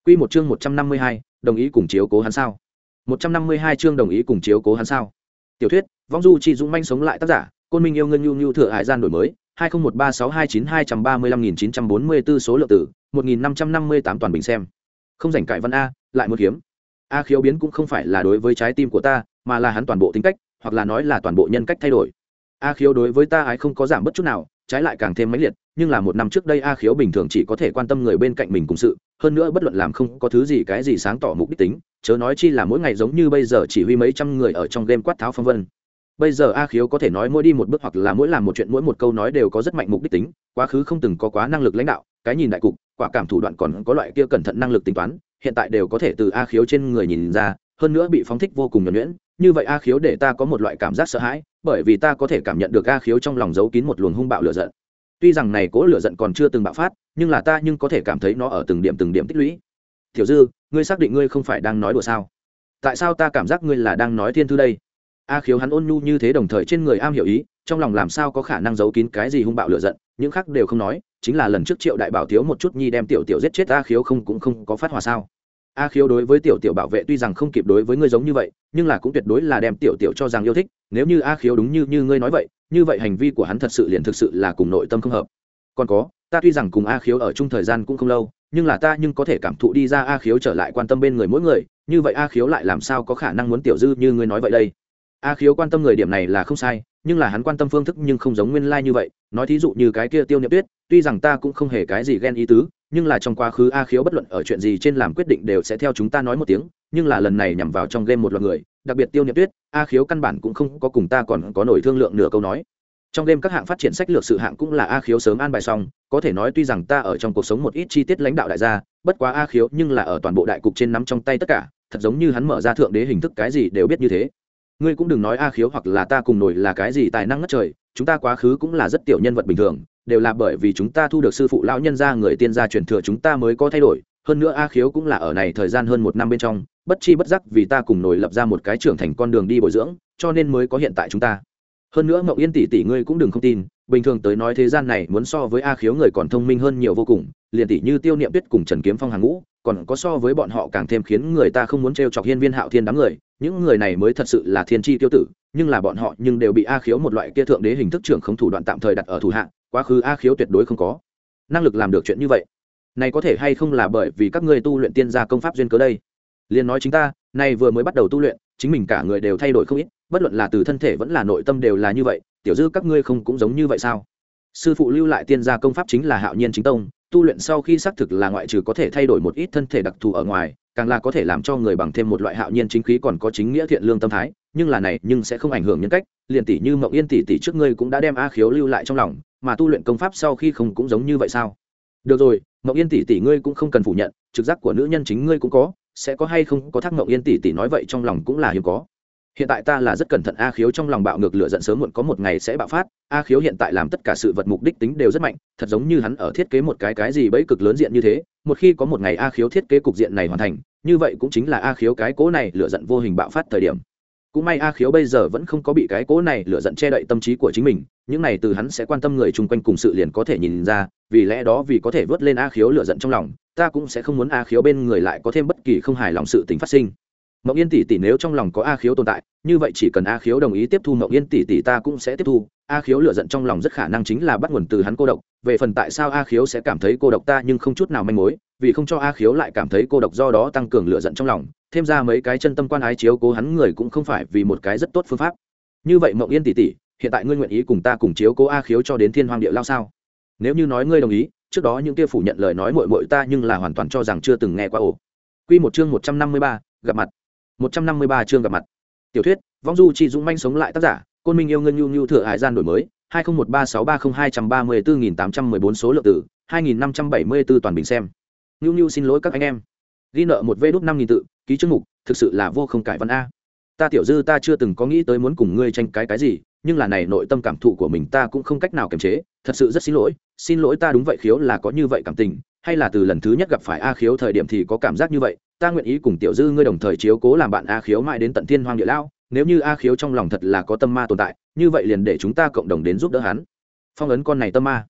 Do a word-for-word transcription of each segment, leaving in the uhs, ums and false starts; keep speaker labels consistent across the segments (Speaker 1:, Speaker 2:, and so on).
Speaker 1: Quy một chương một trăm năm mươi hai, đồng ý cùng chiếu cố hắn sao? một trăm năm mươi hai chương đồng ý cùng chiếu cố hắn sao? Tiểu thuyết, Vong Du Chi Dũng manh sống lại tác giả, Côn Minh yêu ngân nhu nhu thừa hải gian đổi mới, hai không một ba sáu hai chín hai ba lăm chín bốn tư số lượng tử, một nghìn năm trăm năm mươi tám toàn bình xem. Không rảnh cãi văn a, lại một hiếm. A Khiếu biến cũng không phải là đối với trái tim của ta, mà là hắn toàn bộ tính cách, hoặc là nói là toàn bộ nhân cách thay đổi. A Khiếu đối với ta ái không có giảm bất chút nào, trái lại càng thêm mãnh liệt, nhưng là một năm trước đây A Khiếu bình thường chỉ có thể quan tâm người bên cạnh mình cùng sự, hơn nữa bất luận làm không có thứ gì cái gì sáng tỏ mục đích tính, chớ nói chi là mỗi ngày giống như bây giờ chỉ huy mấy trăm người ở trong game quát tháo phong vân. Bây giờ A Khiếu có thể nói mỗi đi một bước hoặc là mỗi làm một chuyện mỗi một câu nói đều có rất mạnh mục đích tính, quá khứ không từng có quá năng lực lãnh đạo, cái nhìn đại cục, quả cảm thủ đoạn còn có loại kia cẩn thận năng lực tính toán, hiện tại đều có thể từ A Khiếu trên người nhìn ra, hơn nữa bị phóng thích vô cùng nhuần nhuyễn, như vậy A Khiếu để ta có một loại cảm giác sợ hãi, bởi vì ta có thể cảm nhận được A Khiếu trong lòng giấu kín một luồng hung bạo lửa giận. Tuy rằng này cố lửa giận còn chưa từng bạo phát, nhưng là ta nhưng có thể cảm thấy nó ở từng điểm từng điểm tích lũy. Tiểu Dư, ngươi xác định ngươi không phải đang nói đùa sao? Tại sao ta cảm giác ngươi là đang nói thiên thư đây? A Khiếu hắn ôn nhu như thế đồng thời trên người am hiểu ý, trong lòng làm sao có khả năng giấu kín cái gì hung bạo lửa giận, những khác đều không nói, chính là lần trước Triệu đại bảo thiếu một chút nhi đem tiểu tiểu giết chết A Khiếu không cũng không có phát hỏa sao? A Khiếu đối với tiểu tiểu bảo vệ tuy rằng không kịp đối với ngươi giống như vậy, nhưng là cũng tuyệt đối là đem tiểu tiểu cho rằng yêu thích, nếu như A Khiếu đúng như như ngươi nói vậy, như vậy hành vi của hắn thật sự liền thực sự là cùng nội tâm không hợp. Còn có, ta tuy rằng cùng A Khiếu ở chung thời gian cũng không lâu, nhưng là ta nhưng có thể cảm thụ đi ra A Khiếu trở lại quan tâm bên người mỗi người, như vậy A Khiếu lại làm sao có khả năng muốn tiểu Dư như ngươi nói vậy đây? A Khiếu quan tâm người điểm này là không sai, nhưng là hắn quan tâm phương thức nhưng không giống nguyên lai like như vậy, nói thí dụ như cái kia Tiêu Niệm Tuyết, tuy rằng ta cũng không hề cái gì ghen ý tứ, nhưng là trong quá khứ A Khiếu bất luận ở chuyện gì trên làm quyết định đều sẽ theo chúng ta nói một tiếng, nhưng là lần này nhằm vào trong game một loạt người, đặc biệt Tiêu Niệm Tuyết, A Khiếu căn bản cũng không có cùng ta còn có nổi thương lượng nửa câu nói. Trong game các hạng phát triển sách lược sự hạng cũng là A Khiếu sớm an bài xong, có thể nói tuy rằng ta ở trong cuộc sống một ít chi tiết lãnh đạo đại gia, bất quá A Khiếu nhưng là ở toàn bộ đại cục trên nắm trong tay tất cả, thật giống như hắn mở ra thượng đế hình thức cái gì đều biết như thế. Ngươi cũng đừng nói A Khiếu hoặc là ta cùng nổi là cái gì tài năng ngất trời, chúng ta quá khứ cũng là rất tiểu nhân vật bình thường, đều là bởi vì chúng ta thu được sư phụ lão nhân gia người tiên gia truyền thừa chúng ta mới có thay đổi, hơn nữa A Khiếu cũng là ở này thời gian hơn một năm bên trong, bất chi bất giác vì ta cùng nổi lập ra một cái trưởng thành con đường đi bồi dưỡng, cho nên mới có hiện tại chúng ta. Hơn nữa Mộng Yên tỷ tỷ ngươi cũng đừng không tin, bình thường tới nói thế gian này muốn so với A Khiếu người còn thông minh hơn nhiều vô cùng, liền tỷ như Tiêu Niệm Tuyết cùng Trần Kiếm Phong hàng ngũ, còn có so với bọn họ càng thêm khiến người ta không muốn trêu chọc Hiên Viên Hạo Thiên đám người, những người này mới thật sự là thiên chi tiêu tử, nhưng là bọn họ nhưng đều bị A Khiếu một loại kia thượng đế hình thức trưởng không thủ đoạn tạm thời đặt ở thủ hạng, quá khứ A Khiếu tuyệt đối không có năng lực làm được chuyện như vậy. Này có thể hay không là bởi vì các ngươi tu luyện tiên gia công pháp duyên cớ đây? Liên nói chính ta, này vừa mới bắt đầu tu luyện, chính mình cả người đều thay đổi không ít, bất luận là từ thân thể vẫn là nội tâm đều là như vậy, tiểu Dư các ngươi không cũng giống như vậy sao? Sư phụ lưu lại tiên gia công pháp chính là Hạo Nhiên Chính Tông, tu luyện sau khi xác thực là ngoại trừ có thể thay đổi một ít thân thể đặc thù ở ngoài, càng là có thể làm cho người bằng thêm một loại hạo nhiên chính khí còn có chính nghĩa thiện lương tâm thái, nhưng là này nhưng sẽ không ảnh hưởng nhân cách, liền tỷ như Mộng Yên tỷ tỷ trước ngươi cũng đã đem A Khiếu lưu lại trong lòng, mà tu luyện công pháp sau khi không cũng giống như vậy sao? Được rồi, Mộng Yên tỷ tỷ ngươi cũng không cần phủ nhận, trực giác của nữ nhân chính ngươi cũng có, sẽ có hay không có thắc Mộng Yên tỷ tỷ nói vậy trong lòng cũng là hiếm có. Hiện tại ta là rất cẩn thận A Khiếu trong lòng bạo ngược lửa giận sớm muộn có một ngày sẽ bạo phát, A Khiếu hiện tại làm tất cả sự vật mục đích tính đều rất mạnh, thật giống như hắn ở thiết kế một cái cái gì bẫy cực lớn diện như thế, một khi có một ngày A Khiếu thiết kế cục diện này hoàn thành, như vậy cũng chính là A Khiếu cái cố này lửa giận vô hình bạo phát thời điểm. Cũng may A Khiếu bây giờ vẫn không có bị cái cố này lửa giận che đậy tâm trí của chính mình, những này từ hắn sẽ quan tâm người chung quanh cùng sự liền có thể nhìn ra, vì lẽ đó vì có thể vớt lên A Khiếu lửa giận trong lòng, ta cũng sẽ không muốn A Khiếu bên người lại có thêm bất kỳ không hài lòng sự tình phát sinh. Mộng Yên tỷ tỷ nếu trong lòng có A Khiếu tồn tại, như vậy chỉ cần A Khiếu đồng ý tiếp thu Mộng Yên tỷ tỷ ta cũng sẽ tiếp thu. A Khiếu lửa giận trong lòng rất khả năng chính là bắt nguồn từ hắn cô độc, về phần tại sao A Khiếu sẽ cảm thấy cô độc ta nhưng không chút nào manh mối, vì không cho A Khiếu lại cảm thấy cô độc do đó tăng cường lửa giận trong lòng, thêm ra mấy cái chân tâm quan ái chiếu cố hắn người cũng không phải vì một cái rất tốt phương pháp. Như vậy Mộng Yên tỷ tỷ, hiện tại ngươi nguyện ý cùng ta cùng chiếu cố A Khiếu cho đến thiên hoàng địa lao sao? Nếu như nói ngươi đồng ý, trước đó những kia phủ nhận lời nói muội muội ta nhưng là hoàn toàn cho rằng chưa từng nghe qua ổ. Quy một chương một trăm năm mươi ba, gặp mặt. một trăm năm mươi ba chương gặp mặt. Tiểu thuyết, Vong Du Chi Dũng manh sống lại tác giả, Côn Minh yêu ngân nhu nhu thừa hải gian đổi mới, hai không một ba sáu ba không hai ba tư tám một bốn số lượng tử, hai nghìn năm trăm bảy mươi tư toàn bình xem. Nhu nhu xin lỗi các anh em. Ghi nợ một vé đút năm nghìn tự, ký chương mục, thực sự là vô không cải văn a. Ta tiểu Dư ta chưa từng có nghĩ tới muốn cùng ngươi tranh cái cái gì, nhưng là này nội tâm cảm thụ của mình ta cũng không cách nào kiềm chế, thật sự rất xin lỗi, xin lỗi ta đúng vậy Khiếu là có như vậy cảm tình, hay là từ lần thứ nhất gặp phải A Khiếu thời điểm thì có cảm giác như vậy, ta nguyện ý cùng tiểu Dư ngươi đồng thời chiếu cố làm bạn A Khiếu mãi đến tận thiên hoang địa lao, nếu như A Khiếu trong lòng thật là có tâm ma tồn tại, như vậy liền để chúng ta cộng đồng đến giúp đỡ hắn. Phong ấn con này tâm ma.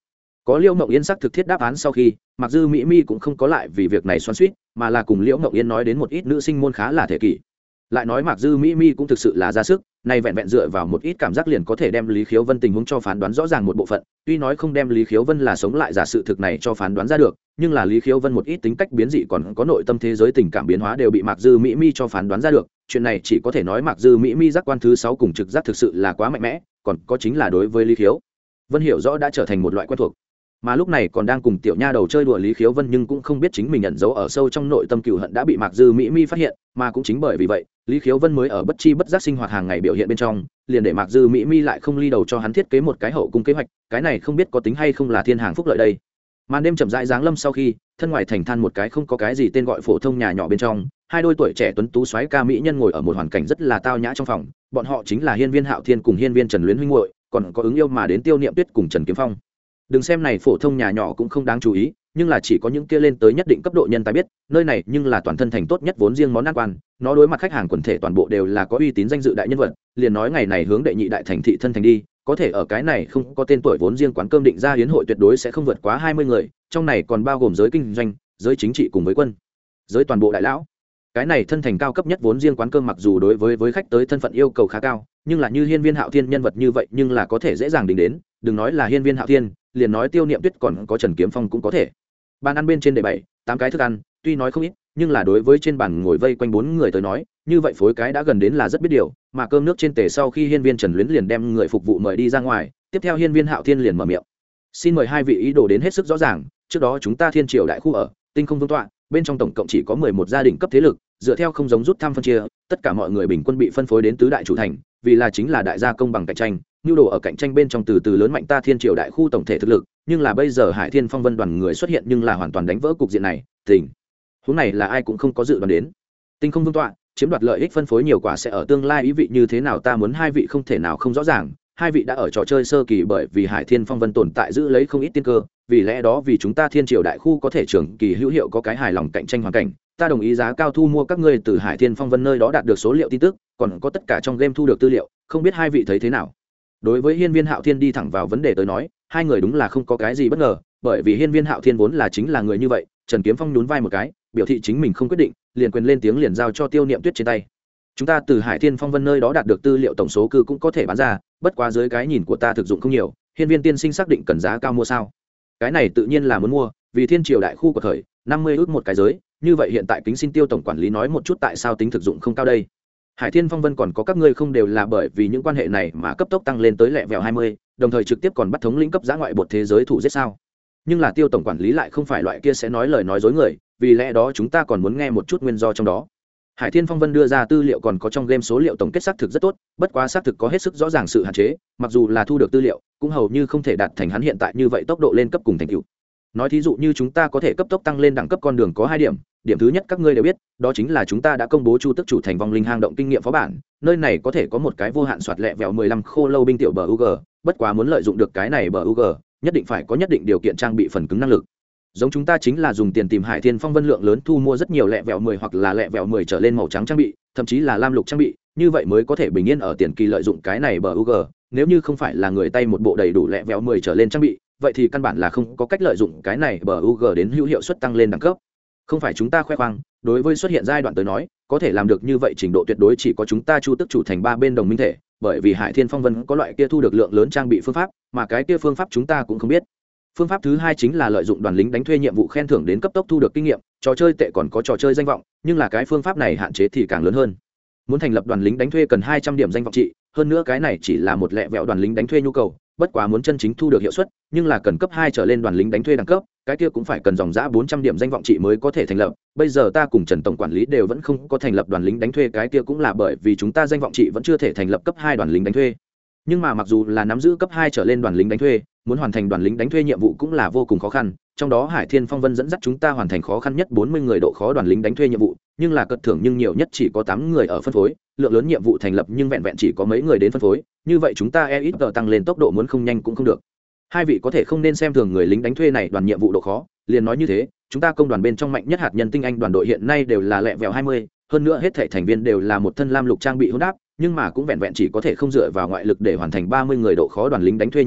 Speaker 1: Có Liễu Ngộng Yên xác thực thiết đáp án sau khi, Mạc Dư Mỹ Mi cũng không có lại vì việc này xoắn xuýt, mà là cùng Liễu Ngộng Yên nói đến một ít nữ sinh môn khá là thể kỷ. Lại nói Mạc Dư Mỹ Mi cũng thực sự là ra sức, này vẹn vẹn dựa vào một ít cảm giác liền có thể đem Lý Khiếu Vân tình huống cho phán đoán rõ ràng một bộ phận, tuy nói không đem Lý Khiếu Vân là sống lại giả sự thực này cho phán đoán ra được, nhưng là Lý Khiếu Vân một ít tính cách biến dị còn có nội tâm thế giới tình cảm biến hóa đều bị Mạc Dư Mỹ Mi cho phán đoán ra được, chuyện này chỉ có thể nói Mạc Dư Mỹ Mi giác quan thứ sáu cùng trực giác thực sự là quá mạnh mẽ, còn có chính là đối với Lý Khiếu Vân hiểu rõ đã trở thành một loại quen thuộc. Mà lúc này còn đang cùng tiểu nha đầu chơi đùa Lý Khiếu Vân nhưng cũng không biết chính mình ẩn giấu ở sâu trong nội tâm cừu hận đã bị Mạc Dư Mỹ Mi phát hiện, mà cũng chính bởi vì vậy, Lý Khiếu Vân mới ở bất chi bất giác sinh hoạt hàng ngày biểu hiện bên trong, liền để Mạc Dư Mỹ Mi lại không ly đầu cho hắn thiết kế một cái hậu cung kế hoạch, cái này không biết có tính hay không là thiên hàng phúc lợi đây. Màn đêm chậm rãi giáng lâm sau khi, thân ngoài thành than một cái không có cái gì tên gọi phổ thông nhà nhỏ bên trong, hai đôi tuổi trẻ tuấn tú soái ca mỹ nhân ngồi ở một hoàn cảnh rất là tao nhã trong phòng, bọn họ chính là Hiên Viên Hạo Thiên cùng Hiên Viên Trần Luyến huynh muội, còn có ứng yêu mà đến Tiêu Niệm Tuyết cùng Trần Kiếm Phong. Đừng xem này phổ thông nhà nhỏ cũng không đáng chú ý, nhưng là chỉ có những kia lên tới nhất định cấp độ nhân tài biết, nơi này nhưng là toàn thân thành tốt nhất vốn riêng món ăn quan, nó đối mặt khách hàng quần thể toàn bộ đều là có uy tín danh dự đại nhân vật, liền nói ngày này hướng đệ nhị đại thành thị thân thành đi, có thể ở cái này không có tên tuổi vốn riêng quán cơm định ra hiến hội tuyệt đối sẽ không vượt quá hai mươi người, trong này còn bao gồm giới kinh doanh, giới chính trị cùng với quân, giới toàn bộ đại lão. Cái này thân thành cao cấp nhất vốn riêng quán cơm mặc dù đối với với khách tới thân phận yêu cầu khá cao, nhưng là như Hiên Viên Hạo Thiên nhân vật như vậy nhưng là có thể dễ dàng đình đến, đừng nói là Hiên Viên Hạo Thiên, liền nói Tiêu Niệm Tuyết còn có Trần Kiếm Phong cũng có thể. Bàn ăn bên trên để bảy, tám cái thức ăn, tuy nói không ít, nhưng là đối với trên bàn ngồi vây quanh bốn người tới nói, như vậy phối cái đã gần đến là rất biết điều, mà cơm nước trên tề sau khi Hiên Viên Trần Luyến liền đem người phục vụ mời đi ra ngoài, tiếp theo Hiên Viên Hạo Thiên liền mở miệng. Xin mời hai vị ý đồ đến hết sức rõ ràng, trước đó chúng ta Thiên Triều đại khu ở Tinh Không Vương tọa, bên trong tổng cộng chỉ có mười một gia đình cấp thế lực, dựa theo không giống rút thăm phân chia, tất cả mọi người bình quân bị phân phối đến tứ đại chủ thành, vì là chính là đại gia công bằng cạnh tranh, nhu đồ ở cạnh tranh bên trong từ từ lớn mạnh ta Thiên Triều đại khu tổng thể thực lực, nhưng là bây giờ Hải Thiên Phong Vân đoàn người xuất hiện nhưng là hoàn toàn đánh vỡ cục diện này, tình huống này là ai cũng không có dự đoán đến. Tinh Không Vương tọa chiếm đoạt lợi ích phân phối nhiều quả sẽ ở tương lai ý vị như thế nào ta muốn hai vị không thể nào không rõ ràng, hai vị đã ở trò chơi sơ kỳ bởi vì Hải Thiên Phong Vân tồn tại giữ lấy không ít tiên cơ, vì lẽ đó vì chúng ta Thiên Triều đại khu có thể trường kỳ hữu hiệu có cái hài lòng cạnh tranh hoàn cảnh, ta đồng ý giá cao thu mua các ngươi từ Hải Thiên Phong Vân nơi đó đạt được số liệu tin tức, còn có tất cả trong game thu được tư liệu, không biết hai vị thấy thế nào. Đối với Hiên Viên Hạo Thiên đi thẳng vào vấn đề tới nói, hai người đúng là không có cái gì bất ngờ, bởi vì Hiên Viên Hạo Thiên vốn là chính là người như vậy. Trần Kiếm Phong nhún vai một cái, biểu thị chính mình không quyết định, liền quyền lên tiếng liền giao cho Tiêu Niệm Tuyết trên tay. Chúng ta từ Hải Thiên Phong Vân nơi đó đạt được tư liệu tổng số cư cũng có thể bán ra, bất quá dưới cái nhìn của ta thực dụng không nhiều, Hiên Viên tiên sinh xác định cần giá cao mua sao? Cái này tự nhiên là muốn mua, vì Thiên Triều đại khu của thời năm mươi ước một cái giới, như vậy hiện tại kính xin Tiêu tổng quản lý nói một chút tại sao tính thực dụng không cao đây. Hải Thiên Phong Vân còn có các ngươi không đều là bởi vì những quan hệ này mà cấp tốc tăng lên tới lẹ vẹo hai mươi, đồng thời trực tiếp còn bắt thống lĩnh cấp giã ngoại bột thế giới thủ giết sao? Nhưng là Tiêu tổng quản lý lại không phải loại kia sẽ nói lời nói dối người, vì lẽ đó chúng ta còn muốn nghe một chút nguyên do trong đó. Hải Thiên Phong Vân đưa ra tư liệu còn có trong game số liệu tổng kết xác thực rất tốt, bất quá xác thực có hết sức rõ ràng sự hạn chế, mặc dù là thu được tư liệu, cũng hầu như không thể đạt thành hắn hiện tại như vậy tốc độ lên cấp cùng thành tựu. Nói thí dụ như chúng ta có thể cấp tốc tăng lên đẳng cấp con đường có hai điểm, điểm thứ nhất các ngươi đều biết, đó chính là chúng ta đã công bố Chu Tức chủ thành vong linh hang động kinh nghiệm phó bản, nơi này có thể có một cái vô hạn soạt lẹ vẹo mười lăm khô lâu binh tiểu bờ u giê, bất quá muốn lợi dụng được cái này bờ u giê, nhất định phải có nhất định điều kiện trang bị phần cứng năng lực. Giống chúng ta chính là dùng tiền tìm Hải Thiên Phong Vân lượng lớn thu mua rất nhiều lẹ vẹo mười hoặc là lẹ vẹo mười trở lên màu trắng trang bị, thậm chí là lam lục trang bị, như vậy mới có thể bình yên ở tiền kỳ lợi dụng cái này bờ u giê, nếu như không phải là người tay một bộ đầy đủ lẹ vẹo mười trở lên trang bị, vậy thì căn bản là không có cách lợi dụng cái này bờ u giê đến hữu hiệu suất tăng lên đẳng cấp. Không phải chúng ta khoe khoang, đối với xuất hiện giai đoạn tới nói, có thể làm được như vậy trình độ tuyệt đối chỉ có chúng ta Chu Tức chủ thành ba bên đồng minh thể, bởi vì Hải Thiên Phong Vân có loại kia thu được lượng lớn trang bị phương pháp, mà cái kia phương pháp chúng ta cũng không biết. Phương pháp thứ hai chính là lợi dụng đoàn lính đánh thuê nhiệm vụ khen thưởng đến cấp tốc thu được kinh nghiệm, trò chơi tệ còn có trò chơi danh vọng, nhưng là cái phương pháp này hạn chế thì càng lớn hơn. Muốn thành lập đoàn lính đánh thuê cần hai trăm điểm danh vọng trị, hơn nữa cái này chỉ là một lẹ vẹo đoàn lính đánh thuê nhu cầu, bất quá muốn chân chính thu được hiệu suất, nhưng là cần cấp hai trở lên đoàn lính đánh thuê đẳng cấp, cái kia cũng phải cần dòng giá bốn trăm điểm danh vọng trị mới có thể thành lập. Bây giờ ta cùng Trần tổng quản lý đều vẫn không có thành lập đoàn lính đánh thuê, cái kia cũng là bởi vì chúng ta danh vọng trị vẫn chưa thể thành lập cấp hai đoàn lính đánh thuê. Nhưng mà mặc dù là nắm giữ cấp hai trở lên đoàn lính đánh thuê, muốn hoàn thành đoàn lính đánh thuê nhiệm vụ cũng là vô cùng khó khăn, trong đó Hải Thiên Phong Vân dẫn dắt chúng ta hoàn thành khó khăn nhất bốn mươi người độ khó đoàn lính đánh thuê nhiệm vụ, nhưng là cật thưởng nhưng nhiều nhất chỉ có tám người ở phân phối, lượng lớn nhiệm vụ thành lập nhưng vẹn vẹn chỉ có mấy người đến phân phối, như vậy chúng ta e ít tờ tăng lên tốc độ muốn không nhanh cũng không được. Hai vị có thể không nên xem thường người lính đánh thuê này đoàn nhiệm vụ độ khó, liền nói như thế, chúng ta công đoàn bên trong mạnh nhất hạt nhân tinh anh đoàn đội hiện nay đều là lẹ vẹo hai mươi, hơn nữa hết thảy thành viên đều là một thân lam lục trang bị hỗn đáp, nhưng mà cũng vẹn vẹn chỉ có thể không dựa vào ngoại lực để hoàn thành ba mươi người độ khó đoàn lính đánh thuê nhiệm vụ,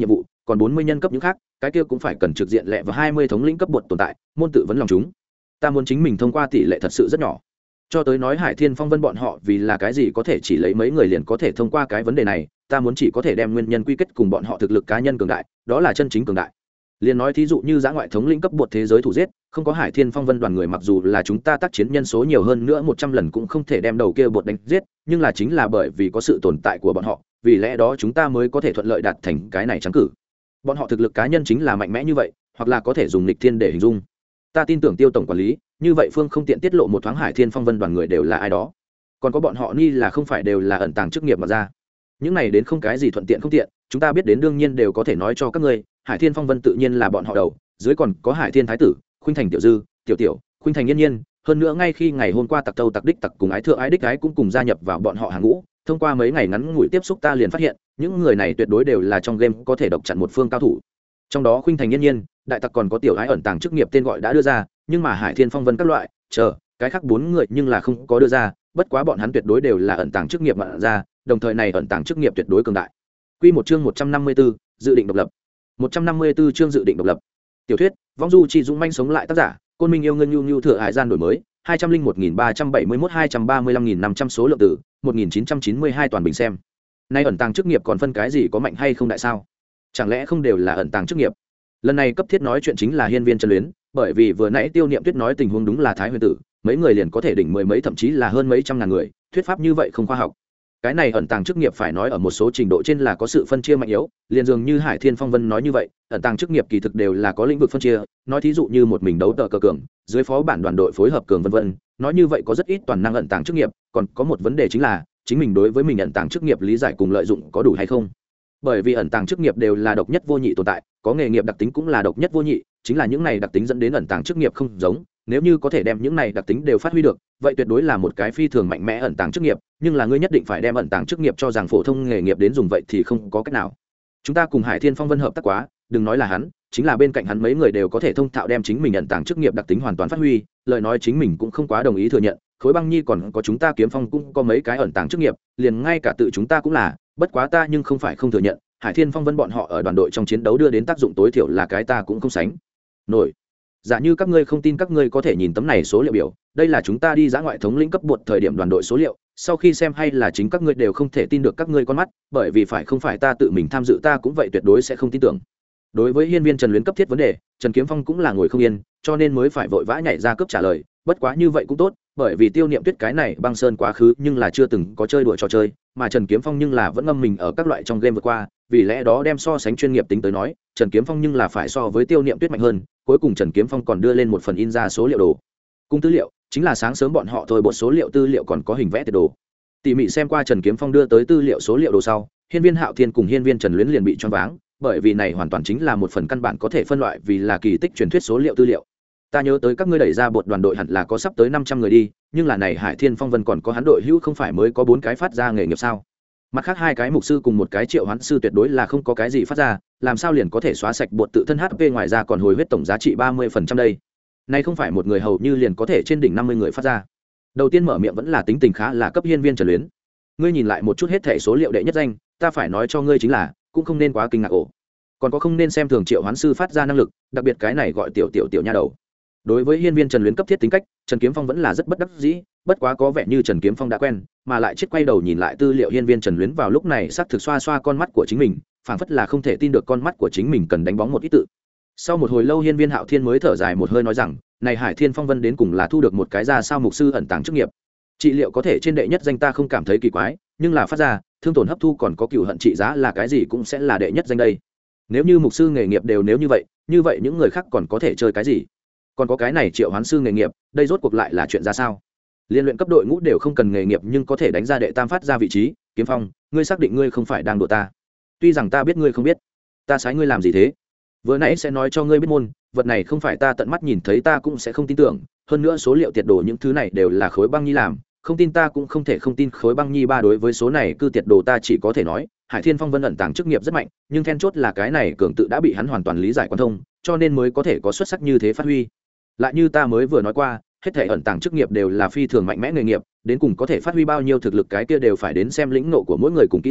Speaker 1: còn bốn mươi nhân cấp những khác cái kia cũng phải cần trực diện lẹ và hai mươi thống lĩnh cấp bột tồn tại môn tự vấn lòng chúng ta muốn chính mình thông qua tỷ lệ thật sự rất nhỏ cho tới nói Hải Thiên Phong Vân bọn họ vì là cái gì có thể chỉ lấy mấy người liền có thể thông qua cái vấn đề này ta muốn chỉ có thể đem nguyên nhân quy kết cùng bọn họ thực lực cá nhân cường đại đó là chân chính cường đại liền nói thí dụ như giã ngoại thống lĩnh cấp bột thế giới thủ giết không có Hải Thiên Phong Vân đoàn người mặc dù là chúng ta tác chiến nhân số nhiều hơn nữa một trăm lần cũng không thể đem đầu kia bột đánh giết nhưng là chính là bởi vì có sự tồn tại của bọn họ vì lẽ đó chúng ta mới có thể thuận lợi đạt thành cái này trắng cử bọn họ thực lực cá nhân chính là mạnh mẽ như vậy hoặc là có thể dùng lịch thiên để hình dung ta tin tưởng Tiêu tổng quản lý như vậy phương không tiện tiết lộ một thoáng Hải Thiên Phong Vân đoàn người đều là ai đó còn có bọn họ ni là không phải đều là ẩn tàng chức nghiệp mà ra những này đến không cái gì thuận tiện không tiện chúng ta biết đến đương nhiên đều có thể nói cho các ngươi Hải Thiên Phong Vân tự nhiên là bọn họ đầu dưới còn có Hải Thiên Thái tử Khuynh Thành tiểu dư tiểu tiểu Khuynh Thành yên nhiên hơn nữa ngay khi ngày hôm qua tặc tâu tặc đích tặc cùng ái thượng ái đích ái cũng cùng gia nhập vào bọn họ hàng ngũ thông qua mấy ngày ngắn ngủi tiếp xúc ta liền phát hiện những người này tuyệt đối đều là trong game có thể độc chặn một phương cao thủ trong đó Khuynh Thành yên nhiên đại tặc còn có tiểu ái ẩn tàng chức nghiệp tên gọi đã đưa ra nhưng mà Hải Thiên Phong Vân các loại chờ cái khác bốn người nhưng là không có đưa ra bất quá bọn hắn tuyệt đối đều là ẩn tàng chức nghiệp mạn ra đồng thời này ẩn tàng chức nghiệp tuyệt đối cường đại quy một chương một trăm năm mươi tư dự định độc lập một trăm năm mươi tư chương dự định độc lập tiểu thuyết vong du chi dũng manh sống lại tác giả côn minh yêu ngân nhu nhu thừa hải gian đổi mới hai trăm linh một nghìn ba trăm bảy mươi mốt hai trăm ba mươi lăm nghìn năm trăm số lượng tử một nghìn chín trăm chín mươi hai toàn bình xem nay ẩn tàng chức nghiệp còn phân cái gì có mạnh hay không đại sao chẳng lẽ không đều là ẩn tàng chức nghiệp lần này cấp thiết nói chuyện chính là hiên viên chân luyến bởi vì vừa nãy Tiêu Niệm Tuyết nói tình huống đúng là thái huyền tử mấy người liền có thể đỉnh mười mấy thậm chí là hơn mấy trăm ngàn người thuyết pháp như vậy không khoa học cái này ẩn tàng chức nghiệp phải nói ở một số trình độ trên là có sự phân chia mạnh yếu liền dường như Hải Thiên Phong Vân nói như vậy ẩn tàng chức nghiệp kỳ thực đều là có lĩnh vực phân chia nói thí dụ như một mình đấu tờ cờ cường dưới phó bản đoàn đội phối hợp cường vân vân nói như vậy có rất ít toàn năng ẩn tàng chức nghiệp còn có một vấn đề chính là chính mình đối với mình ẩn tàng chức nghiệp lý giải cùng lợi dụng có đủ hay không bởi vì ẩn tàng chức nghiệp đều là độc nhất vô nhị tồn tại có nghề nghiệp đặc tính cũng là độc nhất vô nhị chính là những này đặc tính dẫn đến ẩn tàng chức nghiệp không giống nếu như có thể đem những này đặc tính đều phát huy được vậy tuyệt đối là một cái phi thường mạnh mẽ ẩn tàng chức nghiệp nhưng là ngươi nhất định phải đem ẩn tàng chức nghiệp cho rằng phổ thông nghề nghiệp đến dùng vậy thì không có cách nào chúng ta cùng Hải Thiên Phong Vân hợp tác quá đừng nói là hắn chính là bên cạnh hắn mấy người đều có thể thông thạo đem chính mình ẩn tàng chức nghiệp đặc tính hoàn toàn phát huy lời nói chính mình cũng không quá đồng ý thừa nhận Khối Băng Nhi còn có chúng ta Kiếm Phong cũng có mấy cái ẩn tàng chức nghiệp liền ngay cả tự chúng ta cũng là bất quá ta nhưng không phải không thừa nhận Hải Thiên Phong Vân bọn họ ở đoàn đội trong chiến đấu đưa đến tác dụng tối thiểu là cái ta cũng không sánh nổi giả như các ngươi không tin các ngươi có thể nhìn tấm này số liệu biểu đây là chúng ta đi dã ngoại thống lĩnh cấp bột thời điểm đoàn đội số liệu sau khi xem hay là chính các ngươi đều không thể tin được các ngươi con mắt bởi vì phải không phải ta tự mình tham dự ta cũng vậy tuyệt đối sẽ không tin tưởng đối với hiên viên Trần Luyến cấp thiết vấn đề Trần Kiếm Phong cũng là ngồi không yên cho nên mới phải vội vã nhảy ra cấp trả lời bất quá như vậy cũng tốt bởi vì Tiêu Niệm Tuyết cái này băng sơn quá khứ nhưng là chưa từng có chơi đùa trò chơi mà Trần Kiếm Phong nhưng là vẫn ngâm mình ở các loại trong game vượt qua vì lẽ đó đem so sánh chuyên nghiệp tính tới nói Trần Kiếm Phong nhưng là phải so với Tiêu Niệm Tuyết mạnh hơn cuối cùng Trần Kiếm Phong còn đưa lên một phần in ra số liệu đồ cung tư liệu chính là sáng sớm bọn họ thôi bộ số liệu tư liệu còn có hình vẽ tiệt đồ tỉ mỉ xem qua Trần Kiếm Phong đưa tới tư liệu số liệu đồ sau hiên viên Hạo Thiên cùng hiên viên Trần Luyến liền bị choáng váng bởi vì này hoàn toàn chính là một phần căn bản có thể phân loại vì là kỳ tích truyền thuyết số liệu tư liệu ta nhớ tới các ngươi đẩy ra bột đoàn đội hẳn là có sắp tới năm trăm người đi nhưng là này Hải Thiên Phong Vân còn có hắn đội hữu không phải mới có bốn cái phát ra nghề nghiệp sao mặt khác hai cái mục sư cùng một cái triệu hoán sư tuyệt đối là không có cái gì phát ra làm sao liền có thể xóa sạch bột tự thân hát pê ngoài ra còn hồi huyết tổng giá trị ba mươi phần trăm đây nay không phải một người hầu như liền có thể trên đỉnh năm mươi người phát ra đầu tiên mở miệng vẫn là tính tình khá là cấp hiên viên Trần Luyến ngươi nhìn lại một chút hết thẻ số liệu đệ nhất danh ta phải nói cho ngươi chính là cũng không nên quá kinh ngạc ổ còn có không nên xem thường triệu hoán sư phát ra năng lực đặc biệt cái này gọi tiểu tiểu tiểu nha đầu đối với hiên viên Trần Luyến cấp thiết tính cách Trần Kiếm Phong vẫn là rất bất đắc dĩ bất quá có vẻ như Trần Kiếm Phong đã quen mà lại chết quay đầu nhìn lại tư liệu hiên viên Trần Luyến vào lúc này xác thực xoa xoa con mắt của chính mình phảng phất là không thể tin được con mắt của chính mình cần đánh bóng một ít tự sau một hồi lâu hiên viên Hạo Thiên mới thở dài một hơi nói rằng này Hải Thiên Phong Vân đến cùng là thu được một cái ra sao mục sư ẩn tàng chức nghiệp trị liệu có thể trên đệ nhất danh ta không cảm thấy kỳ quái nhưng là phát ra thương tổn hấp thu còn có cựu hận trị giá là cái gì cũng sẽ là đệ nhất danh đây nếu như mục sư nghề nghiệp đều nếu như vậy như vậy những người khác còn có thể chơi cái gì còn có cái này triệu hoán sư nghề nghiệp đây rốt cuộc lại là chuyện ra sao liên luyện cấp đội ngũ đều không cần nghề nghiệp nhưng có thể đánh ra đệ tam phát ra vị trí Kiếm Phong ngươi xác định ngươi không phải đang đùa ta tuy rằng ta biết ngươi không biết ta sai ngươi làm gì thế vừa nãy sẽ nói cho ngươi biết môn vật này không phải ta tận mắt nhìn thấy ta cũng sẽ không tin tưởng hơn nữa số liệu tiệt đồ những thứ này đều là Khối Băng Nhi làm không tin ta cũng không thể không tin Khối Băng Nhi ba đối với số này cư tiệt đồ ta chỉ có thể nói Hải Thiên Phong Vân ẩn tàng chức nghiệp rất mạnh nhưng then chốt là cái này cường tự đã bị hắn hoàn toàn lý giải quan thông cho nên mới có thể có xuất sắc như thế phát huy lại như ta mới vừa nói qua hết thể ẩn tàng chức nghiệp đều là phi thường mạnh mẽ nghề nghiệp đến cùng có thể phát huy bao nhiêu thực lực cái kia đều phải đến xem lĩnh nộ của mỗi người cùng kỹ xảo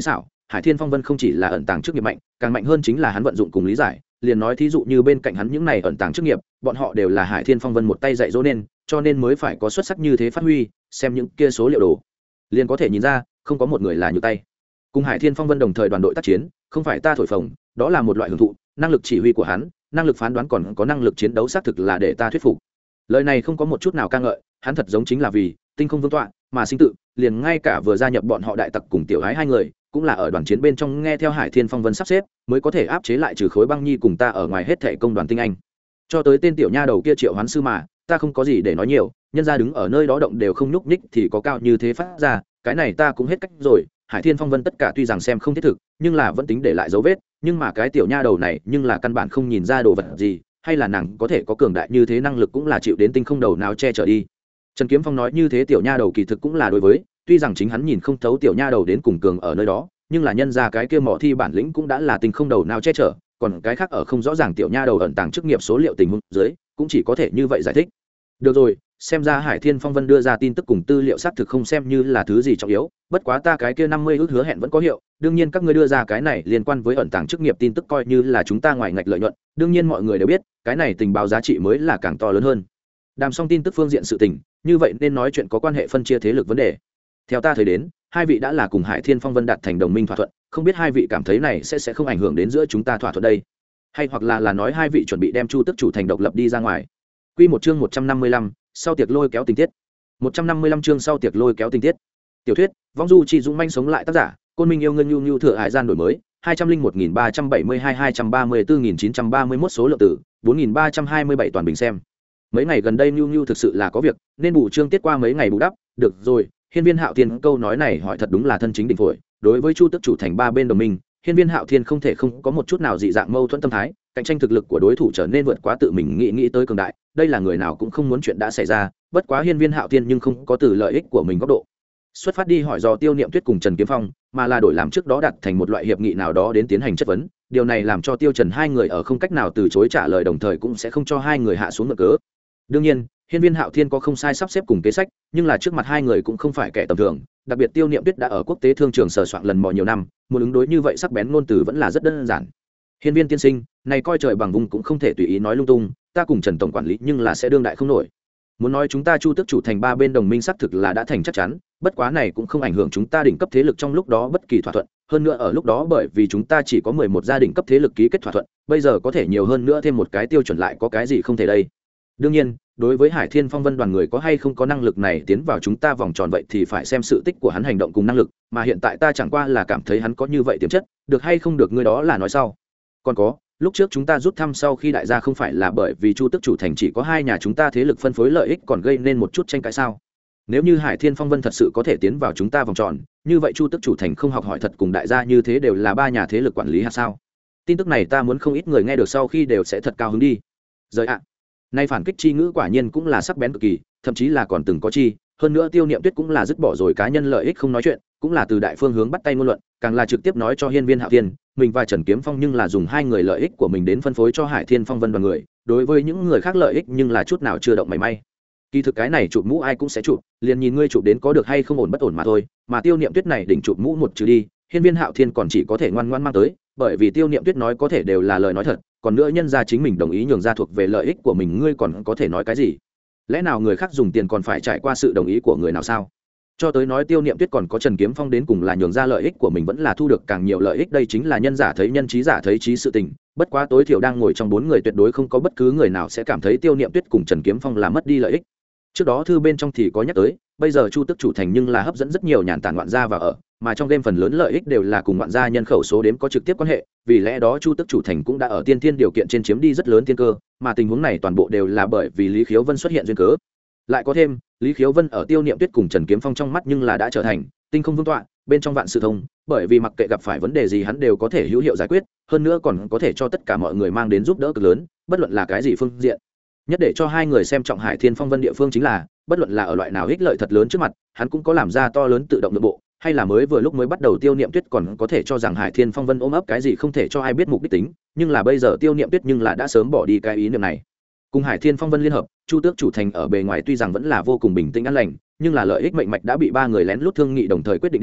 Speaker 1: Hải Thiên Phong Vân không chỉ là ẩn tàng chức nghiệp mạnh, càng mạnh hơn chính là hắn vận dụng cùng lý giải. Liền nói thí dụ như bên cạnh hắn những này ẩn tàng chức nghiệp, bọn họ đều là Hải Thiên Phong Vân một tay dạy dỗ nên, cho nên mới phải có xuất sắc như thế phát huy. Xem những kia số liệu đồ, liền có thể nhìn ra, không có một người là nhược tay. Cùng Hải Thiên Phong Vân đồng thời đoàn đội tác chiến, không phải ta thổi phồng, đó là một loại hưởng thụ, năng lực chỉ huy của hắn, năng lực phán đoán còn có năng lực chiến đấu xác thực là để ta thuyết phục. Lời này không có một chút nào ca ngợi, hắn thật giống chính là vì tinh không vương tọa mà sinh tự, liền ngay cả vừa gia nhập bọn họ đại tặc cùng tiểu gái hai người, cũng là ở đoàn chiến bên trong nghe theo Hải Thiên Phong Vân sắp xếp, mới có thể áp chế lại trừ khối băng nhi cùng ta ở ngoài hết thảy công đoàn tinh anh. Cho tới tên tiểu nha đầu kia Triệu Hoán sư mà, ta không có gì để nói nhiều, nhân ra đứng ở nơi đó động đều không nhúc nhích thì có cao như thế phát ra, cái này ta cũng hết cách rồi. Hải Thiên Phong Vân tất cả tuy rằng xem không thiết thực, nhưng là vẫn tính để lại dấu vết, nhưng mà cái tiểu nha đầu này nhưng là căn bản không nhìn ra đồ vật gì, hay là nàng có thể có cường đại như thế năng lực cũng là chịu đến tinh không đầu nào che chở đi. Trần Kiếm Phong nói như thế tiểu nha đầu kỳ thực cũng là đối với, tuy rằng chính hắn nhìn không thấu tiểu nha đầu đến cùng cường ở nơi đó, nhưng là nhân ra cái kia mỏ thi bản lĩnh cũng đã là tinh không đầu nào che chở, còn cái khác ở không rõ ràng tiểu nha đầu ẩn tàng chức nghiệp số liệu tình huống dưới, cũng chỉ có thể như vậy giải thích. Được rồi, xem ra Hải Thiên Phong Vân đưa ra tin tức cùng tư liệu xác thực không xem như là thứ gì trọng yếu, bất quá ta cái kia năm mươi ước hứa hẹn vẫn có hiệu, đương nhiên các ngươi đưa ra cái này liên quan với ẩn tàng chức nghiệp tin tức coi như là chúng ta ngoài ngạch lợi nhuận, đương nhiên mọi người đều biết, cái này tình báo giá trị mới là càng to lớn hơn. Đàm xong tin tức phương diện sự tình, như vậy nên nói chuyện có quan hệ phân chia thế lực vấn đề. Theo ta thấy đến, hai vị đã là cùng Hải Thiên Phong Vân đạt thành đồng minh thỏa thuận, không biết hai vị cảm thấy này sẽ sẽ không ảnh hưởng đến giữa chúng ta thỏa thuận đây, hay hoặc là là nói hai vị chuẩn bị đem Chu Tức chủ thành độc lập đi ra ngoài. Quy một chương một trăm năm mươi lăm, sau tiệc lôi kéo tình tiết. một trăm năm mươi lăm chương sau tiệc lôi kéo tình tiết. Tiểu thuyết, Vong Du Chi Dũng manh sống lại tác giả, Côn Minh yêu ngân nhu nhu thừa hải gian đổi mới, hai trăm linh một nghìn ba trăm bảy mươi hai hai trăm ba mươi tư nghìn chín trăm ba mươi mốt số lượng tử, bốn nghìn ba trăm hai mươi bảy toàn bình xem. Mấy ngày gần đây nhu nhu thực sự là có việc, nên bù chương tiết qua mấy ngày bù đắp, được rồi, Hiên Viên Hạo Thiên câu nói này hỏi thật đúng là thân chính đỉnh phổi, đối với Chu Tức chủ thành ba bên đồng minh, Hiên Viên Hạo Thiên không thể không có một chút nào dị dạng mâu thuẫn tâm thái, cạnh tranh thực lực của đối thủ trở nên vượt quá tự mình nghĩ nghĩ tới cường đại, đây là người nào cũng không muốn chuyện đã xảy ra, bất quá Hiên Viên Hạo Thiên nhưng không có từ lợi ích của mình góc độ xuất phát đi hỏi do Tiêu Niệm Tuyết cùng Trần Kiếm Phong, mà là đổi làm trước đó đặt thành một loại hiệp nghị nào đó đến tiến hành chất vấn, điều này làm cho Tiêu Trần hai người ở không cách nào từ chối trả lời, đồng thời cũng sẽ không cho hai người hạ xuống ngựa cớ. Đương nhiên, Hiên Viên Hạo Thiên có không sai sắp xếp cùng kế sách, nhưng là trước mặt hai người cũng không phải kẻ tầm thường, đặc biệt Tiêu Niệm Tuyết đã ở quốc tế thương trường sờ soạn lần mò nhiều năm, muốn ứng đối như vậy sắc bén ngôn từ vẫn là rất đơn giản. Hiên Viên tiên sinh, này coi trời bằng vùng cũng không thể tùy ý nói lung tung, ta cùng Trần tổng quản lý nhưng là sẽ đương đại không nổi. Muốn nói chúng ta Chu Tức chủ thành ba bên đồng minh xác thực là đã thành chắc chắn, bất quá này cũng không ảnh hưởng chúng ta đỉnh cấp thế lực trong lúc đó bất kỳ thỏa thuận, hơn nữa ở lúc đó bởi vì chúng ta chỉ có mười một gia đình cấp thế lực ký kết thỏa thuận, bây giờ có thể nhiều hơn nữa thêm một cái tiêu chuẩn lại có cái gì không thể đây. Đương nhiên, đối với Hải Thiên Phong Vân đoàn người có hay không có năng lực này tiến vào chúng ta vòng tròn vậy thì phải xem sự tích của hắn hành động cùng năng lực, mà hiện tại ta chẳng qua là cảm thấy hắn có như vậy tiềm chất, được hay không được ngươi đó là nói sau. Còn có, lúc trước chúng ta rút thăm sau khi đại gia không phải là bởi vì Chu Tức chủ thành chỉ có hai nhà chúng ta thế lực phân phối lợi ích còn gây nên một chút tranh cãi sao? Nếu như Hải Thiên Phong Vân thật sự có thể tiến vào chúng ta vòng tròn, như vậy Chu Tức chủ thành không học hỏi thật cùng đại gia như thế đều là ba nhà thế lực quản lý hay sao? Tin tức này ta muốn không ít người nghe được sau khi đều sẽ thật cao hứng đi. Rời ạ. Nay phản kích chi ngữ quả nhiên cũng là sắc bén cực kỳ, thậm chí là còn từng có chi, hơn nữa Tiêu Niệm Tuyết cũng là dứt bỏ rồi cá nhân lợi ích không nói chuyện, cũng là từ đại phương hướng bắt tay ngôn luận, càng là trực tiếp nói cho Hiên Viên Hạo Thiên, mình và Trần Kiếm Phong nhưng là dùng hai người lợi ích của mình đến phân phối cho Hải Thiên Phong Vân đoàn người, đối với những người khác lợi ích nhưng là chút nào chưa động mảy may. Kỳ thực cái này chụp mũ ai cũng sẽ chụp, liền nhìn ngươi chụp đến có được hay không ổn bất ổn mà thôi, mà Tiêu Niệm Tuyết này đỉnh chụp mũ một trừ đi, Hiên Viên Hạo Thiên còn chỉ có thể ngoan ngoãn mang tới, bởi vì Tiêu Niệm Tuyết nói có thể đều là lời nói thật, còn nữa nhân ra chính mình đồng ý nhường ra thuộc về lợi ích của mình, ngươi còn có thể nói cái gì? Lẽ nào người khác dùng tiền còn phải trải qua sự đồng ý của người nào sao? Cho tới nói Tiêu Niệm Tuyết còn có Trần Kiếm Phong đến cùng là nhường ra lợi ích của mình vẫn là thu được càng nhiều lợi ích, đây chính là nhân giả thấy nhân, trí giả thấy trí sự tình. Bất quá tối thiểu đang ngồi trong bốn người tuyệt đối không có bất cứ người nào sẽ cảm thấy Tiêu Niệm Tuyết cùng Trần Kiếm Phong là mất đi lợi ích. Trước đó thư bên trong thì có nhắc tới, bây giờ Chu Tức chủ thành nhưng là hấp dẫn rất nhiều nhàn tản ngoạn gia vào ở, mà trong game phần lớn lợi ích đều là cùng ngoạn gia nhân khẩu số đếm có trực tiếp quan hệ, vì lẽ đó Chu Tức chủ thành cũng đã ở tiên thiên điều kiện trên chiếm đi rất lớn tiên cơ, mà tình huống này toàn bộ đều là bởi vì Lý Khiếu Vân xuất hiện duyên cớ. Lại có thêm, Lý Khiếu Vân ở Tiêu Niệm Tuyết cùng Trần Kiếm Phong trong mắt nhưng là đã trở thành tinh không vương tọa, bên trong vạn sự thông, bởi vì mặc kệ gặp phải vấn đề gì hắn đều có thể hữu hiệu giải quyết, hơn nữa còn có thể cho tất cả mọi người mang đến giúp đỡ cực lớn, bất luận là cái gì phương diện. Nhất để cho hai người xem trọng Hải Thiên Phong Vân địa phương chính là, bất luận là ở loại nào ích lợi thật lớn trước mặt, hắn cũng có làm ra to lớn tự động nội bộ, hay là mới vừa lúc mới bắt đầu Tiêu Niệm Tuyết còn có thể cho rằng Hải Thiên Phong Vân ôm ấp cái gì không thể cho ai biết mục đích tính, nhưng là bây giờ Tiêu Niệm Tuyết nhưng là đã sớm bỏ đi cái ý niệm này. Cùng Hải Thiên Phong Vân liên hợp, Chu Tước chủ thành ở bề ngoài tuy rằng vẫn là vô cùng bình tĩnh an lành, nhưng là lợi ích mệnh mạch đã bị ba người lén lút thương nghị đồng thời quyết định đi,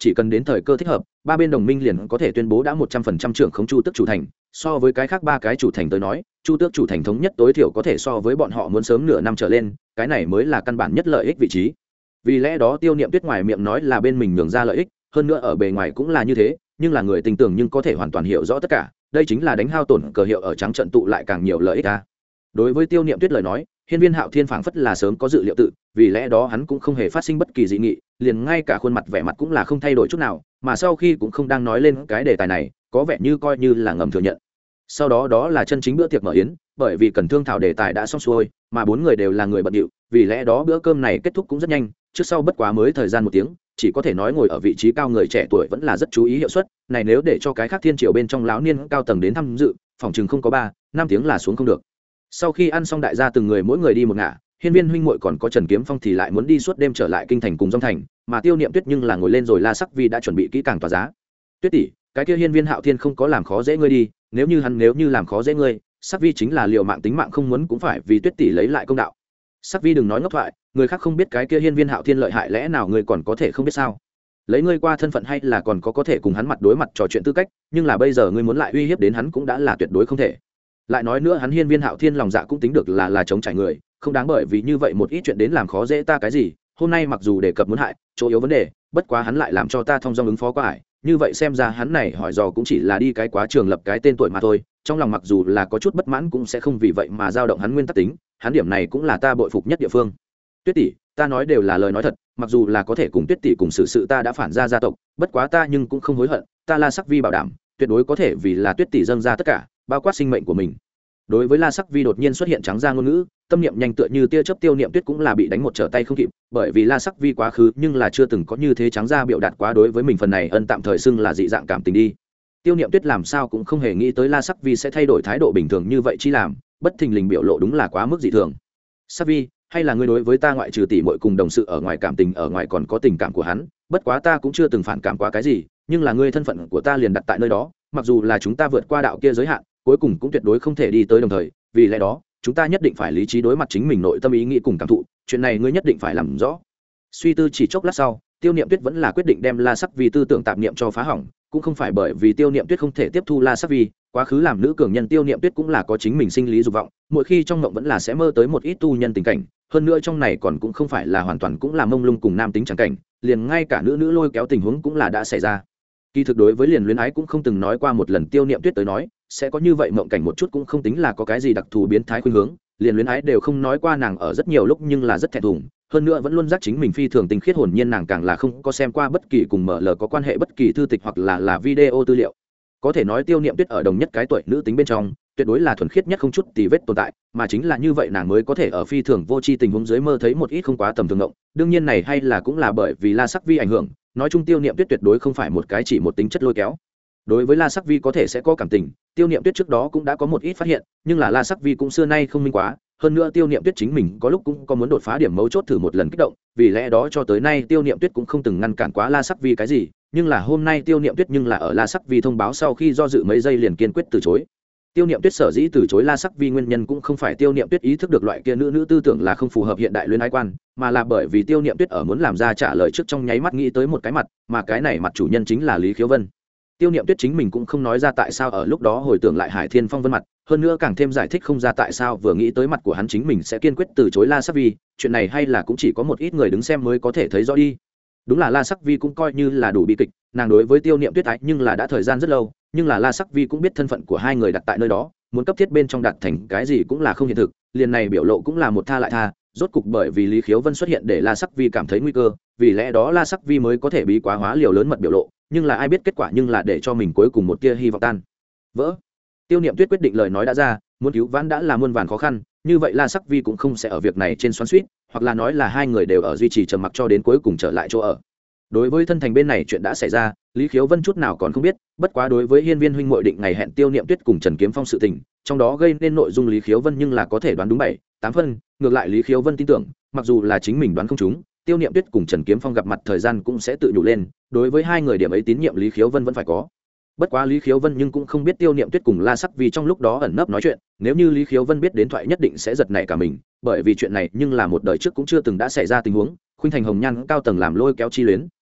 Speaker 1: chỉ cần đến thời cơ thích hợp ba bên đồng minh liền có thể tuyên bố đã một trăm phần trăm trưởng khống chu tước chủ thành. So với cái khác ba cái chủ thành tới nói, chu tước chủ thành thống nhất tối thiểu có thể so với bọn họ muốn sớm nửa năm trở lên, cái này mới là căn bản nhất lợi ích vị trí. Vì lẽ đó Tiêu Niệm Tuyết ngoài miệng nói là bên mình nhường ra lợi ích, hơn nữa ở bề ngoài cũng là như thế, nhưng là người tình tưởng nhưng có thể hoàn toàn hiểu rõ tất cả, đây chính là đánh hao tổn cờ hiệu ở trắng trận tụ lại càng nhiều lợi ích a. Đối với Tiêu Niệm Tuyết lời nói, Hiên Viên Hạo Thiên phảng phất là sớm có dự liệu tự, vì lẽ đó hắn cũng không hề phát sinh bất kỳ dị nghị, liền ngay cả khuôn mặt vẻ mặt cũng là không thay đổi chút nào, mà sau khi cũng không đang nói lên cái đề tài này, có vẻ như coi như là ngầm thừa nhận. Sau đó đó là chân chính bữa tiệc mở yến, bởi vì cần thương thảo đề tài đã xong xuôi, mà bốn người đều là người bận rộn, vì lẽ đó bữa cơm này kết thúc cũng rất nhanh, trước sau bất quá mới thời gian một tiếng, chỉ có thể nói ngồi ở vị trí cao người trẻ tuổi vẫn là rất chú ý hiệu suất, này nếu để cho cái khác thiên triều bên trong lão niên cao tầng đến tham dự, phòng chừng không có ba, năm tiếng là xuống không được. Sau khi ăn xong đại gia từng người mỗi người đi một ngả, Hiên Viên huynh muội còn có Trần Kiếm Phong thì lại muốn đi suốt đêm trở lại kinh thành cùng Dung thành, mà Tiêu Niệm Tuyết nhưng là ngồi lên rồi La Sắc Vi đã chuẩn bị kỹ càng tỏa giá. Tuyết tỷ, cái kia Hiên Viên Hạo Thiên không có làm khó dễ ngươi đi, nếu như hắn nếu như làm khó dễ ngươi, Sắc Vi chính là liều mạng tính mạng không muốn cũng phải vì Tuyết tỷ lấy lại công đạo. Sắc Vi đừng nói ngốc thoại, người khác không biết cái kia Hiên Viên Hạo Thiên lợi hại lẽ nào ngươi còn có thể không biết sao? Lấy ngươi qua thân phận hay là còn có có thể cùng hắn mặt đối mặt trò chuyện tư cách, nhưng là bây giờ ngươi muốn lại uy hiếp đến hắn cũng đã là tuyệt đối không thể. Lại nói nữa hắn Hiên Viên Hạo Thiên lòng dạ cũng tính được là là chống trải người, không đáng bởi vì như vậy một ít chuyện đến làm khó dễ ta cái gì. Hôm nay mặc dù đề cập muốn hại chỗ yếu vấn đề, bất quá hắn lại làm cho ta thông dong ứng phó qua ải, như vậy xem ra hắn này hỏi dò cũng chỉ là đi cái quá trường lập cái tên tuổi mà thôi, trong lòng mặc dù là có chút bất mãn cũng sẽ không vì vậy mà dao động hắn nguyên tắc tính, hắn điểm này cũng là ta bội phục nhất địa phương. Tuyết tỷ, ta nói đều là lời nói thật, mặc dù là có thể cùng Tuyết tỷ cùng xử sự ta đã phản ra gia tộc, bất quá ta nhưng cũng không hối hận, ta La Sắc Vi bảo đảm, tuyệt đối có thể vì là Tuyết tỷ dâng ra tất cả, bao quát sinh mệnh của mình. Đối với La Sắc Vi đột nhiên xuất hiện trắng ra ngôn ngữ, tâm niệm nhanh tựa như tia chớp Tiêu Niệm Tuyết cũng là bị đánh một trở tay không kịp, bởi vì La Sắc Vi quá khứ nhưng là chưa từng có như thế trắng ra biểu đạt quá đối với mình phần này ân tạm thời xưng là dị dạng cảm tình đi. Tiêu Niệm Tuyết làm sao cũng không hề nghĩ tới La Sắc Vi sẽ thay đổi thái độ bình thường như vậy chi làm, bất thình lình biểu lộ đúng là quá mức dị thường. Sắc Vi, hay là ngươi đối với ta ngoại trừ tỷ muội cùng đồng sự ở ngoài cảm tình ở ngoài còn có tình cảm của hắn, bất quá ta cũng chưa từng phản cảm quá cái gì, nhưng là ngươi thân phận của ta liền đặt tại nơi đó, mặc dù là chúng ta vượt qua đạo kia giới hạn, cuối cùng cũng tuyệt đối không thể đi tới đồng thời, vì lẽ đó chúng ta nhất định phải lý trí đối mặt chính mình nội tâm ý nghĩ cùng cảm thụ, chuyện này ngươi nhất định phải làm rõ. Suy tư chỉ chốc lát sau, Tiêu Niệm Tuyết vẫn là quyết định đem La Sắc Vi tư tưởng tạp niệm cho phá hỏng, cũng không phải bởi vì Tiêu Niệm Tuyết không thể tiếp thu La Sắc Vi, quá khứ làm nữ cường nhân Tiêu Niệm Tuyết cũng là có chính mình sinh lý dục vọng, mỗi khi trong mộng vẫn là sẽ mơ tới một ít tu nhân tình cảnh, hơn nữa trong này còn cũng không phải là hoàn toàn cũng là mông lung cùng nam tính chẳng cảnh, liền ngay cả nữ nữ lôi kéo tình huống cũng là đã xảy ra. Kỳ thực đối với liền luyến ái cũng không từng nói qua một lần Tiêu Niệm Tuyết tới nói, sẽ có như vậy mộng cảnh một chút cũng không tính là có cái gì đặc thù biến thái khuynh hướng, liền luyến ái đều không nói qua nàng ở rất nhiều lúc nhưng là rất thẹn thùng, hơn nữa vẫn luôn giác chính mình phi thường tinh khiết hồn nhiên nàng càng là không có xem qua bất kỳ cùng mở lờ có quan hệ bất kỳ thư tịch hoặc là là video tư liệu. Có thể nói Tiêu Niệm Tuyết ở đồng nhất cái tuổi nữ tính bên trong, tuyệt đối là thuần khiết nhất không chút tì vết tồn tại, mà chính là như vậy nàng mới có thể ở phi thường vô tri tình huống dưới mơ thấy một ít không quá tầm thường ngộng. Đương nhiên này hay là cũng là bởi vì La Sắc Vi ảnh hưởng, nói chung Tiêu Niệm Tuyết tuyệt đối không phải một cái chỉ một tính chất lôi kéo. Đối với La Sắc Vi có thể sẽ có cảm tình, Tiêu Niệm Tuyết trước đó cũng đã có một ít phát hiện, nhưng là La Sắc Vi cũng xưa nay không minh quá, hơn nữa Tiêu Niệm Tuyết chính mình có lúc cũng có muốn đột phá điểm mấu chốt thử một lần kích động, vì lẽ đó cho tới nay Tiêu Niệm Tuyết cũng không từng ngăn cản quá La Sắc Vi cái gì, nhưng là hôm nay Tiêu Niệm Tuyết nhưng là ở La Sắc Vi thông báo sau khi do dự mấy giây liền kiên quyết từ chối. Tiêu Niệm Tuyết sở dĩ từ chối La Sắc Vi nguyên nhân cũng không phải Tiêu Niệm Tuyết ý thức được loại kia nữ nữ tư tưởng là không phù hợp hiện đại luyến ái quan, mà là bởi vì Tiêu Niệm Tuyết ở muốn làm ra trả lời trước trong nháy mắt nghĩ tới một cái mặt, mà cái này mặt chủ nhân chính là Lý Khiếu Vân. Tiêu Niệm Tuyết chính mình cũng không nói ra tại sao ở lúc đó hồi tưởng lại Hải Thiên Phong Vân mặt, hơn nữa càng thêm giải thích không ra tại sao vừa nghĩ tới mặt của hắn chính mình sẽ kiên quyết từ chối La Sắc Vi, chuyện này hay là cũng chỉ có một ít người đứng xem mới có thể thấy rõ đi. Đúng là La Sắc Vi cũng coi như là đủ bi kịch, nàng đối với Tiêu Niệm Tuyết ái nhưng là đã thời gian rất lâu, nhưng là La Sắc Vi cũng biết thân phận của hai người đặt tại nơi đó, muốn cấp thiết bên trong đặt thành cái gì cũng là không hiện thực, liền này biểu lộ cũng là một tha lại tha, rốt cục bởi vì Lý Khiếu Vân xuất hiện để La Sắc Vi cảm thấy nguy cơ, vì lẽ đó La Sắc Vi mới có thể bí quá hóa liều lớn mật biểu lộ, nhưng là ai biết kết quả nhưng là để cho mình cuối cùng một tia hy vọng tan vỡ. Tiêu Niệm Tuyết quyết định lời nói đã ra, muốn cứu vãn đã là muôn vàn khó khăn, như vậy La Sắc Vi cũng không sẽ ở việc này trên xoắn xuýt, hoặc là nói là hai người đều ở duy trì trầm mặc cho đến cuối cùng trở lại chỗ ở. Đối với thân thành bên này chuyện đã xảy ra, Lý Khiếu Vân chút nào còn không biết, bất quá đối với Hiên Viên huynh muội định ngày hẹn Tiêu Niệm Tuyết cùng Trần Kiếm Phong sự tình, trong đó gây nên nội dung Lý Khiếu Vân nhưng là có thể đoán đúng bảy, tám phân, ngược lại Lý Khiếu Vân tin tưởng, mặc dù là chính mình đoán không trúng, Tiêu Niệm Tuyết cùng Trần Kiếm Phong gặp mặt thời gian cũng sẽ tự nhủ lên, đối với hai người điểm ấy tín nhiệm Lý Khiếu Vân vẫn phải có. Bất quá Lý Khiếu Vân nhưng cũng không biết Tiêu Niệm Tuyết cùng La Sắc Vi trong lúc đó ẩn nấp nói chuyện, nếu như Lý Khiếu Vân biết đến thoại nhất định sẽ giật nảy cả mình, bởi vì chuyện này nhưng là một đời trước cũng chưa từng đã xảy ra tình huống, Khuynh Thành Hồng Nhan cao tầng làm lôi kéo chi luyến,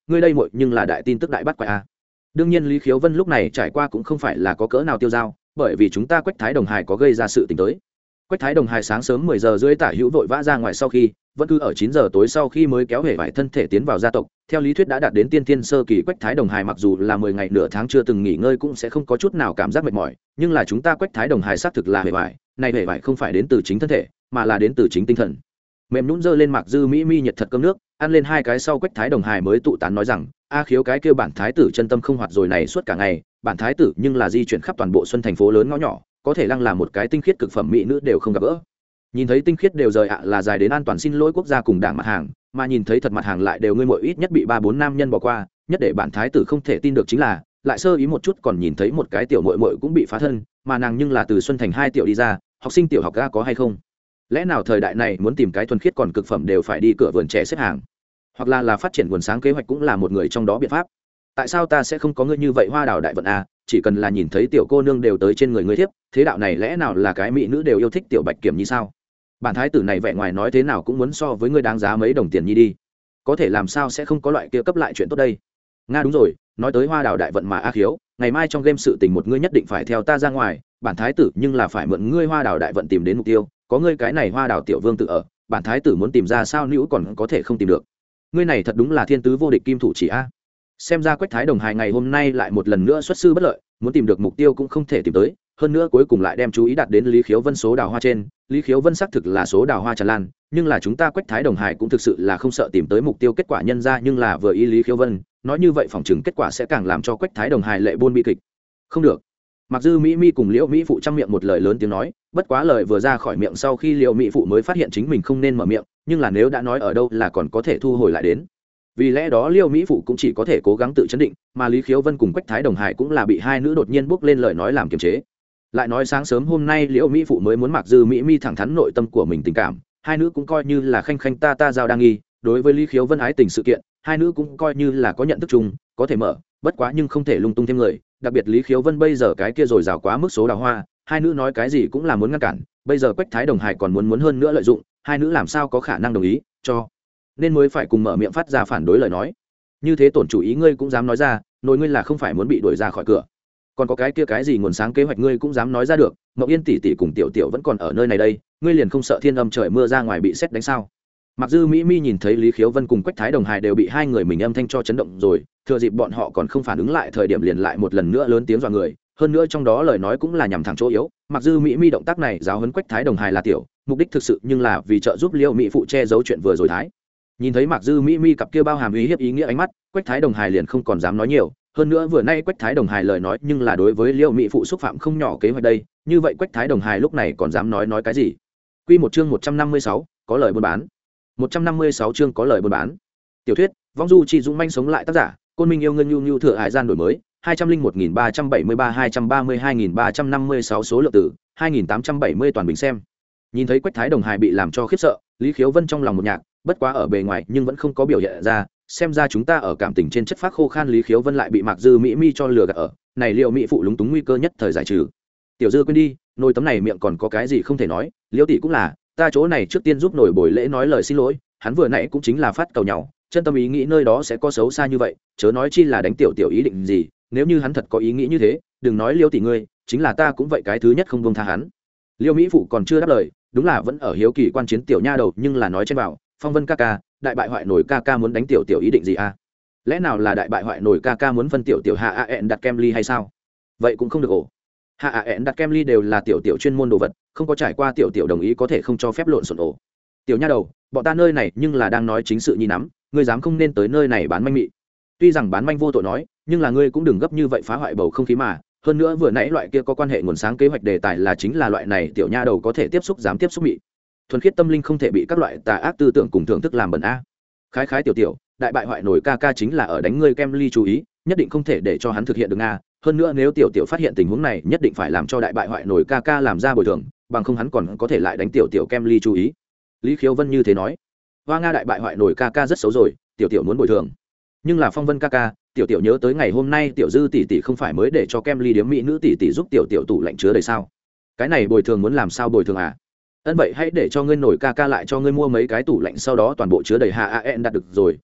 Speaker 1: ngươi đây muội nhưng là đại tin tức đại bắt quái a. Đương nhiên Lý Khiếu Vân lúc này trải qua cũng không phải là có cỡ nào tiêu dao, bởi vì chúng ta Quách Thái Đồng Hải có gây ra sự tình tới. Quách Thái Đồng Hải sáng sớm mười giờ rưỡi tả hữu vội vã ra ngoài, sau khi vẫn cứ ở chín giờ tối sau khi mới kéo hề vải thân thể tiến vào gia tộc. Theo lý thuyết đã đạt đến tiên tiên sơ kỳ Quách Thái Đồng Hải mặc dù là mười ngày nửa tháng chưa từng nghỉ ngơi cũng sẽ không có chút nào cảm giác mệt mỏi, nhưng là chúng ta Quách Thái Đồng Hải xác thực là hề vải, này hề vải không phải đến từ chính thân thể, mà là đến từ chính tinh thần. Mềm nhũn giơ lên Mạc Dư Mỹ Mi nhiệt thật cơm nước, ăn lên hai cái sau Quách Thái Đồng Hải mới tụ tán nói rằng: "A Khiếu cái kêu bản thái tử chân tâm không hoạt rồi này suốt cả ngày, bản thái tử nhưng là di chuyển khắp toàn bộ xuân thành phố lớn ngõ nhỏ, có thể lăng là một cái tinh khiết cực phẩm mỹ nữ đều không gặp gỡ." Nhìn thấy tinh khiết đều rời ạ là dài đến an toàn xin lỗi quốc gia cùng đảng mặt hàng, mà nhìn thấy thật mặt hàng lại đều ngươi muội ít nhất bị ba bốn nam nhân bỏ qua, nhất để bản thái tử không thể tin được chính là, lại sơ ý một chút còn nhìn thấy một cái tiểu muội muội cũng bị phá thân, mà nàng nhưng là từ xuân thành hai tiểu đi ra, học sinh tiểu học ga có hay không? Lẽ nào thời đại này muốn tìm cái thuần khiết còn cực phẩm đều phải đi cửa vườn trẻ xếp hàng? Hoặc là là phát triển nguồn sáng kế hoạch cũng là một người trong đó biện pháp. Tại sao ta sẽ không có ngươi như vậy hoa đào đại vận a, chỉ cần là nhìn thấy tiểu cô nương đều tới trên người ngươi thiếp, thế đạo này lẽ nào là cái mỹ nữ đều yêu thích tiểu bạch kiểm như sao? Bản thái tử này vẻ ngoài nói thế nào cũng muốn so với ngươi đáng giá mấy đồng tiền nhi đi, có thể làm sao sẽ không có loại kia cấp lại chuyện tốt đây. Nga đúng rồi, nói tới hoa đào đại vận mà A Khiếu, ngày mai trong game sự tình một ngươi nhất định phải theo ta ra ngoài, bản thái tử nhưng là phải mượn ngươi hoa đào đại vận tìm đến mục tiêu, có ngươi cái này hoa đào tiểu vương tự ở, bản thái tử muốn tìm ra sao nữ còn có thể không tìm được. Ngươi này thật đúng là thiên tứ vô địch kim thủ chỉ a. Xem ra Quách Thái Đồng Hải ngày hôm nay lại một lần nữa xuất sư bất lợi, muốn tìm được mục tiêu cũng không thể tìm tới, hơn nữa cuối cùng lại đem chú ý đặt đến Lý Khiếu Vân số đào hoa trên. Lý Khiếu Vân xác thực là số đào hoa tràn lan, nhưng là chúng ta Quách Thái Đồng Hải cũng thực sự là không sợ tìm tới mục tiêu kết quả nhân ra, nhưng là vừa ý Lý Khiếu Vân, nói như vậy phỏng chừng kết quả sẽ càng làm cho Quách Thái Đồng Hải lệ buôn bi kịch. Không được. Mặc Dư Mỹ Mi cùng Liễu Mỹ phụ trong miệng một lời lớn tiếng nói, bất quá lời vừa ra khỏi miệng sau khi Liễu Mỹ phụ mới phát hiện chính mình không nên mở miệng, nhưng là nếu đã nói ở đâu là còn có thể thu hồi lại đến. Vì lẽ đó Liễu Mỹ phụ cũng chỉ có thể cố gắng tự chấn định, mà Lý Khiếu Vân cùng Quách Thái Đồng Hải cũng là bị hai nữ đột nhiên bước lên lời nói làm kiềm chế. Lại nói sáng sớm hôm nay Liễu Mỹ phụ mới muốn Mặc Dư Mỹ Mi thẳng thắn nội tâm của mình tình cảm, hai nữ cũng coi như là khanh khanh ta ta giao đang nghi, đối với Lý Khiếu Vân ái tình sự kiện, hai nữ cũng coi như là có nhận thức chung, có thể mở, bất quá nhưng không thể lung tung thêm người, đặc biệt Lý Khiếu Vân bây giờ cái kia rồi rào quá mức số đào hoa, hai nữ nói cái gì cũng là muốn ngăn cản, bây giờ Quách Thái Đồng Hải còn muốn muốn hơn nữa lợi dụng, hai nữ làm sao có khả năng đồng ý, cho nên mới phải cùng mở miệng phát ra phản đối lời nói. Như thế tổn chủ ý ngươi cũng dám nói ra, nội ngươi là không phải muốn bị đuổi ra khỏi cửa. Còn có cái kia cái gì nguồn sáng kế hoạch ngươi cũng dám nói ra được, Ngọc Yên tỷ tỷ cùng Tiểu Tiểu vẫn còn ở nơi này đây, ngươi liền không sợ thiên âm trời mưa ra ngoài bị sét đánh sao? Mặc Dư Mỹ Mi nhìn thấy Lý Khiếu Vân cùng Quách Thái Đồng Hải đều bị hai người mình âm thanh cho chấn động rồi, thừa dịp bọn họ còn không phản ứng lại thời điểm liền lại một lần nữa lớn tiếng dọa người, hơn nữa trong đó lời nói cũng là nhằm thẳng chỗ yếu. Mặc Dư Mỹ Mi động tác này giáo huấn Quách Thái Đồng Hải là tiểu, mục đích thực sự nhưng là vì trợ giúp Liễu Mỹ phụ che giấu chuyện vừa rồi thái. Nhìn thấy Mặc Dư Mỹ Mi cặp kia bao hàm ý hiếp ý nghĩa ánh mắt, Quách Thái Đồng Hải liền không còn dám nói nhiều, hơn nữa vừa nay Quách Thái Đồng Hải lời nói nhưng là đối với Liễu Mỹ phụ xúc phạm không nhỏ kế hoạch đây, như vậy Quách Thái Đồng Hải lúc này còn dám nói nói cái gì? Quy một chương một trăm năm mươi sáu, có lời buôn bán. một trăm năm mươi sáu chương có lời buôn bán. Tiểu thuyết, Vong Du Chi Dũng manh sống lại tác giả, Côn Minh yêu ngân nhu nhu thừa hải gian đổi mới, hai trăm linh một nghìn ba trăm bảy mươi ba hai trăm ba mươi hai nghìn ba trăm năm mươi sáu số lượng tử, hai nghìn tám trăm bảy mươi toàn bình xem. Nhìn thấy Quách Thái Đồng Hải bị làm cho khiếp sợ, Lý Khiếu Vân trong lòng một nhạc, bất quá ở bề ngoài nhưng vẫn không có biểu hiện ra, xem ra chúng ta ở cảm tình trên chất phác khô khan. Lý Khiếu Vân lại bị Mạc Dư Mỹ Mi cho lừa gạt ở, này liệu Mỹ phụ lúng túng nguy cơ nhất thời giải trừ. Tiểu Dư quên đi, nồi tấm này miệng còn có cái gì không thể nói, Liễu tỷ cũng là, ta chỗ này trước tiên giúp nổi buổi lễ nói lời xin lỗi, hắn vừa nãy cũng chính là phát cầu nhau, chân tâm ý nghĩ nơi đó sẽ có xấu xa như vậy, chớ nói chi là đánh tiểu tiểu ý định gì, nếu như hắn thật có ý nghĩ như thế, đừng nói Liêu tỷ ngươi, chính là ta cũng vậy cái thứ nhất không buông tha hắn. Liêu Mỹ phụ còn chưa đáp lời, đúng là vẫn ở hiếu kỳ quan chiến tiểu nha đầu, nhưng là nói trên bảo, Phong Vân ca ca, đại bại hoại nổi ca ca muốn đánh tiểu tiểu ý định gì a? Lẽ nào là đại bại hoại nổi ca ca muốn phân tiểu tiểu hạ a ẹn đặt kem ly hay sao? Vậy cũng không được ổ. Hạ a ẹn đặt kem ly đều là tiểu tiểu chuyên môn đồ vật, không có trải qua tiểu tiểu đồng ý có thể không cho phép lộn xộn ổ. Tiểu nha đầu, bọn ta nơi này nhưng là đang nói chính sự nhi nắm, ngươi dám không nên tới nơi này bán manh mị. Tuy rằng bán manh vô tội nói, nhưng là ngươi cũng đừng gấp như vậy phá hoại bầu không khí mà, hơn nữa vừa nãy loại kia có quan hệ nguồn sáng kế hoạch đề tài là chính là loại này tiểu nha đầu có thể tiếp xúc dám tiếp xúc mị. Thuần khiết tâm linh không thể bị các loại tà ác tư tưởng cùng thưởng thức làm bẩn a. Khái khái tiểu tiểu, đại bại hoại nổi ca ca chính là ở đánh ngươi kem ly chú ý, nhất định không thể để cho hắn thực hiện được a. Hơn nữa nếu tiểu tiểu phát hiện tình huống này, nhất định phải làm cho đại bại hoại nổi ca ca làm ra bồi thường, bằng không hắn còn có thể lại đánh tiểu tiểu kem ly chú ý. Lý Khiếu Vân như thế nói. Hoa Nga đại bại hoại nổi ca ca rất xấu rồi, tiểu tiểu muốn bồi thường. Nhưng là Phong Vân ca ca, tiểu tiểu nhớ tới ngày hôm nay tiểu Dư tỷ tỷ không phải mới để cho kem ly điếm mỹ nữ tỷ tỷ giúp tiểu tiểu tủ lạnh chứa đầy sao? Cái này bồi thường muốn làm sao bồi thường à? Ân vậy hãy để cho ngươi nổi ca ca lại cho ngươi mua mấy cái tủ lạnh sau đó toàn bộ chứa đầy hạ a en đặt được rồi,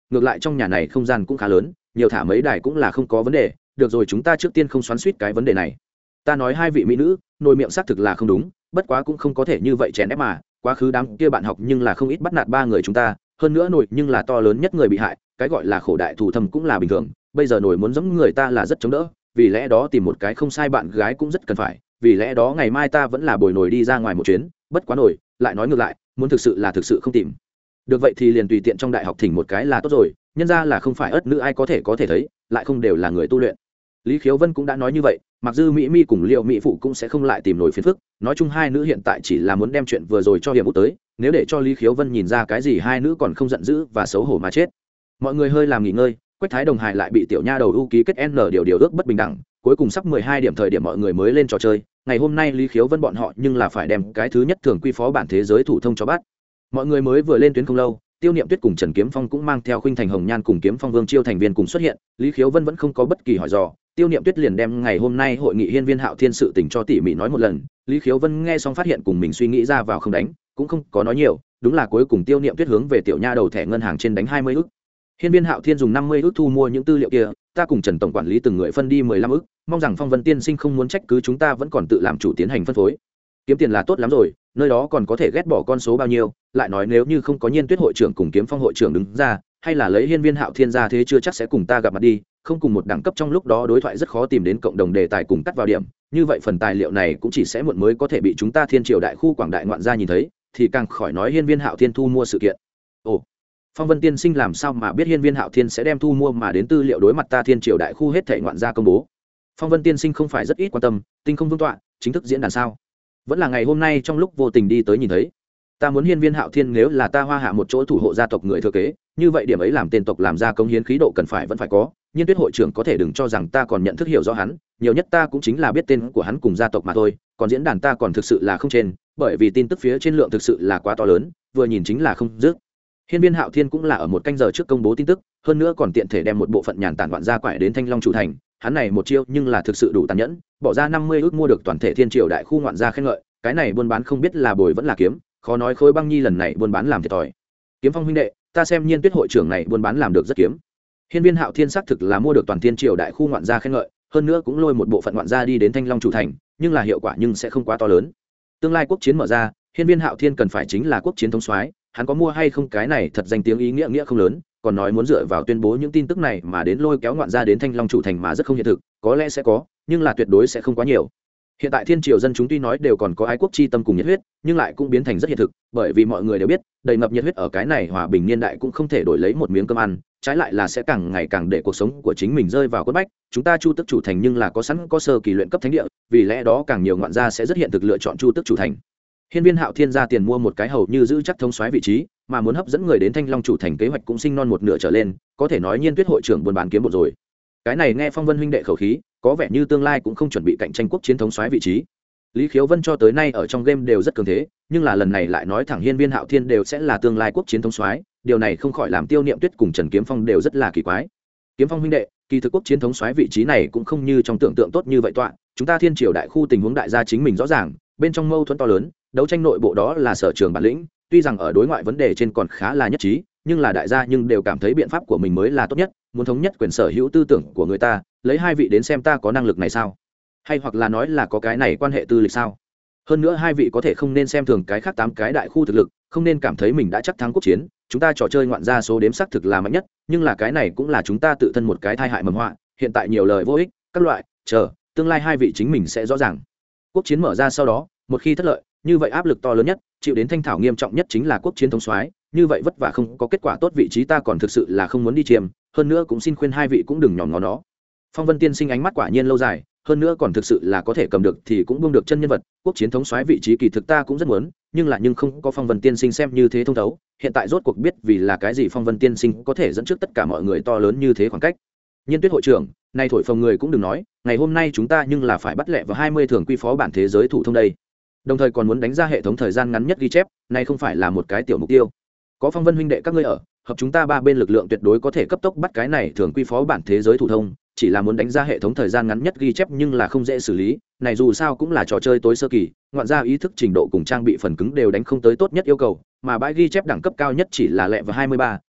Speaker 1: ngược lại trong nhà này không gian cũng khá lớn, nhiều thả mấy đài cũng là không có vấn đề. Được rồi, chúng ta trước tiên không xoắn xuýt cái vấn đề này. Ta nói hai vị mỹ nữ, nồi miệng xác thực là không đúng, bất quá cũng không có thể như vậy chèn ép mà. Quá khứ đám kia bạn học nhưng là không ít bắt nạt ba người chúng ta, hơn nữa nồi nhưng là to lớn nhất người bị hại, cái gọi là khổ đại thù thâm cũng là bình thường. Bây giờ nồi muốn giống người ta là rất chống đỡ, vì lẽ đó tìm một cái không sai bạn gái cũng rất cần phải. Vì lẽ đó ngày mai ta vẫn là bồi nồi đi ra ngoài một chuyến, bất quá nồi lại nói ngược lại, muốn thực sự là thực sự không tìm được vậy thì liền tùy tiện trong đại học thỉnh một cái là tốt rồi, nhân ra là không phải ớt nữ ai có thể có thể thấy, lại không đều là người tu luyện. Lý Khiếu Vân cũng đã nói như vậy, mặc dư mỹ mi cùng liệu mỹ phụ cũng sẽ không lại tìm nổi phiền phức. Nói chung hai nữ hiện tại chỉ là muốn đem chuyện vừa rồi cho hiểm út tới, nếu để cho Lý Khiếu Vân nhìn ra cái gì hai nữ còn không giận dữ và xấu hổ mà chết. Mọi người hơi làm nghỉ ngơi, Quách Thái Đồng Hải lại bị tiểu nha đầu ưu ký kết N điều điều ước bất bình đẳng, cuối cùng sắp mười hai điểm thời điểm mọi người mới lên trò chơi. Ngày hôm nay Lý Khiếu Vân bọn họ nhưng là phải đem cái thứ nhất thường quy phó bản thế giới thủ thông cho bắt. Mọi người mới vừa lên tuyến không lâu, Tiêu Niệm Tuyết cùng Trần Kiếm Phong cũng mang theo Khuynh Thành Hồng Nhan cùng Kiếm Phong Vương Chiêu thành viên cùng xuất hiện. Lý Khiếu Vân vẫn không có bất kỳ hỏi dò, Tiêu Niệm Tuyết liền đem ngày hôm nay hội nghị hiên viên Hạo Thiên sự tình cho tỉ mỉ nói một lần. Lý Khiếu Vân nghe xong phát hiện cùng mình suy nghĩ ra vào không đánh, cũng không có nói nhiều, đúng là cuối cùng Tiêu Niệm Tuyết hướng về tiểu nha đầu thẻ ngân hàng trên đánh hai mươi ức. Hiên viên Hạo Thiên dùng năm mươi ức thu mua những tư liệu kia, ta cùng Trần tổng quản lý từng người phân đi mười lăm ức, mong rằng Phong Vân tiên sinh không muốn trách cứ chúng ta vẫn còn tự làm chủ tiến hành phân phối. Kiếm tiền là tốt lắm rồi, nơi đó còn có thể ghét bỏ con số bao nhiêu, lại nói nếu như không có Nhiên Tuyết hội trưởng cùng Kiếm Phong hội trưởng đứng ra, hay là lấy hiên viên Hạo Thiên ra thế chưa chắc sẽ cùng ta gặp mặt đi, không cùng một đẳng cấp trong lúc đó đối thoại rất khó tìm đến cộng đồng đề tài cùng cắt vào điểm, như vậy phần tài liệu này cũng chỉ sẽ muộn mới có thể bị chúng ta Thiên Triều đại khu Quảng Đại ngoạn gia nhìn thấy, thì càng khỏi nói hiên viên Hạo Thiên thu mua sự kiện. Ồ, Phong Vân tiên sinh làm sao mà biết hiên viên Hạo Thiên sẽ đem thu mua mà đến tư liệu đối mặt ta Thiên Triều đại khu hết thảy ngoạn gia công bố? Phong Vân tiên sinh không phải rất ít quan tâm, tinh không vương tọa, chính thức diễn đàn sao? Vẫn là ngày hôm nay trong lúc vô tình đi tới nhìn thấy. Ta muốn hiên viên Hạo Thiên nếu là ta Hoa Hạ một chỗ thủ hộ gia tộc người thừa kế, như vậy điểm ấy làm tên tộc làm ra công hiến khí độ cần phải vẫn phải có. Nhiên Tuyết hội trưởng có thể đừng cho rằng ta còn nhận thức hiểu rõ hắn, nhiều nhất ta cũng chính là biết tên của hắn cùng gia tộc mà thôi, còn diễn đàn ta còn thực sự là không trên, bởi vì tin tức phía trên lượng thực sự là quá to lớn, vừa nhìn chính là không dứt. Hiên viên Hạo Thiên cũng là ở một canh giờ trước công bố tin tức, hơn nữa còn tiện thể đem một bộ phận nhàn tản loạn ra quải đến Thanh Long chủ thành, hắn này một chiêu nhưng là thực sự đủ tàn nhẫn, bỏ ra năm mươi ức mua được toàn thể Thiên Triều đại khu ngoạn gia khen ngợi, cái này buôn bán không biết là bồi vẫn là kiếm, khó nói Khối Băng Nhi lần này buôn bán làm thiệt thòi. Kiếm Phong huynh đệ, ta xem Nhiên Tuyết hội trưởng này buôn bán làm được rất kiếm. Hiên viên Hạo Thiên xác thực là mua được toàn Thiên Triều đại khu ngoạn gia khen ngợi, hơn nữa cũng lôi một bộ phận ngoạn gia đi đến Thanh Long chủ thành, nhưng là hiệu quả nhưng sẽ không quá to lớn. Tương lai quốc chiến mở ra, hiên viên Hạo Thiên cần phải chính là quốc chiến thống soái, hắn có mua hay không cái này thật danh tiếng ý nghĩa nghĩa không lớn, còn nói muốn dựa vào tuyên bố những tin tức này mà đến lôi kéo ngoạn gia đến Thanh Long chủ thành mà rất không hiện thực, có lẽ sẽ có, nhưng là tuyệt đối sẽ không quá nhiều. Hiện tại Thiên Triều dân chúng tuy nói đều còn có ái quốc chi tâm cùng nhiệt huyết, nhưng lại cũng biến thành rất hiện thực, bởi vì mọi người đều biết, đầy ngập nhiệt huyết ở cái này hòa bình niên đại cũng không thể đổi lấy một miếng cơm ăn, trái lại là sẽ càng ngày càng để cuộc sống của chính mình rơi vào quất bách. Chúng ta Chu Tức chủ thành nhưng là có sẵn có sơ kỳ luyện cấp thánh địa, vì lẽ đó càng nhiều ngoạn gia sẽ rất hiện thực lựa chọn Chu Tức chủ thành. Hiên viên Hạo Thiên ra tiền mua một cái hầu như giữ chắc thống soái vị trí, mà muốn hấp dẫn người đến Thanh Long chủ thành kế hoạch cũng sinh non một nửa trở lên, có thể nói Nhiên Tuyết hội trưởng buôn bán kiếm một rồi. Cái này nghe Phong Vân huynh đệ khẩu khí, có vẻ như tương lai cũng không chuẩn bị cạnh tranh quốc chiến thống soái vị trí. Lý Khiếu Vân cho tới nay ở trong game đều rất cường thế, nhưng là lần này lại nói thẳng hiên viên Hạo Thiên đều sẽ là tương lai quốc chiến thống soái, điều này không khỏi làm Tiêu Niệm Tuyết cùng Trần Kiếm Phong đều rất là kỳ quái. Kiếm Phong huynh đệ, kỳ thực quốc chiến thống soái vị trí này cũng không như trong tưởng tượng tốt như vậy tọa, chúng ta Thiên Triều đại khu tình huống đại gia chính mình rõ ràng, bên trong mâu thuẫn to lớn, đấu tranh nội bộ đó là sở trường bản lĩnh, tuy rằng ở đối ngoại vấn đề trên còn khá là nhất trí, nhưng là đại gia nhưng đều cảm thấy biện pháp của mình mới là tốt nhất, muốn thống nhất quyền sở hữu tư tưởng của người ta, lấy hai vị đến xem ta có năng lực này sao, hay hoặc là nói là có cái này quan hệ tư lịch sao. Hơn nữa hai vị có thể không nên xem thường cái khác tám cái đại khu thực lực, không nên cảm thấy mình đã chắc thắng quốc chiến, chúng ta trò chơi ngoạn gia số đếm xác thực là mạnh nhất, nhưng là cái này cũng là chúng ta tự thân một cái tai hại mầm họa, hiện tại nhiều lời vô ích, các loại, chờ, tương lai hai vị chính mình sẽ rõ ràng. Quốc chiến mở ra sau đó, một khi thất lợi, như vậy áp lực to lớn nhất, chịu đến thanh thảo nghiêm trọng nhất chính là quốc chiến thống soái, như vậy vất vả không có kết quả tốt vị trí ta còn thực sự là không muốn đi chiếm, hơn nữa cũng xin khuyên hai vị cũng đừng nhòm ngó nó. Phong Vân tiên sinh ánh mắt quả nhiên lâu dài, hơn nữa còn thực sự là có thể cầm được thì cũng buông được chân nhân vật, quốc chiến thống soái vị trí kỳ thực ta cũng rất muốn, nhưng là nhưng không có Phong Vân tiên sinh xem như thế thông thấu, hiện tại rốt cuộc biết vì là cái gì Phong Vân tiên sinh có thể dẫn trước tất cả mọi người to lớn như thế khoảng cách. Nhiên Tuyết hội trưởng, nay thổi phồng người cũng đừng nói, ngày hôm nay chúng ta nhưng là phải bắt lẹ vào hai mươi thường quy phó bản thế giới thủ thông đây. Đồng thời còn muốn đánh ra hệ thống thời gian ngắn nhất ghi chép, này không phải là một cái tiểu mục tiêu. Có Phong Vân huynh đệ các ngươi ở, hợp chúng ta ba bên lực lượng tuyệt đối có thể cấp tốc bắt cái này thường quy phó bản thế giới thủ thông, chỉ là muốn đánh ra hệ thống thời gian ngắn nhất ghi chép nhưng là không dễ xử lý, này dù sao cũng là trò chơi tối sơ kỳ, ngoạn ra ý thức trình độ cùng trang bị phần cứng đều đánh không tới tốt nhất yêu cầu, mà bãi ghi chép đẳng cấp cao nhất chỉ là lẹ vào hai mươi ba,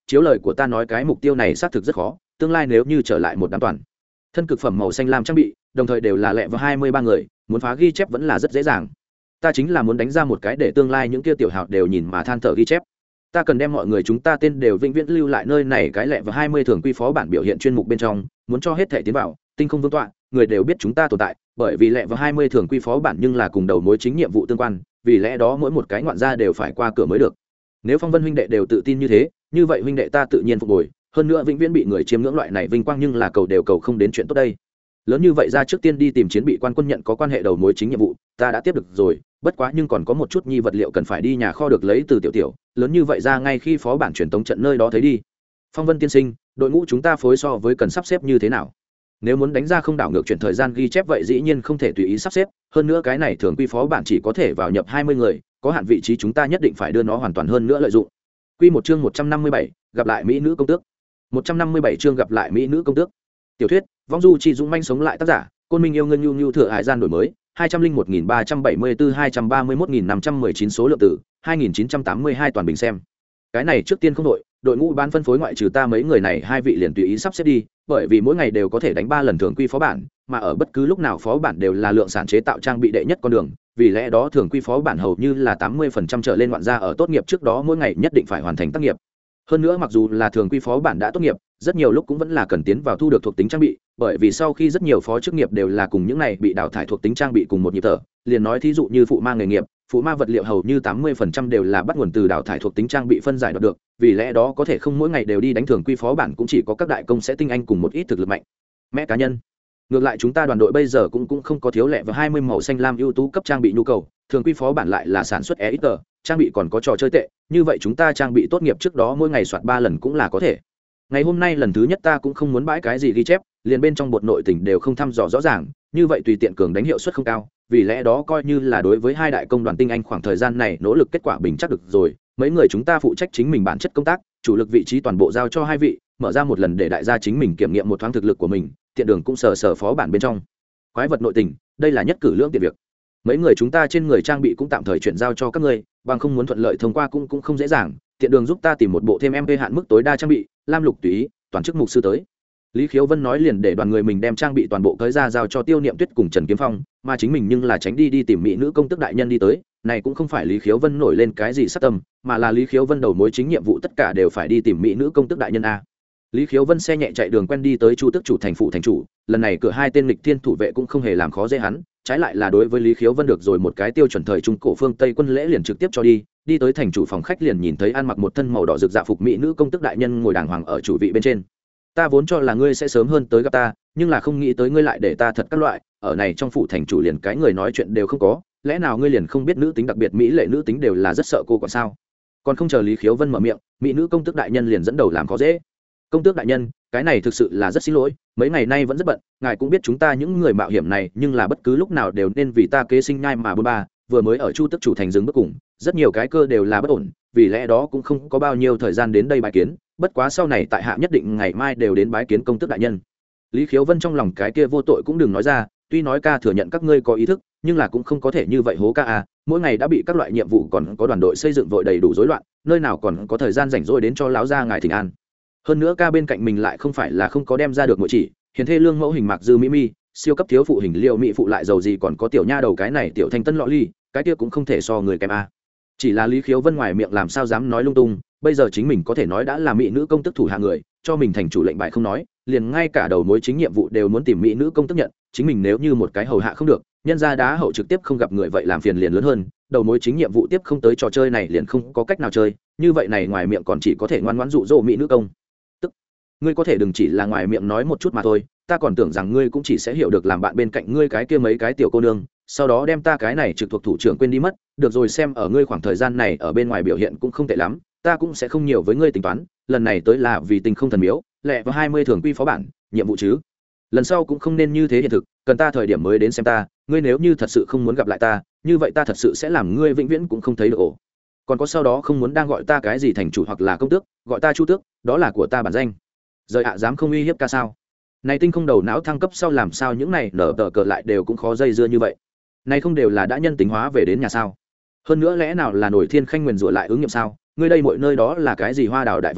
Speaker 1: chiếu lời của ta nói cái mục tiêu này xác thực rất khó, tương lai nếu như trở lại một đám toàn thân cực phẩm màu xanh lam trang bị, đồng thời đều là lẹ vào hai mươi ba người, muốn phá ghi chép vẫn là rất dễ dàng. Ta chính là muốn đánh ra một cái để tương lai những kia tiểu hào đều nhìn mà than thở ghi chép. Ta cần đem mọi người chúng ta tên đều vĩnh viễn lưu lại nơi này cái lẹ vào hai mươi thường quy phó bản biểu hiện chuyên mục bên trong, muốn cho hết thể tiến vào tinh không vương tọa, người đều biết chúng ta tồn tại, bởi vì lẹ vào hai mươi thường quy phó bản nhưng là cùng đầu mối chính nhiệm vụ tương quan, vì lẽ đó mỗi một cái ngoạn gia đều phải qua cửa mới được. Nếu Phong Vân huynh đệ đều tự tin như thế, như vậy huynh đệ ta tự nhiên phục hồi, hơn nữa vĩnh viễn bị người chiêm ngưỡng loại này vinh quang, nhưng là cầu đều cầu không đến chuyện tốt đây. Lớn như vậy ra trước tiên đi tìm chiến bị quan quân nhận có quan hệ đầu mối chính nhiệm vụ, ta đã tiếp được rồi, bất quá nhưng còn có một chút nhi vật liệu cần phải đi nhà kho được lấy từ tiểu tiểu, lớn như vậy ra ngay khi phó bản truyền tống trận nơi đó thấy đi. Phong Vân tiên sinh, đội ngũ chúng ta phối so với cần sắp xếp như thế nào? Nếu muốn đánh ra không đảo ngược chuyển thời gian ghi chép vậy dĩ nhiên không thể tùy ý sắp xếp, hơn nữa cái này thường quy phó bản chỉ có thể vào nhập hai mươi người, có hạn vị trí chúng ta nhất định phải đưa nó hoàn toàn hơn nữa lợi dụng. Quy một chương một trăm năm mươi bảy, gặp lại mỹ nữ công tước. một trăm năm mươi bảy chương gặp lại mỹ nữ công tước. Tiểu thuyết, Vong Du Chi Dũng manh sống lại tác giả, Côn Minh yêu ngân nhu nhu thừa hải gian đổi mới, hai trăm linh một nghìn ba trăm bảy mươi tư hai trăm ba mươi mốt nghìn năm trăm mười chín số lượng tử, hai nghìn chín trăm tám mươi hai toàn bình xem. Cái này trước tiên không đội, đội ngũ ban phân phối ngoại trừ ta mấy người này hai vị liền tùy ý sắp xếp đi, bởi vì mỗi ngày đều có thể đánh ba lần thường quy phó bản, mà ở bất cứ lúc nào phó bản đều là lượng sản chế tạo trang bị đệ nhất con đường, vì lẽ đó thường quy phó bản hầu như là tám mươi phần trăm trở lên ngoạn gia ở tốt nghiệp trước đó mỗi ngày nhất định phải hoàn thành tác nghiệp. Hơn nữa mặc dù là thường quy phó bản đã tốt nghiệp, rất nhiều lúc cũng vẫn là cần tiến vào thu được thuộc tính trang bị, bởi vì sau khi rất nhiều phó chức nghiệp đều là cùng những này bị đào thải thuộc tính trang bị cùng một nhịp thở, liền nói thí dụ như phụ ma nghề nghiệp, phụ ma vật liệu hầu như tám mươi phần trăm đều là bắt nguồn từ đào thải thuộc tính trang bị phân giải đoạt được, vì lẽ đó có thể không mỗi ngày đều đi đánh thường quy phó bản, cũng chỉ có các đại công sẽ tinh anh cùng một ít thực lực mạnh mẽ cá nhân. Ngược lại chúng ta đoàn đội bây giờ cũng cũng không có thiếu lẹ và hai mươi màu xanh lam ưu tú cấp trang bị nhu cầu, thường quy phó bản lại là sản xuất e ít tờ, trang bị còn có trò chơi tệ, như vậy chúng ta trang bị tốt nghiệp trước đó mỗi ngày soạt ba lần cũng là có thể. Ngày hôm nay lần thứ nhất ta cũng không muốn bãi cái gì ghi chép, liền bên trong bột nội tình đều không thăm dò rõ ràng, như vậy tùy tiện cường đánh hiệu suất không cao, vì lẽ đó coi như là đối với hai đại công đoàn tinh anh khoảng thời gian này nỗ lực kết quả bình chắc được rồi, mấy người chúng ta phụ trách chính mình bản chất công tác, chủ lực vị trí toàn bộ giao cho hai vị, mở ra một lần để đại gia chính mình kiểm nghiệm một thoáng thực lực của mình, tiện đường cũng sờ sờ phó bản bên trong quái vật nội tình, đây là nhất cử lưỡng tiện việc. Mấy người chúng ta trên người trang bị cũng tạm thời chuyển giao cho các ngươi, bằng không muốn thuận lợi thông qua cũng cũng không dễ dàng, tiện đường giúp ta tìm một bộ thêm em pê hạn mức tối đa trang bị, lam lục tùy ý, toàn chức mục sư tới. Lý Khiếu Vân nói liền để đoàn người mình đem trang bị toàn bộ tới ra giao cho Tiêu Niệm Tuyết cùng Trần Kiếm Phong, mà chính mình nhưng là tránh đi đi tìm mỹ nữ công tước đại nhân đi tới, này cũng không phải Lý Khiếu Vân nổi lên cái gì sát tâm, mà là Lý Khiếu Vân đầu mối chính nhiệm vụ tất cả đều phải đi tìm mỹ nữ công tước đại nhân a. Lý Khiếu Vân xe nhẹ chạy đường quen đi tới Chu Tước chủ thành phụ thành chủ, lần này cửa hai tên lịch thiên thủ vệ cũng không hề làm khó dễ hắn, trái lại là đối với Lý Khiếu Vân được rồi một cái tiêu chuẩn thời trung cổ phương Tây quân lễ liền trực tiếp cho đi, đi tới thành chủ phòng khách liền nhìn thấy ăn mặc một thân màu đỏ rực dạ phục mỹ nữ công tước đại nhân ngồi đàng hoàng ở chủ vị bên trên. Ta vốn cho là ngươi sẽ sớm hơn tới gặp ta, nhưng là không nghĩ tới ngươi lại để ta thật các loại, ở này trong phủ thành chủ liền cái người nói chuyện đều không có, lẽ nào ngươi liền không biết nữ tính đặc biệt mỹ lệ nữ tính đều là rất sợ cô còn sao? Còn không chờ Lý Khiếu Vân mở miệng, mỹ nữ công tước đại nhân liền dẫn đầu làm khó dễ. Công tước đại nhân, cái này thực sự là rất xin lỗi, mấy ngày nay vẫn rất bận, ngài cũng biết chúng ta những người mạo hiểm này, nhưng là bất cứ lúc nào đều nên vì ta kế sinh nhai mà bôn ba, vừa mới ở Chu Tước chủ thành dừng bước cùng, rất nhiều cái cơ đều là bất ổn, vì lẽ đó cũng không có bao nhiêu thời gian đến đây bái kiến, bất quá sau này tại hạ nhất định ngày mai đều đến bái kiến công tước đại nhân. Lý Khiếu Vân trong lòng cái kia vô tội cũng đừng nói ra, tuy nói ca thừa nhận các ngươi có ý thức, nhưng là cũng không có thể như vậy hố ca à, mỗi ngày đã bị các loại nhiệm vụ còn có đoàn đội xây dựng vội đầy đủ rối loạn, nơi nào còn có thời gian rảnh rỗi đến cho láo gia ngài thỉnh an. Hơn nữa ca bên cạnh mình lại không phải là không có đem ra được mỗi chỉ, hiền thê lương mẫu hình Mạc Dư Mỹ Mi, siêu cấp thiếu phụ hình Liệu Mỹ phụ lại giàu gì còn có tiểu nha đầu cái này tiểu thanh tân lọ ly, cái kia cũng không thể so người kém a. Chỉ là Lý Khiếu Vân ngoài miệng làm sao dám nói lung tung, bây giờ chính mình có thể nói đã là mỹ nữ công tức thủ hạ người, cho mình thành chủ lệnh bài không nói, liền ngay cả đầu mối chính nhiệm vụ đều muốn tìm mỹ nữ công tức nhận, chính mình nếu như một cái hầu hạ không được, nhân ra đá hậu trực tiếp không gặp người vậy làm phiền liền lớn hơn, đầu mối chính nhiệm vụ tiếp không tới trò chơi này liền không có cách nào chơi, như vậy này ngoài miệng còn chỉ có thể ngoan ngoãn dụ dỗ mỹ nữ công tức. Ngươi có thể đừng chỉ là ngoài miệng nói một chút mà thôi, ta còn tưởng rằng ngươi cũng chỉ sẽ hiểu được làm bạn bên cạnh ngươi cái kia mấy cái tiểu cô nương, sau đó đem ta cái này trực thuộc thủ trưởng quên đi mất, được rồi, xem ở ngươi khoảng thời gian này ở bên ngoài biểu hiện cũng không tệ lắm, ta cũng sẽ không nhiều với ngươi tính toán, lần này tới là vì tình không thần miếu, lẹ vào hai mươi thường quy phó bản, nhiệm vụ chứ. Lần sau cũng không nên như thế hiện thực, cần ta thời điểm mới đến xem ta, ngươi nếu như thật sự không muốn gặp lại ta, như vậy ta thật sự sẽ làm ngươi vĩnh viễn cũng không thấy được ổ. Còn có sau đó không muốn đang gọi ta cái gì thành chủ hoặc là công tước, gọi ta Chu Tước, đó là của ta bản danh. Rời ạ dám không uy hiếp ca sao? Này tinh không đầu não thăng cấp sau làm sao những này nở tờ cờ lại đều cũng khó dây dưa như vậy. Này không đều là đã nhân tính hóa về đến nhà sao? Hơn nữa lẽ nào là nổi thiên khanh nguyền rủa lại ứng nghiệm sao? Ngươi đây mọi nơi đó là cái gì hoa đào đại vận a,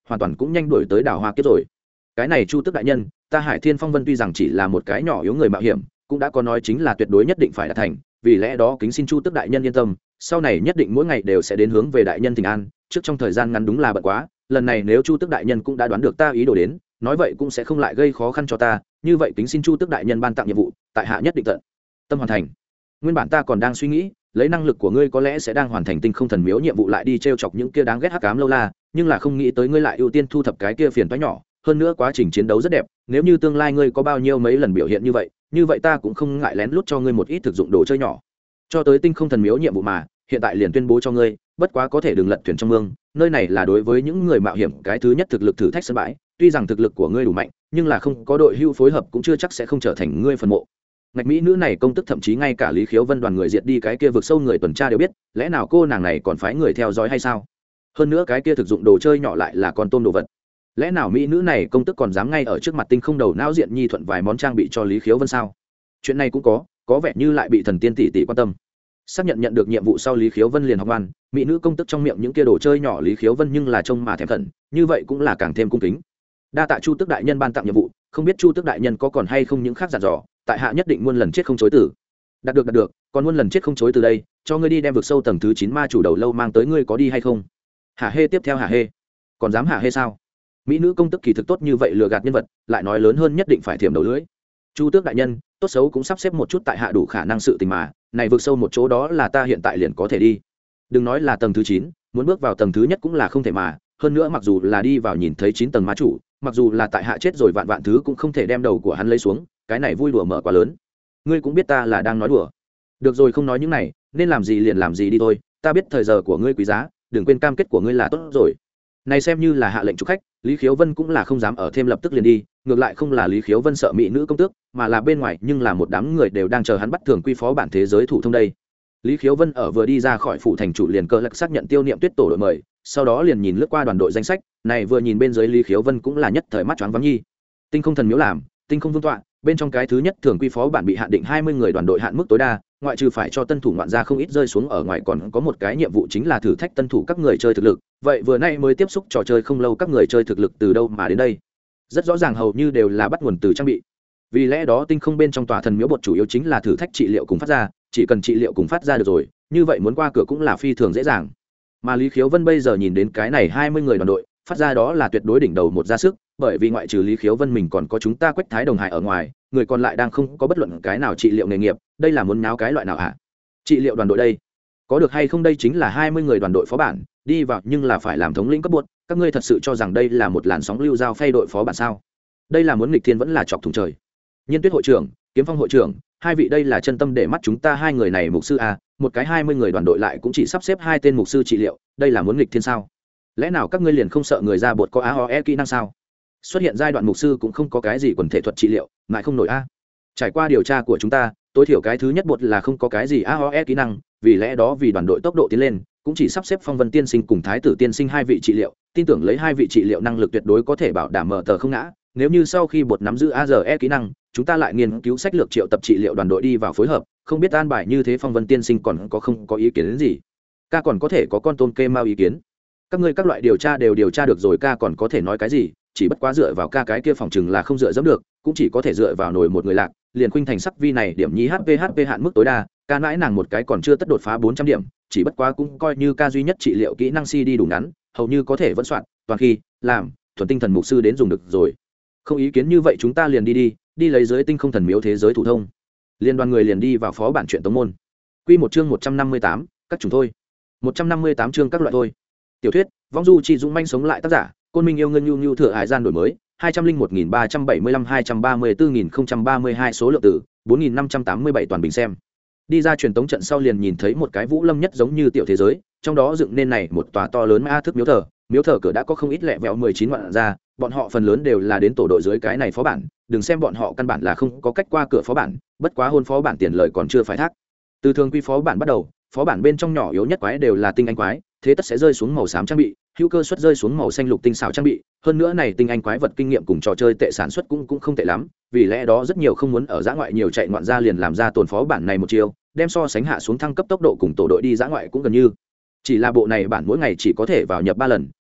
Speaker 1: hoàn toàn cũng nhanh đuổi tới đào hoa kiếp rồi. Cái này Chu Tước đại nhân, ta Hải Thiên Phong Vân tuy rằng chỉ là một cái nhỏ yếu người mạo hiểm, cũng đã có nói chính là tuyệt đối nhất định phải đạt thành, vì lẽ đó kính xin Chu Tước đại nhân yên tâm, sau này nhất định mỗi ngày đều sẽ đến hướng về đại nhân thỉnh an, trước trong thời gian ngắn đúng là bận quá, lần này nếu Chu Tước đại nhân cũng đã đoán được ta ý đồ đến, nói vậy cũng sẽ không lại gây khó khăn cho ta, như vậy kính xin Chu Tước đại nhân ban tặng nhiệm vụ, tại hạ nhất định tận tâm hoàn thành. Nguyên bản ta còn đang suy nghĩ, lấy năng lực của ngươi có lẽ sẽ đang hoàn thành tinh không thần miếu nhiệm vụ lại đi trêu chọc những kia đáng ghét hắc ám lâu la, nhưng là không nghĩ tới ngươi lại ưu tiên thu thập cái kia phiền toái nhỏ, hơn nữa quá trình chiến đấu rất đẹp, nếu như tương lai ngươi có bao nhiêu mấy lần biểu hiện như vậy, như vậy ta cũng không ngại lén lút cho ngươi một ít thực dụng đồ chơi nhỏ. Cho tới tinh không thần miếu nhiệm vụ mà, hiện tại liền tuyên bố cho ngươi, bất quá có thể đừng lật thuyền trong mương, nơi này là đối với những người mạo hiểm cái thứ nhất thực lực thử thách sân bãi, tuy rằng thực lực của ngươi đủ mạnh, nhưng là không có đội hưu phối hợp cũng chưa chắc sẽ không trở thành ngươi phần mộ. Ngạch mỹ nữ này công tức thậm chí ngay cả Lý Khiếu Vân đoàn người diệt đi cái kia vực sâu người tuần tra đều biết, lẽ nào cô nàng này còn phái người theo dõi hay sao? Hơn nữa cái kia thực dụng đồ chơi nhỏ lại là con tôm đồ vật, lẽ nào mỹ nữ này công tức còn dám ngay ở trước mặt tinh không đầu não diện nhi thuận vài món trang bị cho Lý Khiếu Vân sao? Chuyện này cũng có, có vẻ như lại bị thần tiên tỷ tỷ quan tâm. Xác nhận nhận được nhiệm vụ sau Lý Khiếu Vân liền học ngoan, mỹ nữ công tức trong miệng những kia đồ chơi nhỏ Lý Khiếu Vân nhưng là trông mà thèm thận, như vậy cũng là càng thêm cung kính. Đa tạ Chu Tước đại nhân ban tặng nhiệm vụ, không biết Chu Tước đại nhân có còn hay không những khác dặn dò, tại hạ nhất định muôn lần chết không chối từ. Đạt được đạt được, còn muôn lần chết không chối từ đây, cho ngươi đi đem vực sâu tầng thứ chín ma chủ đầu lâu mang tới, ngươi có đi hay không? Hả hê tiếp theo hả hê. Còn dám hả hê sao? Mỹ nữ công tức kỳ thực tốt như vậy lừa gạt nhân vật, lại nói lớn hơn nhất định phải thiểm đầu lưỡi. Chu Tước đại nhân, tốt xấu cũng sắp xếp một chút tại hạ đủ khả năng sự tình mà, này vực sâu một chỗ đó là ta hiện tại liền có thể đi. Đừng nói là tầng thứ chín, muốn bước vào tầng thứ nhất cũng là không thể mà, hơn nữa mặc dù là đi vào nhìn thấy chín tầng ma chủ, mặc dù là tại hạ chết rồi vạn vạn thứ cũng không thể đem đầu của hắn lấy xuống, cái này vui đùa mở quá lớn. Ngươi cũng biết ta là đang nói đùa. Được rồi, không nói những này, nên làm gì liền làm gì đi thôi, ta biết thời giờ của ngươi quý giá, đừng quên cam kết của ngươi là tốt rồi. Này xem như là hạ lệnh chúc khách, Lý Khiếu Vân cũng là không dám ở thêm lập tức liền đi, ngược lại không là Lý Khiếu Vân sợ mỹ nữ công tước, mà là bên ngoài nhưng là một đám người đều đang chờ hắn bắt thường quy phó bản thế giới thủ thông đây. Lý Khiếu Vân ở vừa đi ra khỏi phủ thành chủ liền cơ lạc xác nhận Tiêu Niệm Tuyết tổ đội mời, sau đó liền nhìn lướt qua đoàn đội danh sách, này vừa nhìn bên dưới Lý Khiếu Vân cũng là nhất thời mắt choáng váng nhi. Tinh không thần miếu làm, tinh không vương tọa, bên trong cái thứ nhất thường quy phó bản bị hạn định hai mươi người đoàn đội hạn mức tối đa, ngoại trừ phải cho tân thủ ngoạn gia không ít rơi xuống ở ngoài, còn có một cái nhiệm vụ chính là thử thách tân thủ các người chơi thực lực. Vậy vừa nay mới tiếp xúc trò chơi không lâu, các người chơi thực lực từ đâu mà đến đây? Rất rõ ràng hầu như đều là bắt nguồn từ trang bị. Vì lẽ đó tinh không bên trong tòa thần miếu bột chủ yếu chính là thử thách trị liệu cùng phát ra, chỉ cần trị liệu cùng phát ra được rồi, như vậy muốn qua cửa cũng là phi thường dễ dàng. Mà Lý Khiếu Vân bây giờ nhìn đến cái này hai mươi người đoàn đội, phát ra đó là tuyệt đối đỉnh đầu một ra sức, bởi vì ngoại trừ Lý Khiếu Vân mình còn có chúng ta Quách Thái Đồng Hải ở ngoài, người còn lại đang không có bất luận cái nào trị liệu nghề nghiệp, đây là muốn náo cái loại nào hả? Trị liệu đoàn đội đây, có được hay không? Đây chính là hai mươi người đoàn đội phó bản, đi vào nhưng là phải làm thống lĩnh cấp buộc, các ngươi thật sự cho rằng đây là một làn sóng lưu giao phay đội phó bản sao? Đây là muốn nghịch thiên vẫn là chọc thủng trời. Nhiên Tuyết hội trưởng, Kiếm Phong hội trưởng, hai vị đây là chân tâm để mắt chúng ta hai người này mục sư à, một cái hai mươi người đoàn đội lại cũng chỉ sắp xếp hai tên mục sư trị liệu, đây là muốn nghịch thiên sao? Lẽ nào các ngươi liền không sợ người ra bột có a o e kỹ năng sao? Xuất hiện giai đoạn mục sư cũng không có cái gì quần thể thuật trị liệu, ngại không nổi a. Trải qua điều tra của chúng ta, tối thiểu cái thứ nhất bột là không có cái gì a o e kỹ năng, vì lẽ đó vì đoàn đội tốc độ tiến lên, cũng chỉ sắp xếp Phong Vân tiên sinh cùng Thái tử tiên sinh hai vị trị liệu, tin tưởng lấy hai vị trị liệu năng lực tuyệt đối có thể bảo đảm mở tờ không ngã. Nếu như sau khi bột nắm giữ a rờ e kỹ năng, chúng ta lại nghiên cứu sách lược triệu tập trị liệu đoàn đội đi vào phối hợp, không biết an bài như thế Phong Vân tiên sinh còn có không có ý kiến đến gì? Ca còn có thể có con tôm kê mau ý kiến. Các ngươi các loại điều tra đều điều tra được rồi, ca còn có thể nói cái gì? Chỉ bất quá dựa vào ca cái kia phòng chừng là không dựa dẫm được, cũng chỉ có thể dựa vào nổi một người lạc, liền khuynh thành sắc vi này điểm nhi hp hp hạn mức tối đa, ca mãi nàng một cái còn chưa tất đột phá bốn trăm điểm, chỉ bất quá cũng coi như ca duy nhất trị liệu kỹ năng si đi đủ ngắn, hầu như có thể vẫn soạn, toàn khi làm thuần tinh thần mục sư đến dùng được rồi. Không ý kiến như vậy chúng ta liền đi đi, đi lấy dưới tinh không thần miếu thế giới thủ thông. Liên đoàn người liền đi vào phó bản chuyện tống môn. Quy một chương một trăm năm mươi tám, các chúng thôi. một trăm năm mươi tám chương các loại thôi. Tiểu thuyết, Vong Du Chi Dũng manh sống lại tác giả, Côn Minh yêu ngân nhu nhu thừa hải gian đổi mới, hai trăm linh một nghìn ba trăm bảy mươi lăm hai trăm ba mươi tư nghìn không trăm ba mươi hai số lượng tử, bốn nghìn năm trăm tám mươi bảy toàn bình xem. Đi ra truyền tống trận sau liền nhìn thấy một cái vũ lâm nhất giống như tiểu thế giới, trong đó dựng nên này một tòa to lớn ma thức miếu thờ, miếu thờ cửa đã có không ít lẹ vẹo mười chín vạn ra, bọn họ phần lớn đều là đến tổ đội dưới cái này phó bản, đừng xem bọn họ căn bản là không có cách qua cửa phó bản, bất quá hôn phó bản tiền lợi còn chưa phải thác. Từ thường quy phó bản bắt đầu, phó bản bên trong nhỏ yếu nhất quái đều là tinh anh quái, thế tất sẽ rơi xuống màu xám trang bị, hữu cơ suất rơi xuống màu xanh lục tinh xảo trang bị, hơn nữa này tinh anh quái vật kinh nghiệm cùng trò chơi tệ sản xuất cũng cũng không tệ lắm, vì lẽ đó rất nhiều không muốn ở dã ngoại nhiều chạy ngoạn ra liền làm ra tồn phó bản này một chiêu, đem so sánh hạ xuống thăng cấp tốc độ cùng tổ đội đi dã ngoại cũng gần như. Chỉ là bộ này bản mỗi ngày chỉ có thể vào nhập ba lần,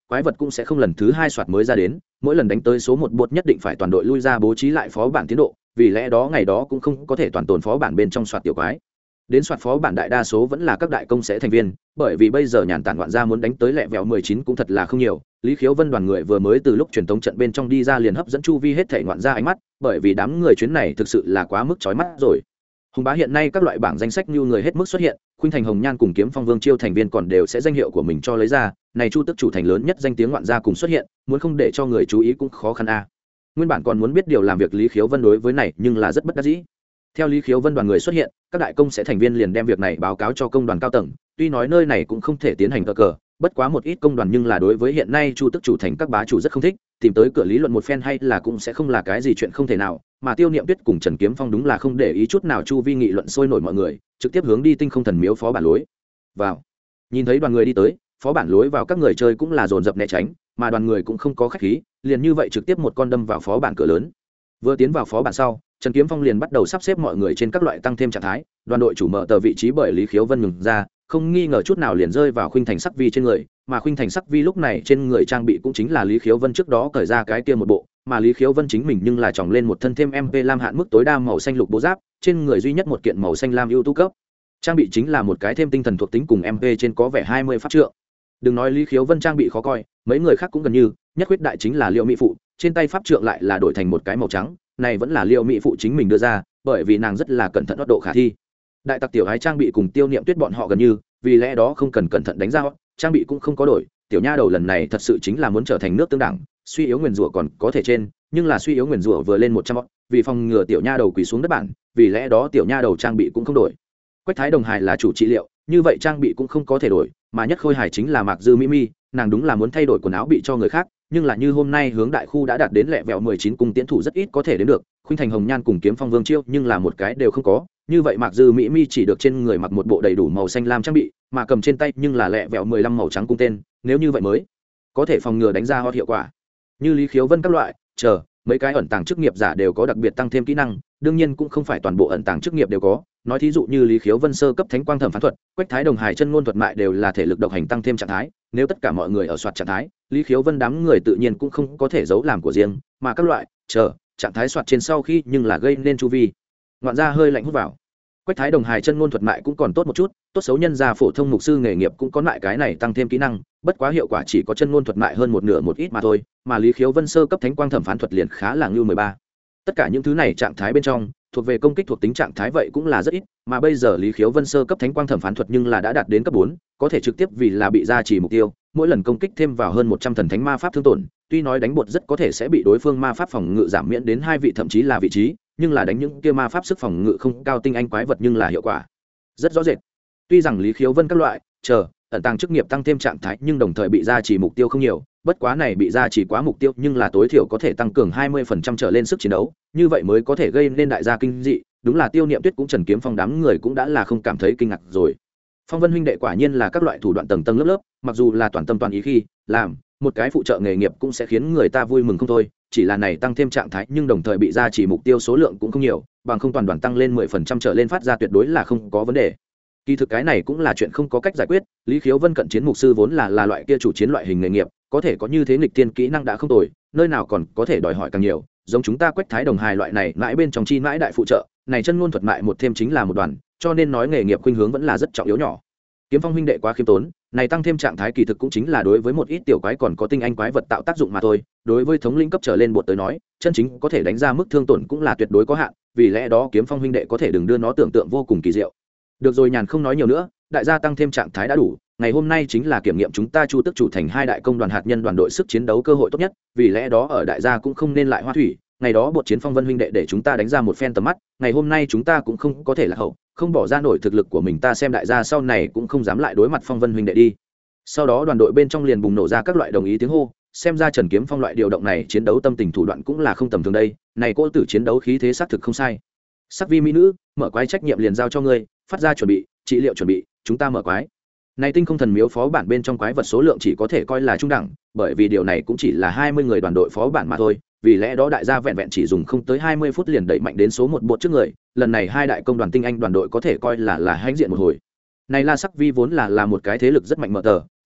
Speaker 1: quái vật cũng sẽ không lần thứ hai soạt mới ra đến, mỗi lần đánh tới số một bột nhất định phải toàn đội lui ra bố trí lại phó bản tiến độ, vì lẽ đó ngày đó cũng không có thể toàn tồn phó bản bên trong soạt tiểu quái. Đến soạt phó bản đại đa số vẫn là các đại công sẽ thành viên, bởi vì bây giờ nhàn tản ngoạn gia muốn đánh tới lẹ vẹo mười chín cũng thật là không nhiều. Lý Khiếu Vân đoàn người vừa mới từ lúc truyền tống trận bên trong đi ra liền hấp dẫn chu vi hết thảy ngoạn gia ánh mắt, bởi vì đám người chuyến này thực sự là quá mức chói mắt rồi. Hùng bá hiện nay các loại bảng danh sách như người hết mức xuất hiện, Khuynh Thành Hồng Nhan cùng Kiếm Phong Vương Chiêu thành viên còn đều sẽ danh hiệu của mình cho lấy ra, này Chu Tức chủ thành lớn nhất danh tiếng ngoạn gia cùng xuất hiện, muốn không để cho người chú ý cũng khó khăn a. Nguyên bản còn muốn biết điều làm việc Lý Khiếu Vân đối với này nhưng là rất bất đắc dĩ. Theo Lý Khiếu Vân đoàn người xuất hiện, các đại công sẽ thành viên liền đem việc này báo cáo cho công đoàn cao tầng, tuy nói nơi này cũng không thể tiến hành cờ cờ, bất quá một ít công đoàn nhưng là đối với hiện nay Chu Tức chủ thành các bá chủ rất không thích, tìm tới cửa lý luận một phen hay là cũng sẽ không là cái gì chuyện không thể nào, mà Tiêu Niệm Tuyết cùng Trần Kiếm Phong đúng là không để ý chút nào chu vi nghị luận sôi nổi mọi người, trực tiếp hướng đi Tinh Không Thần Miếu phó bản lối vào. Nhìn thấy đoàn người đi tới, phó bản lối vào các người chơi cũng là dồn dập né tránh, mà đoàn người cũng không có khách khí, liền như vậy trực tiếp một con đâm vào phó bản cửa lớn. Vừa tiến vào phó bản sau, Trần Kiếm Phong liền bắt đầu sắp xếp mọi người trên các loại tăng thêm trạng thái, đoàn đội chủ mở tờ vị trí bởi Lý Khiếu Vân ngừng ra, không nghi ngờ chút nào liền rơi vào Khuynh Thành Sắc Vi trên người, mà Khuynh Thành Sắc Vi lúc này trên người trang bị cũng chính là Lý Khiếu Vân trước đó cởi ra cái kia một bộ, mà Lý Khiếu Vân chính mình nhưng là tròng lên một thân thêm em pê lam hạn mức tối đa màu xanh lục bố giáp, trên người duy nhất một kiện màu xanh lam ưu tú cấp. Trang bị chính là một cái thêm tinh thần thuộc tính cùng em pê trên có vẻ hai mươi pháp trượng. Đừng nói Lý Khiếu Vân trang bị khó coi, mấy người khác cũng gần như, nhất quyết đại chính là Liệu Mỹ phụ, trên tay pháp trượng lại là đổi thành một cái màu trắng, này vẫn là Liệu Mỹ phụ chính mình đưa ra, bởi vì nàng rất là cẩn thận độ khả thi. Đại tặc tiểu hái trang bị cùng Tiêu Niệm Tuyết bọn họ gần như, vì lẽ đó không cần cẩn thận đánh ra, trang bị cũng không có đổi, tiểu nha đầu lần này thật sự chính là muốn trở thành nước tương đẳng, suy yếu nguyền rủa còn có thể trên, nhưng là suy yếu nguyền rủa vừa lên một trăm, vì phòng ngừa tiểu nha đầu quỳ xuống đất bản, vì lẽ đó tiểu nha đầu trang bị cũng không đổi. Quách Thái Đồng Hải là chủ trị liệu, như vậy trang bị cũng không có thể đổi, mà nhất khôi hài chính là Mạc Dư Mỹ Mi, nàng đúng là muốn thay đổi quần áo bị cho người khác, nhưng là như hôm nay hướng đại khu đã đạt đến lẹ vẹo mười chín cùng tiến thủ rất ít có thể đến được, Khuynh Thành Hồng Nhan cùng Kiếm Phong Vương Chiêu nhưng là một cái đều không có, như vậy Mạc Dư Mỹ Mi chỉ được trên người mặc một bộ đầy đủ màu xanh lam trang bị, mà cầm trên tay nhưng là lẹ vẹo mười lăm màu trắng cung tên, nếu như vậy mới có thể phòng ngừa đánh ra hot hiệu quả. Như Lý Khiếu Vân các loại, chờ, mấy cái ẩn tàng chức nghiệp giả đều có đặc biệt tăng thêm kỹ năng, đương nhiên cũng không phải toàn bộ ẩn tàng chức nghiệp đều có, nói thí dụ như Lý Khiếu Vân sơ cấp thánh quang thẩm phán thuật, Quách Thái Đồng Hải chân ngôn thuật mại đều là thể lực độc hành tăng thêm trạng thái, nếu tất cả mọi người ở soạt trạng thái, Lý Khiếu Vân đám người tự nhiên cũng không có thể giấu làm của riêng, mà các loại, chờ, trạng thái soạt trên sau khi nhưng là gây nên chu vi ngoạn ra hơi lạnh hút vào. Quách Thái Đồng Hải chân ngôn thuật mại cũng còn tốt một chút, tốt xấu nhân gia phổ thông mục sư nghề nghiệp cũng có lại cái này tăng thêm kỹ năng, bất quá hiệu quả chỉ có chân ngôn thuật mại hơn một nửa một ít mà thôi, mà Lý Khiếu Vân sơ cấp thánh quang thẩm phán thuật liền khá là ngưu mười ba. Tất cả những thứ này trạng thái bên trong, thuộc về công kích thuộc tính trạng thái vậy cũng là rất ít, mà bây giờ Lý Khiếu Vân sơ cấp thánh quang thẩm phán thuật nhưng là đã đạt đến cấp bốn, có thể trực tiếp vì là bị gia trì mục tiêu, mỗi lần công kích thêm vào hơn một trăm thần thánh ma pháp thương tổn, tuy nói đánh bột rất có thể sẽ bị đối phương ma pháp phòng ngự giảm miễn đến hai vị thậm chí là vị trí, nhưng là đánh những kia ma pháp sức phòng ngự không cao tinh anh quái vật nhưng là hiệu quả rất rõ rệt. Tuy rằng Lý Khiếu Vân các loại, chờ, ẩn tàng chức nghiệp tăng thêm trạng thái nhưng đồng thời bị gia trì mục tiêu không nhiều, bất quá này bị gia trì quá mục tiêu nhưng là tối thiểu có thể tăng cường hai mươi phần trăm trở lên sức chiến đấu, như vậy mới có thể gây nên đại gia kinh dị, đúng là Tiêu Niệm Tuyết cũng Trần Kiếm Phong đám người cũng đã là không cảm thấy kinh ngạc rồi. Phong Vân huynh đệ quả nhiên là các loại thủ đoạn tầng tầng lớp lớp, mặc dù là toàn tâm toàn ý khi làm một cái phụ trợ nghề nghiệp cũng sẽ khiến người ta vui mừng không thôi, chỉ là này tăng thêm trạng thái nhưng đồng thời bị gia trì mục tiêu số lượng cũng không nhiều, bằng không toàn đoàn tăng lên mười phần trăm trở lên phát ra tuyệt đối là không có vấn đề. Kỳ thực cái này cũng là chuyện không có cách giải quyết, Lý Khiếu Vân cận chiến mục sư vốn là là loại kia chủ chiến loại hình nghề nghiệp, có thể có như thế nghịch tiên kỹ năng đã không tồi, nơi nào còn có thể đòi hỏi càng nhiều, giống chúng ta Quách Thái Đồng Hải loại này mãi bên trong chi mãi đại phụ trợ, này chân ngôn thuật mại một thêm chính là một đoàn, cho nên nói nghề nghiệp khuynh hướng vẫn là rất trọng yếu nhỏ. Kiếm Phong huynh đệ quá khiêm tốn, này tăng thêm trạng thái kỳ thực cũng chính là đối với một ít tiểu quái còn có tinh anh quái vật tạo tác dụng mà thôi, đối với thống lĩnh cấp trở lên bột tới nói, chân chính có thể đánh ra mức thương tổn cũng là tuyệt đối có hạn, vì lẽ đó Kiếm Phong huynh đệ có thể đừng đưa nó tưởng tượng vô cùng kỳ diệu. Được rồi, nhàn không nói nhiều nữa, đại gia tăng thêm trạng thái đã đủ, ngày hôm nay chính là kiểm nghiệm chúng ta Chu Tức chủ thành hai đại công đoàn hạt nhân đoàn đội sức chiến đấu cơ hội tốt nhất, vì lẽ đó ở đại gia cũng không nên lại hoa thủy, ngày đó bột chiến Phong Vân huynh đệ để chúng ta đánh ra một phen tầm mắt, ngày hôm nay chúng ta cũng không có thể là hậu, không bỏ ra nổi thực lực của mình, ta xem đại gia sau này cũng không dám lại đối mặt Phong Vân huynh đệ đi. Sau đó đoàn đội bên trong liền bùng nổ ra các loại đồng ý tiếng hô, xem ra Trần Kiếm Phong loại điều động này chiến đấu tâm tình thủ đoạn cũng là không tầm thường đây, này cô tử chiến đấu khí thế xác thực không sai. Sắc vi mỹ nữ, mở quái trách nhiệm liền giao cho ngươi, phát ra chuẩn bị, trị liệu chuẩn bị, chúng ta mở quái. Này Tinh Không Thần Miếu phó bản bên trong quái vật số lượng chỉ có thể coi là trung đẳng, bởi vì điều này cũng chỉ là hai mươi người đoàn đội phó bản mà thôi, vì lẽ đó đại gia vẹn vẹn chỉ dùng không tới hai mươi phút liền đẩy mạnh đến số một bột trước người, lần này hai đại công đoàn tinh anh đoàn đội có thể coi là là hãnh diện một hồi. Này La Sắc Vi vốn là là một cái thế lực rất mạnh mở tờ,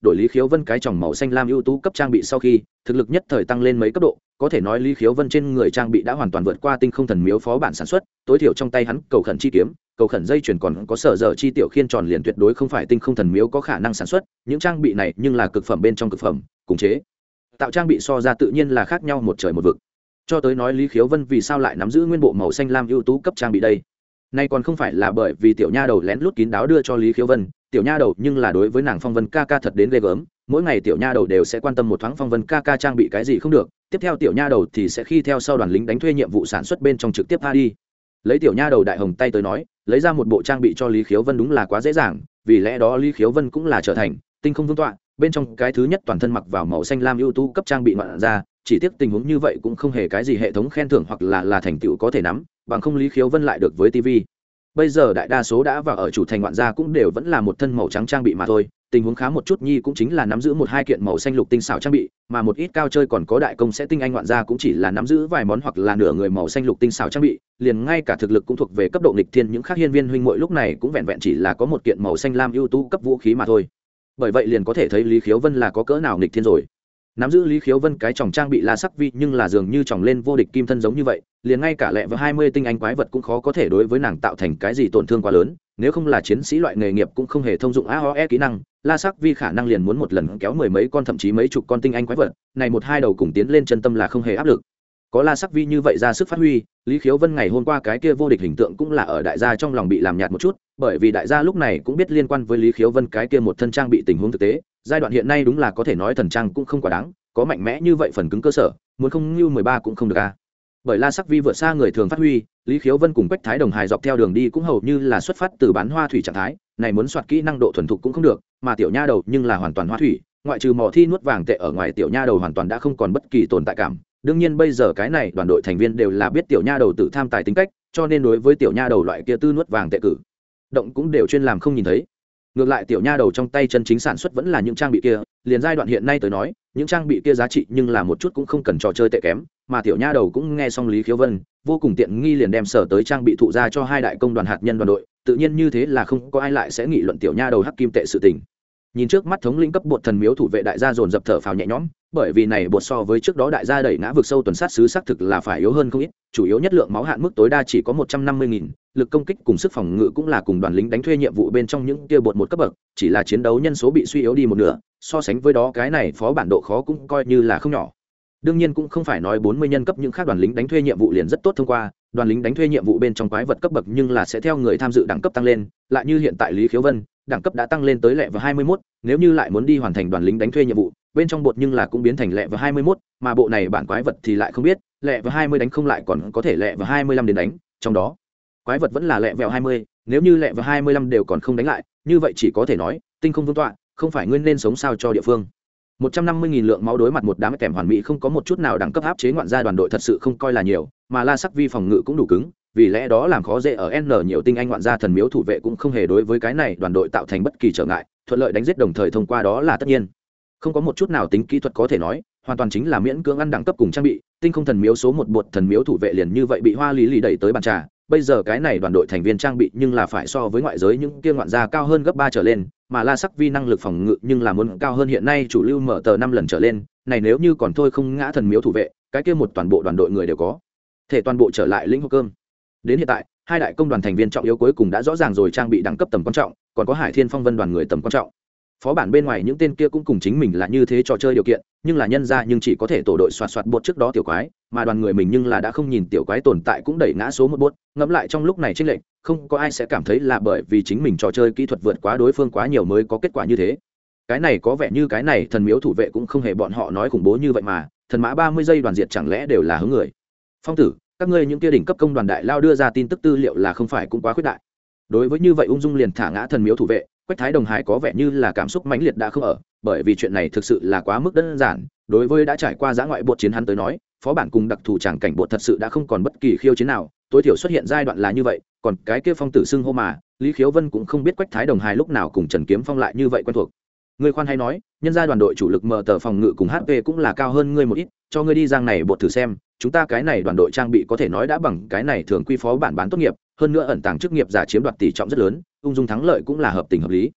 Speaker 1: đổi Lý Khiếu Vân cái tròng màu xanh lam ưu tú cấp trang bị sau khi thực lực nhất thời tăng lên mấy cấp độ, có thể nói Lý Khiếu Vân trên người trang bị đã hoàn toàn vượt qua Tinh Không Thần Miếu phó bản sản xuất, tối thiểu trong tay hắn cầu khẩn chi kiếm, cầu khẩn dây chuyền còn có sở giờ chi tiểu khiên tròn liền tuyệt đối không phải Tinh Không Thần Miếu có khả năng sản xuất, những trang bị này nhưng là cực phẩm bên trong cực phẩm, cùng chế tạo trang bị so ra tự nhiên là khác nhau một trời một vực. Cho tới nói Lý Khiếu Vân vì sao lại nắm giữ nguyên bộ màu xanh lam ưu tú cấp trang bị đây, nay còn không phải là bởi vì tiểu nha đầu lén lút kín đáo đưa cho Lý Khiếu Vân, tiểu nha đầu nhưng là đối với nàng Phong Vân ca ca thật đến ghê gớm, mỗi ngày tiểu nha đầu đều sẽ quan tâm một thoáng Phong Vân ca ca trang bị cái gì không được, tiếp theo tiểu nha đầu thì sẽ khi theo sau đoàn lính đánh thuê nhiệm vụ sản xuất bên trong trực tiếp tha đi. Lấy tiểu nha đầu đại hồng tay tới nói, lấy ra một bộ trang bị cho Lý Khiếu Vân đúng là quá dễ dàng, vì lẽ đó Lý Khiếu Vân cũng là trở thành Tinh Không Vương tọa, bên trong cái thứ nhất toàn thân mặc vào màu xanh lam ưu tú cấp trang bị ngoạn ra, chỉ tiếc tình huống như vậy cũng không hề cái gì hệ thống khen thưởng hoặc là là thành tựu có thể nắm, bằng không Lý Khiếu Vân lại được với ti vi. Bây giờ đại đa số đã vào ở chủ thành ngoạn gia cũng đều vẫn là một thân màu trắng trang bị mà thôi, tình huống khá một chút nhi cũng chính là nắm giữ một hai kiện màu xanh lục tinh xảo trang bị, mà một ít cao chơi còn có đại công sẽ tinh anh ngoạn gia cũng chỉ là nắm giữ vài món hoặc là nửa người màu xanh lục tinh xảo trang bị, liền ngay cả thực lực cũng thuộc về cấp độ nghịch thiên những khác hiên viên huynh muội lúc này cũng vẹn vẹn chỉ là có một kiện màu xanh lam ưu tú cấp vũ khí mà thôi. Bởi vậy liền có thể thấy Lý Khiếu Vân là có cỡ nào nghịch thiên rồi. Nắm giữ Lý Khiếu Vân cái tròng trang bị La Sắc Vi nhưng là dường như tròng lên vô địch kim thân giống như vậy, liền ngay cả lẹ với hai mươi tinh anh quái vật cũng khó có thể đối với nàng tạo thành cái gì tổn thương quá lớn, nếu không là chiến sĩ loại nghề nghiệp cũng không hề thông dụng a o e kỹ năng, La Sắc Vi khả năng liền muốn một lần kéo mười mấy con thậm chí mấy chục con tinh anh quái vật, này một hai đầu cùng tiến lên chân tâm là không hề áp lực. Có La Sắc Vi như vậy ra sức phát huy, Lý Khiếu Vân ngày hôm qua cái kia vô địch hình tượng cũng là ở đại gia trong lòng bị làm nhạt một chút, bởi vì đại gia lúc này cũng biết liên quan với Lý Khiếu Vân cái kia một thân trang bị tình huống thực tế, giai đoạn hiện nay đúng là có thể nói thần trang cũng không quá đáng, có mạnh mẽ như vậy phần cứng cơ sở, muốn không như mười ba cũng không được a. Bởi La Sắc Vi vượt xa người thường phát huy, Lý Khiếu Vân cùng Quách Thái Đồng hài dọc theo đường đi cũng hầu như là xuất phát từ bán hoa thủy trạng thái, này muốn soạt kỹ năng độ thuần thục cũng không được, mà tiểu nha đầu nhưng là hoàn toàn hoa thủy, ngoại trừ mỏ thi nuốt vàng tệ ở ngoài tiểu nha đầu hoàn toàn đã không còn bất kỳ tồn tại cảm. Đương nhiên bây giờ cái này đoàn đội thành viên đều là biết tiểu nha đầu tự tham tài tính cách, cho nên đối với tiểu nha đầu loại kia tư nuốt vàng tệ cử động cũng đều chuyên làm không nhìn thấy. Ngược lại tiểu nha đầu trong tay chân chính sản xuất vẫn là những trang bị kia, liền giai đoạn hiện nay tới nói, những trang bị kia giá trị nhưng là một chút cũng không cần trò chơi tệ kém, mà tiểu nha đầu cũng nghe xong Lý Khiếu Vân, vô cùng tiện nghi liền đem sở tới trang bị thụ ra cho hai đại công đoàn hạt nhân đoàn đội, tự nhiên như thế là không có ai lại sẽ nghị luận tiểu nha đầu hắc kim tệ sự tình. Nhìn trước mắt thống lĩnh cấp bột thần miếu thủ vệ đại gia dồn dập thở phào nhẹ nhõm, bởi vì này bột so với trước đó đại gia đẩy ngã vực sâu tuần sát sứ xác thực là phải yếu hơn không ít, chủ yếu nhất lượng máu hạn mức tối đa chỉ có một trăm năm mươi nghìn, lực công kích cùng sức phòng ngự cũng là cùng đoàn lính đánh thuê nhiệm vụ bên trong những kia bột một cấp bậc, chỉ là chiến đấu nhân số bị suy yếu đi một nửa, so sánh với đó cái này phó bản độ khó cũng coi như là không nhỏ. Đương nhiên cũng không phải nói bốn mươi nhân cấp những khác đoàn lính đánh thuê nhiệm vụ liền rất tốt thông qua, đoàn lính đánh thuê nhiệm vụ bên trong quái vật cấp bậc nhưng là sẽ theo người tham dự đẳng cấp tăng lên, lại như hiện tại Lý Khiếu Vân, đẳng cấp đã tăng lên tới lẹ vào hai mươi mốt, nếu như lại muốn đi hoàn thành đoàn lính đánh thuê nhiệm vụ, bên trong bột nhưng là cũng biến thành lẹ vào hai mươi mốt, mà bộ này bản quái vật thì lại không biết, lẹ vào hai mươi đánh không lại còn có thể lẹ vào hai mươi lăm đến đánh, trong đó quái vật vẫn là lẹ vào hai mươi, nếu như lẹ vào hai mươi lăm đều còn không đánh lại, như vậy chỉ có thể nói, Tinh Không Vương tọa, không phải nguyên nên sống sao cho địa phương. một trăm năm mươi nghìn lượng máu đối mặt một đám kèm hoàn mỹ không có một chút nào đẳng cấp áp chế ngoạn gia đoàn đội thật sự không coi là nhiều, mà La Sắc Vi phòng ngự cũng đủ cứng, vì lẽ đó làm khó dễ ở N nhiều tinh anh ngoạn gia thần miếu thủ vệ cũng không hề đối với cái này đoàn đội tạo thành bất kỳ trở ngại, thuận lợi đánh giết đồng thời thông qua đó là tất nhiên. Không có một chút nào tính kỹ thuật có thể nói, hoàn toàn chính là miễn cưỡng ăn đẳng cấp cùng trang bị, Tinh Không Thần Miếu số một bột thần miếu thủ vệ liền như vậy bị Hoa Lý Lý đẩy tới bàn trà, bây giờ cái này đoàn đội thành viên trang bị nhưng là phải so với ngoại giới những kia ngoạn gia cao hơn gấp ba trở lên, mà La Sắc Vi năng lực phòng ngự nhưng là muốn cao hơn hiện nay chủ lưu mở tờ năm lần trở lên, này nếu như còn thôi không ngã thần miếu thủ vệ, cái kia một toàn bộ đoàn đội người đều có thể toàn bộ trở lại lĩnh hộp cơm. Đến hiện tại, hai đại công đoàn thành viên trọng yếu cuối cùng đã rõ ràng rồi trang bị đẳng cấp tầm quan trọng, còn có Hải Thiên Phong Vân đoàn người tầm quan trọng. Phó bản bên ngoài những tên kia cũng cùng chính mình là như thế trò chơi điều kiện, nhưng là nhân ra nhưng chỉ có thể tổ đội soạt soạt bột trước đó tiểu quái, mà đoàn người mình nhưng là đã không nhìn tiểu quái tồn tại cũng đẩy ngã số một bột, ngẫm lại trong lúc này chênh lệch, không có ai sẽ cảm thấy là bởi vì chính mình trò chơi kỹ thuật vượt quá đối phương quá nhiều mới có kết quả như thế. Cái này có vẻ như cái này thần miếu thủ vệ cũng không hề bọn họ nói khủng bố như vậy mà, thần mã ba mươi giây đoàn diệt chẳng lẽ đều là hướng người. Phong tử, các ngươi những kia đỉnh cấp công đoàn đại lao đưa ra tin tức tư liệu là không phải cũng quá khuyết đại. Đối với như vậy ung dung liền thả ngã thần miếu thủ vệ, Quách Thái Đồng Hải có vẻ như là cảm xúc mãnh liệt đã không ở, bởi vì chuyện này thực sự là quá mức đơn giản, đối với đã trải qua giã ngoại bột chiến hắn tới nói, phó bản cùng đặc thù tràng cảnh bột thật sự đã không còn bất kỳ khiêu chiến nào, tối thiểu xuất hiện giai đoạn là như vậy, còn cái kia phong tử xưng hô mà, Lý Khiếu Vân cũng không biết Quách Thái Đồng Hải lúc nào cùng Trần Kiếm Phong lại như vậy quen thuộc. Người khoan hay nói, nhân gia đoàn đội chủ lực mở tờ phòng ngự cùng hát pê cũng là cao hơn ngươi một ít, cho ngươi đi giang này bột thử xem, chúng ta cái này đoàn đội trang bị có thể nói đã bằng cái này thường quy phó bản bán tốt nghiệp, hơn nữa ẩn tàng chức nghiệp giả chiếm đoạt tỷ trọng rất lớn, ung dung thắng lợi cũng là hợp tình hợp lý.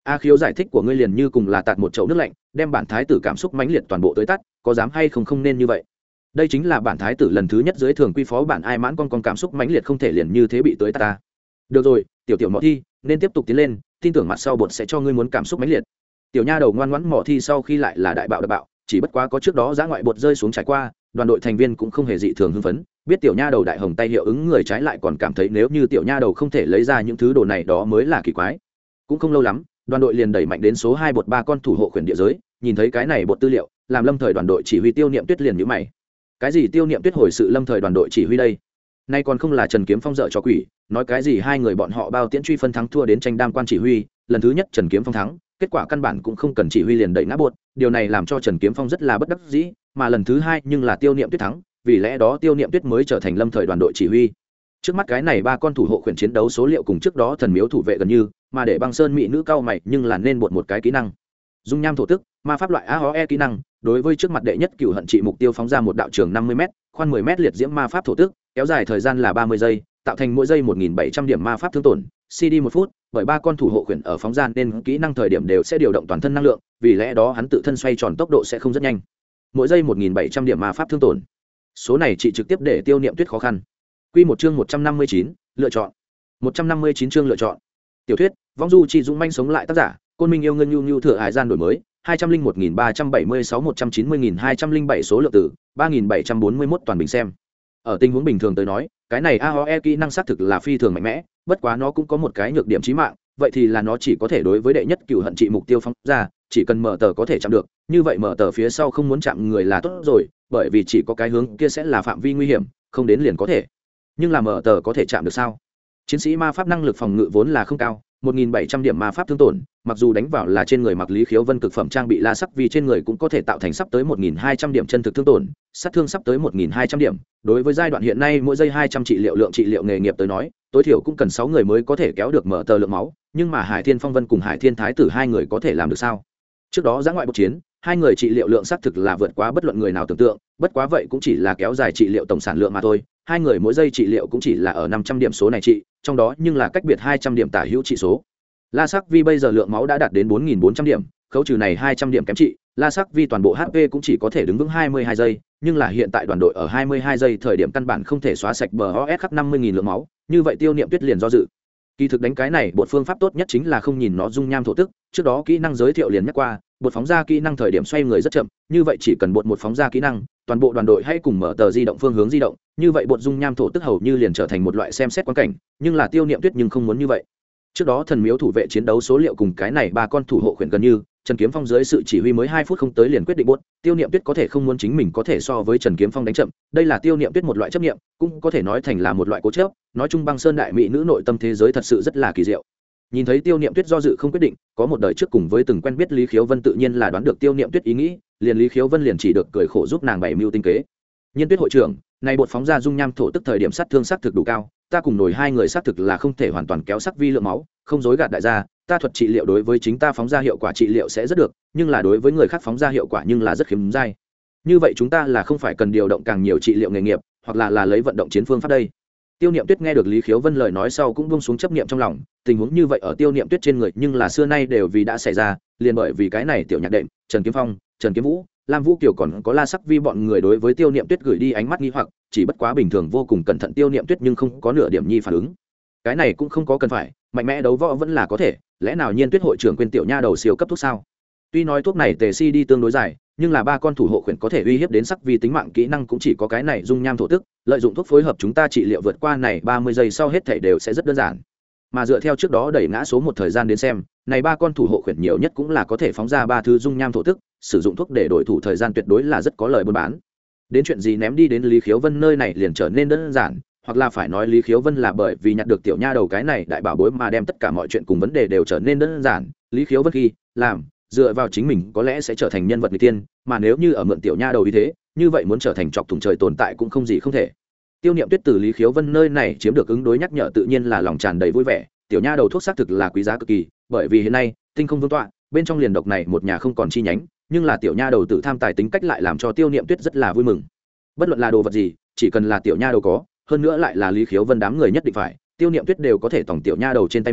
Speaker 1: A Khiếu giải thích của ngươi liền như cùng là tạt một chậu nước lạnh, đem bản thái tử cảm xúc mãnh liệt toàn bộ tới tắt, có dám hay không không nên như vậy. Đây chính là bản thái tử lần thứ nhất dưới thường quy phó bản ai mãn con con cảm xúc mãnh liệt không thể liền như thế bị tới tắt ta. Được rồi, tiểu tiểu mọ thi, nên tiếp tục tiến lên, tin tưởng mặt sau bột sẽ cho ngươi muốn cảm xúc mãnh liệt. Tiểu nha đầu ngoan ngoãn mọ thi sau khi lại là đại bạo đại bạo, chỉ bất quá có trước đó giã ngoại bột rơi xuống trải qua, đoàn đội thành viên cũng không hề dị thường hưng phấn, biết tiểu nha đầu đại hồng tay hiệu ứng người trái lại còn cảm thấy nếu như tiểu nha đầu không thể lấy ra những thứ đồ này đó mới là kỳ quái. Cũng không lâu lắm, đoàn đội liền đẩy mạnh đến số hai bột ba con thủ hộ khuyển địa giới, nhìn thấy cái này bột tư liệu, làm lâm thời đoàn đội chỉ huy Tiêu Niệm Tuyết liền nhíu mày. Cái gì Tiêu Niệm Tuyết hồi sự lâm thời đoàn đội chỉ huy đây? Nay còn không là Trần Kiếm Phong dợ cho quỷ, nói cái gì hai người bọn họ bao tiễn truy phân thắng thua đến tranh đam quan chỉ huy, lần thứ nhất Trần Kiếm Phong thắng, kết quả căn bản cũng không cần chỉ huy liền đẩy ngã bột, điều này làm cho Trần Kiếm Phong rất là bất đắc dĩ, mà lần thứ hai nhưng là Tiêu Niệm Tuyết thắng, vì lẽ đó Tiêu Niệm Tuyết mới trở thành lâm thời đoàn đội chỉ huy. Trước mắt cái này ba con thủ hộ khuyển chiến đấu số liệu cùng trước đó thần miếu thủ vệ gần như, mà để băng sơn mỹ nữ cao mày nhưng là nên bột một cái kỹ năng dung nham thổ tức ma pháp loại a ho e kỹ năng đối với trước mặt đệ nhất cựu hận trị mục tiêu phóng ra một đạo trường năm mươi m khoan mười m liệt diễm ma pháp thổ tức kéo dài thời gian là ba mươi giây tạo thành mỗi giây một nghìn bảy trăm điểm ma pháp thương tổn cd một phút bởi ba con thủ hộ khuyển ở phóng ra nên kỹ năng thời điểm đều sẽ điều động toàn thân năng lượng vì lẽ đó hắn tự thân xoay tròn tốc độ sẽ không rất nhanh mỗi giây một nghìn bảy trăm điểm ma pháp thương tổn số này chị trực tiếp để Tiêu Niệm Tuyết khó khăn. Quy một chương một trăm năm mươi chín, lựa chọn. một trăm năm mươi chín chương lựa chọn. Tiểu thuyết, Vong Du Chi Dũng manh sống lại tác giả, Côn Minh yêu ngân nhu nhu thừa hải gian đổi mới, hai trăm linh một nghìn ba trăm bảy mươi sáu một trăm chín mươi nghìn hai trăm linh bảy số lượng tử, ba nghìn bảy trăm bốn mươi mốt toàn bình xem. Ở tình huống bình thường tới nói, cái này a o e kỹ năng xác thực là phi thường mạnh mẽ, bất quá nó cũng có một cái nhược điểm chí mạng, vậy thì là nó chỉ có thể đối với đệ nhất cửu hận trị mục tiêu phóng ra, chỉ cần mở tờ có thể chạm được, như vậy mở tờ phía sau không muốn chạm người là tốt rồi, bởi vì chỉ có cái hướng kia sẽ là phạm vi nguy hiểm, không đến liền có thể. Nhưng là mở tờ có thể chạm được sao? Chiến sĩ ma pháp năng lực phòng ngự vốn là không cao, một nghìn bảy trăm điểm ma pháp thương tổn, mặc dù đánh vào là trên người mặc Lý Khiếu Vân cực phẩm trang bị la sắc vì trên người cũng có thể tạo thành sắp tới một nghìn hai trăm điểm chân thực thương tổn, sát thương sắp tới một nghìn hai trăm điểm. Đối với giai đoạn hiện nay mỗi giây hai trăm trị liệu lượng trị liệu nghề nghiệp tới nói, tối thiểu cũng cần sáu người mới có thể kéo được mở tờ lượng máu, nhưng mà Hải Thiên Phong Vân cùng Hải Thiên Thái tử hai người có thể làm được sao? Trước đó giã ngoại bộ chiến, hai người trị liệu lượng xác thực là vượt quá bất luận người nào tưởng tượng, bất quá vậy cũng chỉ là kéo dài trị liệu tổng sản lượng mà thôi, hai người mỗi giây trị liệu cũng chỉ là ở năm trăm điểm số này trị, trong đó nhưng là cách biệt hai trăm điểm tả hữu trị số. La Sắc Vi bây giờ lượng máu đã đạt đến bốn nghìn bốn trăm điểm, khấu trừ này hai trăm điểm kém trị, La Sắc Vi toàn bộ hát pê cũng chỉ có thể đứng vững hai mươi hai giây, nhưng là hiện tại đoàn đội ở hai mươi hai giây thời điểm căn bản không thể xóa sạch bờ o ét khắp năm mươi nghìn lượng máu, như vậy Tiêu Niệm Tuyết liền do dự. Kỳ thực đánh cái này, bột phương pháp tốt nhất chính là không nhìn nó dung nham thổ tức, trước đó kỹ năng giới thiệu liền nhắc qua, bột phóng ra kỹ năng thời điểm xoay người rất chậm, như vậy chỉ cần bột một phóng ra kỹ năng, toàn bộ đoàn đội hãy cùng mở tờ di động phương hướng di động, như vậy bột dung nham thổ tức hầu như liền trở thành một loại xem xét quan cảnh, nhưng là Tiêu Niệm Tuyết nhưng không muốn như vậy. Trước đó thần miếu thủ vệ chiến đấu số liệu cùng cái này ba con thủ hộ khuyển gần như, Trần Kiếm Phong dưới sự chỉ huy mới hai phút không tới liền quyết định bột, Tiêu Niệm Tuyết có thể không muốn chính mình có thể so với Trần Kiếm Phong đánh chậm, đây là Tiêu Niệm Tuyết một loại chấp niệm, cũng có thể nói thành là một loại cố chấp, nói chung băng sơn đại mỹ nữ nội tâm thế giới thật sự rất là kỳ diệu. Nhìn thấy Tiêu Niệm Tuyết do dự không quyết định, có một đời trước cùng với từng quen biết Lý Khiếu Vân tự nhiên là đoán được Tiêu Niệm Tuyết ý nghĩ, liền Lý Khiếu Vân liền chỉ được cười khổ giúp nàng bày mưu tinh kế. Nhiên Tuyết hội trưởng, này bột phóng ra dung nham thổ tức thời điểm sát thương sát thực đủ cao, ta cùng nổi hai người sát thực là không thể hoàn toàn kéo sắc vi lượng máu, không dối gạt đại gia, ta thuật trị liệu đối với chính ta phóng ra hiệu quả trị liệu sẽ rất được, nhưng là đối với người khác phóng ra hiệu quả nhưng là rất khiếm dai. Như vậy chúng ta là không phải cần điều động càng nhiều trị liệu nghề nghiệp, hoặc là là lấy vận động chiến phương pháp đây. Tiêu Niệm Tuyết nghe được Lý Khiếu Vân lời nói sau cũng buông xuống chấp niệm trong lòng, tình huống như vậy ở Tiêu Niệm Tuyết trên người nhưng là xưa nay đều vì đã xảy ra, liền bởi vì cái này tiểu nhạc đệm, Trần Kiếm Phong, Trần Kiếm Vũ, Lam Vũ Kiều còn có La Sắc Vi bọn người đối với Tiêu Niệm Tuyết gửi đi ánh mắt nghi hoặc, chỉ bất quá bình thường vô cùng cẩn thận Tiêu Niệm Tuyết nhưng không có nửa điểm nhi phản ứng. Cái này cũng không có cần phải, mạnh mẽ đấu võ vẫn là có thể, lẽ nào Nhiên Tuyết hội trưởng quên tiểu nha đầu siêu cấp thuốc sao? Tuy nói thuốc này tề si đi tương đối dài, nhưng là ba con thủ hộ khuyển có thể uy hiếp đến Sắc Vi tính mạng kỹ năng cũng chỉ có cái này dung nham thổ tức, lợi dụng thuốc phối hợp chúng ta trị liệu vượt qua này ba mươi giây sau hết thảy đều sẽ rất đơn giản. Mà dựa theo trước đó đẩy ngã số một thời gian đến xem, này ba con thủ hộ khuyển nhiều nhất cũng là có thể phóng ra ba thứ dung nham thổ tức, sử dụng thuốc để đổi thủ thời gian tuyệt đối là rất có lời buôn bán. Đến chuyện gì ném đi đến Lý Khiếu Vân nơi này liền trở nên đơn giản, hoặc là phải nói Lý Khiếu Vân là bởi vì nhặt được tiểu nha đầu cái này đại bảo bối mà đem tất cả mọi chuyện cùng vấn đề đều trở nên đơn giản. Lý Khiếu Vân khi làm dựa vào chính mình có lẽ sẽ trở thành nhân vật người tiên, mà nếu như ở mượn tiểu nha đầu như thế, như vậy muốn trở thành chọc thủng trời tồn tại cũng không gì không thể. Tiêu Niệm Tuyết từ Lý Khiếu Vân nơi này chiếm được ứng đối nhắc nhở tự nhiên là lòng tràn đầy vui vẻ, tiểu nha đầu thuốc xác thực là quý giá cực kỳ, bởi vì hiện nay tinh không vương tọa bên trong liền độc này một nhà không còn chi nhánh, nhưng là tiểu nha đầu tự tham tài tính cách lại làm cho Tiêu Niệm Tuyết rất là vui mừng. Bất luận là đồ vật gì, chỉ cần là tiểu nha đầu có, hơn nữa lại là Lý Khiếu Vân đám người nhất định phải, Tiêu Niệm Tuyết đều có thể tổng tiểu nha đầu trên tay mua,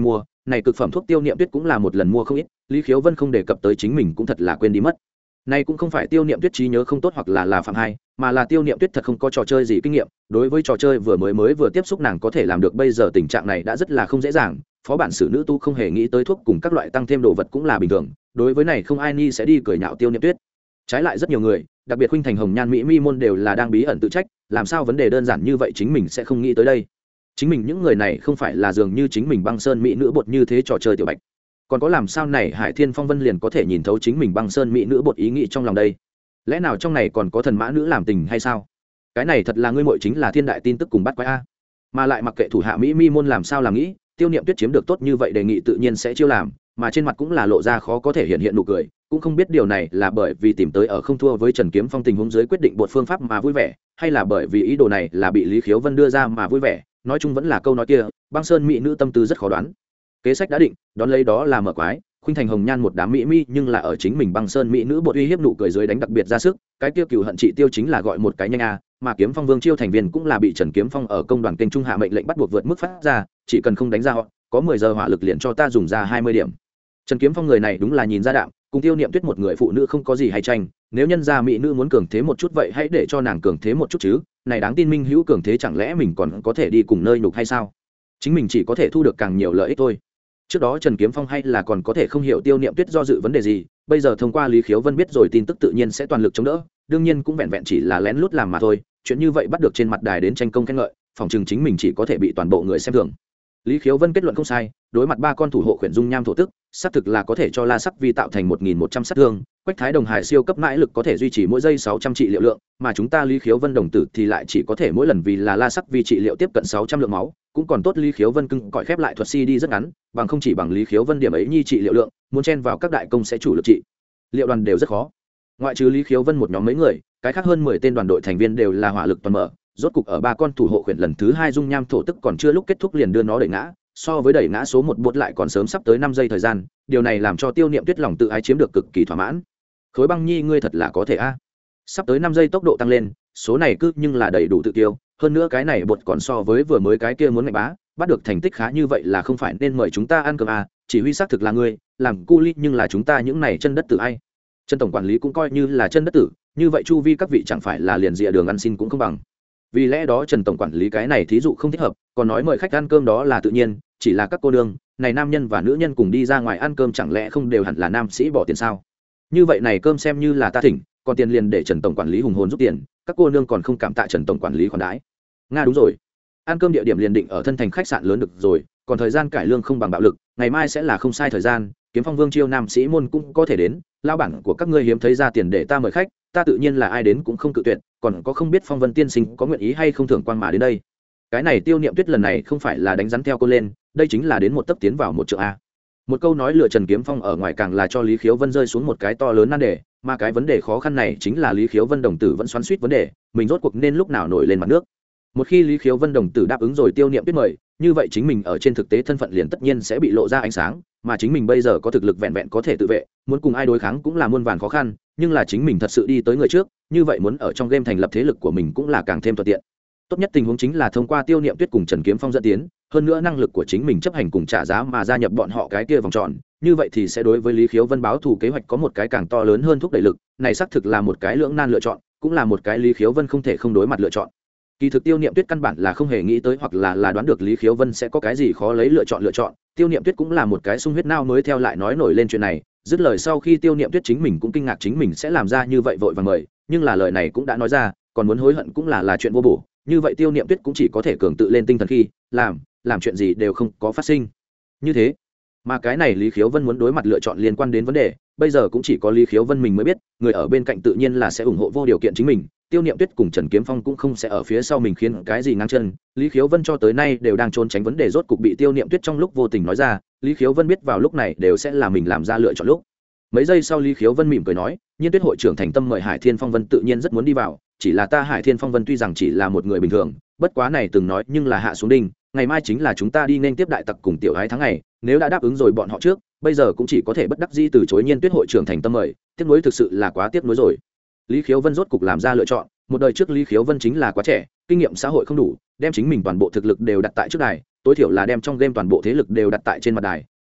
Speaker 1: này cực phẩm thuốc tiêu niệm tuyết cũng là một lần mua không ít, Lý Khiếu Vân không đề cập tới chính mình cũng thật là quên đi mất. Này cũng không phải tiêu niệm tuyết trí nhớ không tốt hoặc là là phạm hai, mà là tiêu niệm tuyết thật không có trò chơi gì kinh nghiệm, đối với trò chơi vừa mới mới vừa tiếp xúc nàng có thể làm được bây giờ tình trạng này đã rất là không dễ dàng. Phó bản sử nữ tu không hề nghĩ tới thuốc cùng các loại tăng thêm đồ vật cũng là bình thường, đối với này không ai ni sẽ đi cười nhạo tiêu niệm tuyết. Trái lại rất nhiều người, đặc biệt huynh thành hồng nhan mỹ mi môn đều là đang bí ẩn tự trách, làm sao vấn đề đơn giản như vậy chính mình sẽ không nghĩ tới đây. Chính mình những người này không phải là dường như chính mình băng sơn mỹ nữ bột như thế trò chơi tiểu bạch, còn có làm sao này Hải Thiên Phong Vân liền có thể nhìn thấu chính mình băng sơn mỹ nữ bột ý nghĩ trong lòng đây? Lẽ nào trong này còn có thần mã nữ làm tình hay sao? Cái này thật là ngươi muội chính là thiên đại tin tức cùng bắt quái a. Mà lại mặc kệ thủ hạ mỹ mi môn làm sao làm nghĩ, tiêu niệm tuyết chiếm được tốt như vậy đề nghị tự nhiên sẽ chiêu làm, mà trên mặt cũng là lộ ra khó có thể hiện hiện nụ cười, cũng không biết điều này là bởi vì tìm tới ở không thua với Trần Kiếm Phong tình huống dưới quyết định bột phương pháp mà vui vẻ, hay là bởi vì ý đồ này là bị Lý Khiếu Vân đưa ra mà vui vẻ. Nói chung vẫn là câu nói kia, băng sơn mỹ nữ tâm tư rất khó đoán. Kế sách đã định, đón lấy đó là mở quái, khuynh thành hồng nhan một đám mỹ mi nhưng là ở chính mình băng sơn mỹ nữ bột uy hiếp nụ cười dưới đánh đặc biệt ra sức, cái tiêu cừu hận trị tiêu chính là gọi một cái nhanh a, mà Kiếm Phong Vương chiêu thành viên cũng là bị Trần Kiếm Phong ở công đoàn kênh trung hạ mệnh lệnh bắt buộc vượt mức phát ra, chỉ cần không đánh ra họ, có mười giờ hỏa lực liền cho ta dùng ra hai mươi điểm. Trần Kiếm Phong người này đúng là nhìn ra đạm, cùng tiêu niệm tuyết một người phụ nữ không có gì hay tranh, nếu nhân gia mỹ nữ muốn cường thế một chút vậy hãy để cho nàng cường thế một chút chứ, này đáng tin minh hữu cường thế chẳng lẽ mình còn có thể đi cùng nơi nhục hay sao? Chính mình chỉ có thể thu được càng nhiều lợi ích thôi. Trước đó Trần Kiếm Phong hay là còn có thể không hiểu tiêu niệm tuyết do dự vấn đề gì, bây giờ thông qua Lý Khiếu Vân biết rồi tin tức tự nhiên sẽ toàn lực chống đỡ, đương nhiên cũng vẹn vẹn chỉ là lén lút làm mà thôi, chuyện như vậy bắt được trên mặt đài đến tranh công khen ngợi, phòng trường chính mình chỉ có thể bị toàn bộ người xem thường. Lý Khiếu Vân kết luận không sai, đối mặt ba con thủ hộ khuyển dung nham thổ tức, xác thực là có thể cho La Sắc Vi tạo thành một nghìn một trăm sát thương, Quách Thái Đồng Hải siêu cấp mãi lực có thể duy trì mỗi giây sáu trăm trị liệu lượng, mà chúng ta Lý Khiếu Vân đồng tử thì lại chỉ có thể mỗi lần vì là La Sắc Vi trị liệu tiếp cận sáu trăm lượng máu, cũng còn tốt Lý Khiếu Vân cưng cõi khép lại thuật si đi rất ngắn, bằng không chỉ bằng Lý Khiếu Vân điểm ấy nhi trị liệu lượng, muốn chen vào các đại công sẽ chủ lực trị liệu đoàn đều rất khó. Ngoại trừ Lý Khiếu Vân một nhóm mấy người, cái khác hơn mười tên đoàn đội thành viên đều là hỏa lực toàn mở, rốt cục ở ba con thủ hộ khuyển lần thứ hai dung nham thổ tức còn chưa lúc kết thúc liền đưa nó đẩy ngã, so với đẩy ngã số một bột lại còn sớm sắp tới năm giây thời gian, điều này làm cho tiêu niệm tuyết lòng tự ái chiếm được cực kỳ thỏa mãn. Khối băng nhi ngươi thật là có thể a, sắp tới năm giây tốc độ tăng lên, số này cứ nhưng là đầy đủ tự tiêu, hơn nữa cái này bột còn so với vừa mới cái kia muốn ngạch bá, bắt được thành tích khá như vậy là không phải nên mời chúng ta ăn cơm a, chỉ huy xác thực là ngươi, làm cu ly nhưng là chúng ta những này chân đất tử ai. Chân tổng quản lý cũng coi như là chân đất tử, như vậy chu vi các vị chẳng phải là liền dịa đường ăn xin cũng không bằng. Vì lẽ đó Trần tổng quản lý cái này thí dụ không thích hợp, còn nói mời khách ăn cơm đó là tự nhiên, chỉ là các cô nương này nam nhân và nữ nhân cùng đi ra ngoài ăn cơm chẳng lẽ không đều hẳn là nam sĩ bỏ tiền sao? Như vậy này cơm xem như là ta thỉnh, còn tiền liền để Trần tổng quản lý hùng hồn giúp tiền, các cô nương còn không cảm tạ Trần tổng quản lý khoản đãi. Nga đúng rồi, ăn cơm địa điểm liền định ở thân thành khách sạn lớn được rồi, còn thời gian cải lương không bằng bạo lực, ngày mai sẽ là không sai thời gian, Kiếm Phong Vương chiêu nam sĩ môn cũng có thể đến, lao bản của các ngươi hiếm thấy ra tiền để ta mời khách, ta tự nhiên là ai đến cũng không cự tuyệt, còn có không biết Phong Vân tiên sinh có nguyện ý hay không thưởng quan mà đến đây. Cái này tiêu niệm tuyết lần này không phải là đánh rắn theo cô lên, đây chính là đến một tấc tiến vào một trượng a. Một câu nói lựa Trần Kiếm Phong ở ngoài càng là cho Lý Khiếu Vân rơi xuống một cái to lớn nan đề, mà cái vấn đề khó khăn này chính là Lý Khiếu Vân đồng tử vẫn xoắn xuýt vấn đề, mình rốt cuộc nên lúc nào nổi lên mặt nước. Một khi Lý Khiếu Vân đồng tử đáp ứng rồi tiêu niệm tuyết mời, như vậy chính mình ở trên thực tế thân phận liền tất nhiên sẽ bị lộ ra ánh sáng, mà chính mình bây giờ có thực lực vẹn vẹn có thể tự vệ, muốn cùng ai đối kháng cũng là muôn vàn khó khăn, nhưng là chính mình thật sự đi tới người trước, như vậy muốn ở trong game thành lập thế lực của mình cũng là càng thêm thuận tiện. Tốt nhất tình huống chính là thông qua tiêu niệm tuyết cùng Trần Kiếm Phong dẫn tiến, hơn nữa năng lực của chính mình chấp hành cùng trả giá mà gia nhập bọn họ cái kia vòng tròn, như vậy thì sẽ đối với Lý Khiếu Vân báo thù kế hoạch có một cái càng to lớn hơn thúc đẩy lực, này xác thực là một cái lưỡng nan lựa chọn, cũng là một cái Lý Khiếu Vân không thể không đối mặt lựa chọn. Kỳ thực tiêu niệm tuyết căn bản là không hề nghĩ tới hoặc là là đoán được Lý Khiếu Vân sẽ có cái gì khó lấy lựa chọn lựa chọn, tiêu niệm tuyết cũng là một cái sung huyết nao mới theo lại nói nổi lên chuyện này, dứt lời sau khi tiêu niệm tuyết chính mình cũng kinh ngạc chính mình sẽ làm ra như vậy vội vàng mời, nhưng là lời này cũng đã nói ra, còn muốn hối hận cũng là là chuyện vô bổ, như vậy tiêu niệm tuyết cũng chỉ có thể cường tự lên tinh thần khi làm làm chuyện gì đều không có phát sinh như thế. Mà cái này Lý Khiếu Vân muốn đối mặt lựa chọn liên quan đến vấn đề, bây giờ cũng chỉ có Lý Khiếu Vân mình mới biết, người ở bên cạnh tự nhiên là sẽ ủng hộ vô điều kiện chính mình, tiêu niệm tuyết cùng Trần Kiếm Phong cũng không sẽ ở phía sau mình khiến cái gì ngang chân. Lý Khiếu Vân cho tới nay đều đang trốn tránh vấn đề, rốt cục bị tiêu niệm tuyết trong lúc vô tình nói ra, Lý Khiếu Vân biết vào lúc này đều sẽ là mình làm ra lựa chọn lúc. Mấy giây sau Lý Khiếu Vân mỉm cười nói, Nhiên Tuyết hội trưởng thành tâm mời Hải Thiên Phong Vân tự nhiên rất muốn đi vào, chỉ là ta Hải Thiên Phong Vân tuy rằng chỉ là một người bình thường, bất quá này từng nói nhưng là hạ xuống đinh, ngày mai chính là chúng ta đi nên tiếp đại tặc cùng tiểu ái tháng ngày, nếu đã đáp ứng rồi bọn họ trước, bây giờ cũng chỉ có thể bất đắc dĩ từ chối Nhiên Tuyết hội trưởng thành tâm mời, tiếc nuối thực sự là quá tiếc nuối rồi. Lý Khiếu Vân rốt cục làm ra lựa chọn, một đời trước Lý Khiếu Vân chính là quá trẻ, kinh nghiệm xã hội không đủ, đem chính mình toàn bộ thực lực đều đặt tại trước đài, tối thiểu là đem trong game toàn bộ thế lực đều đặt tại trên mặt đài,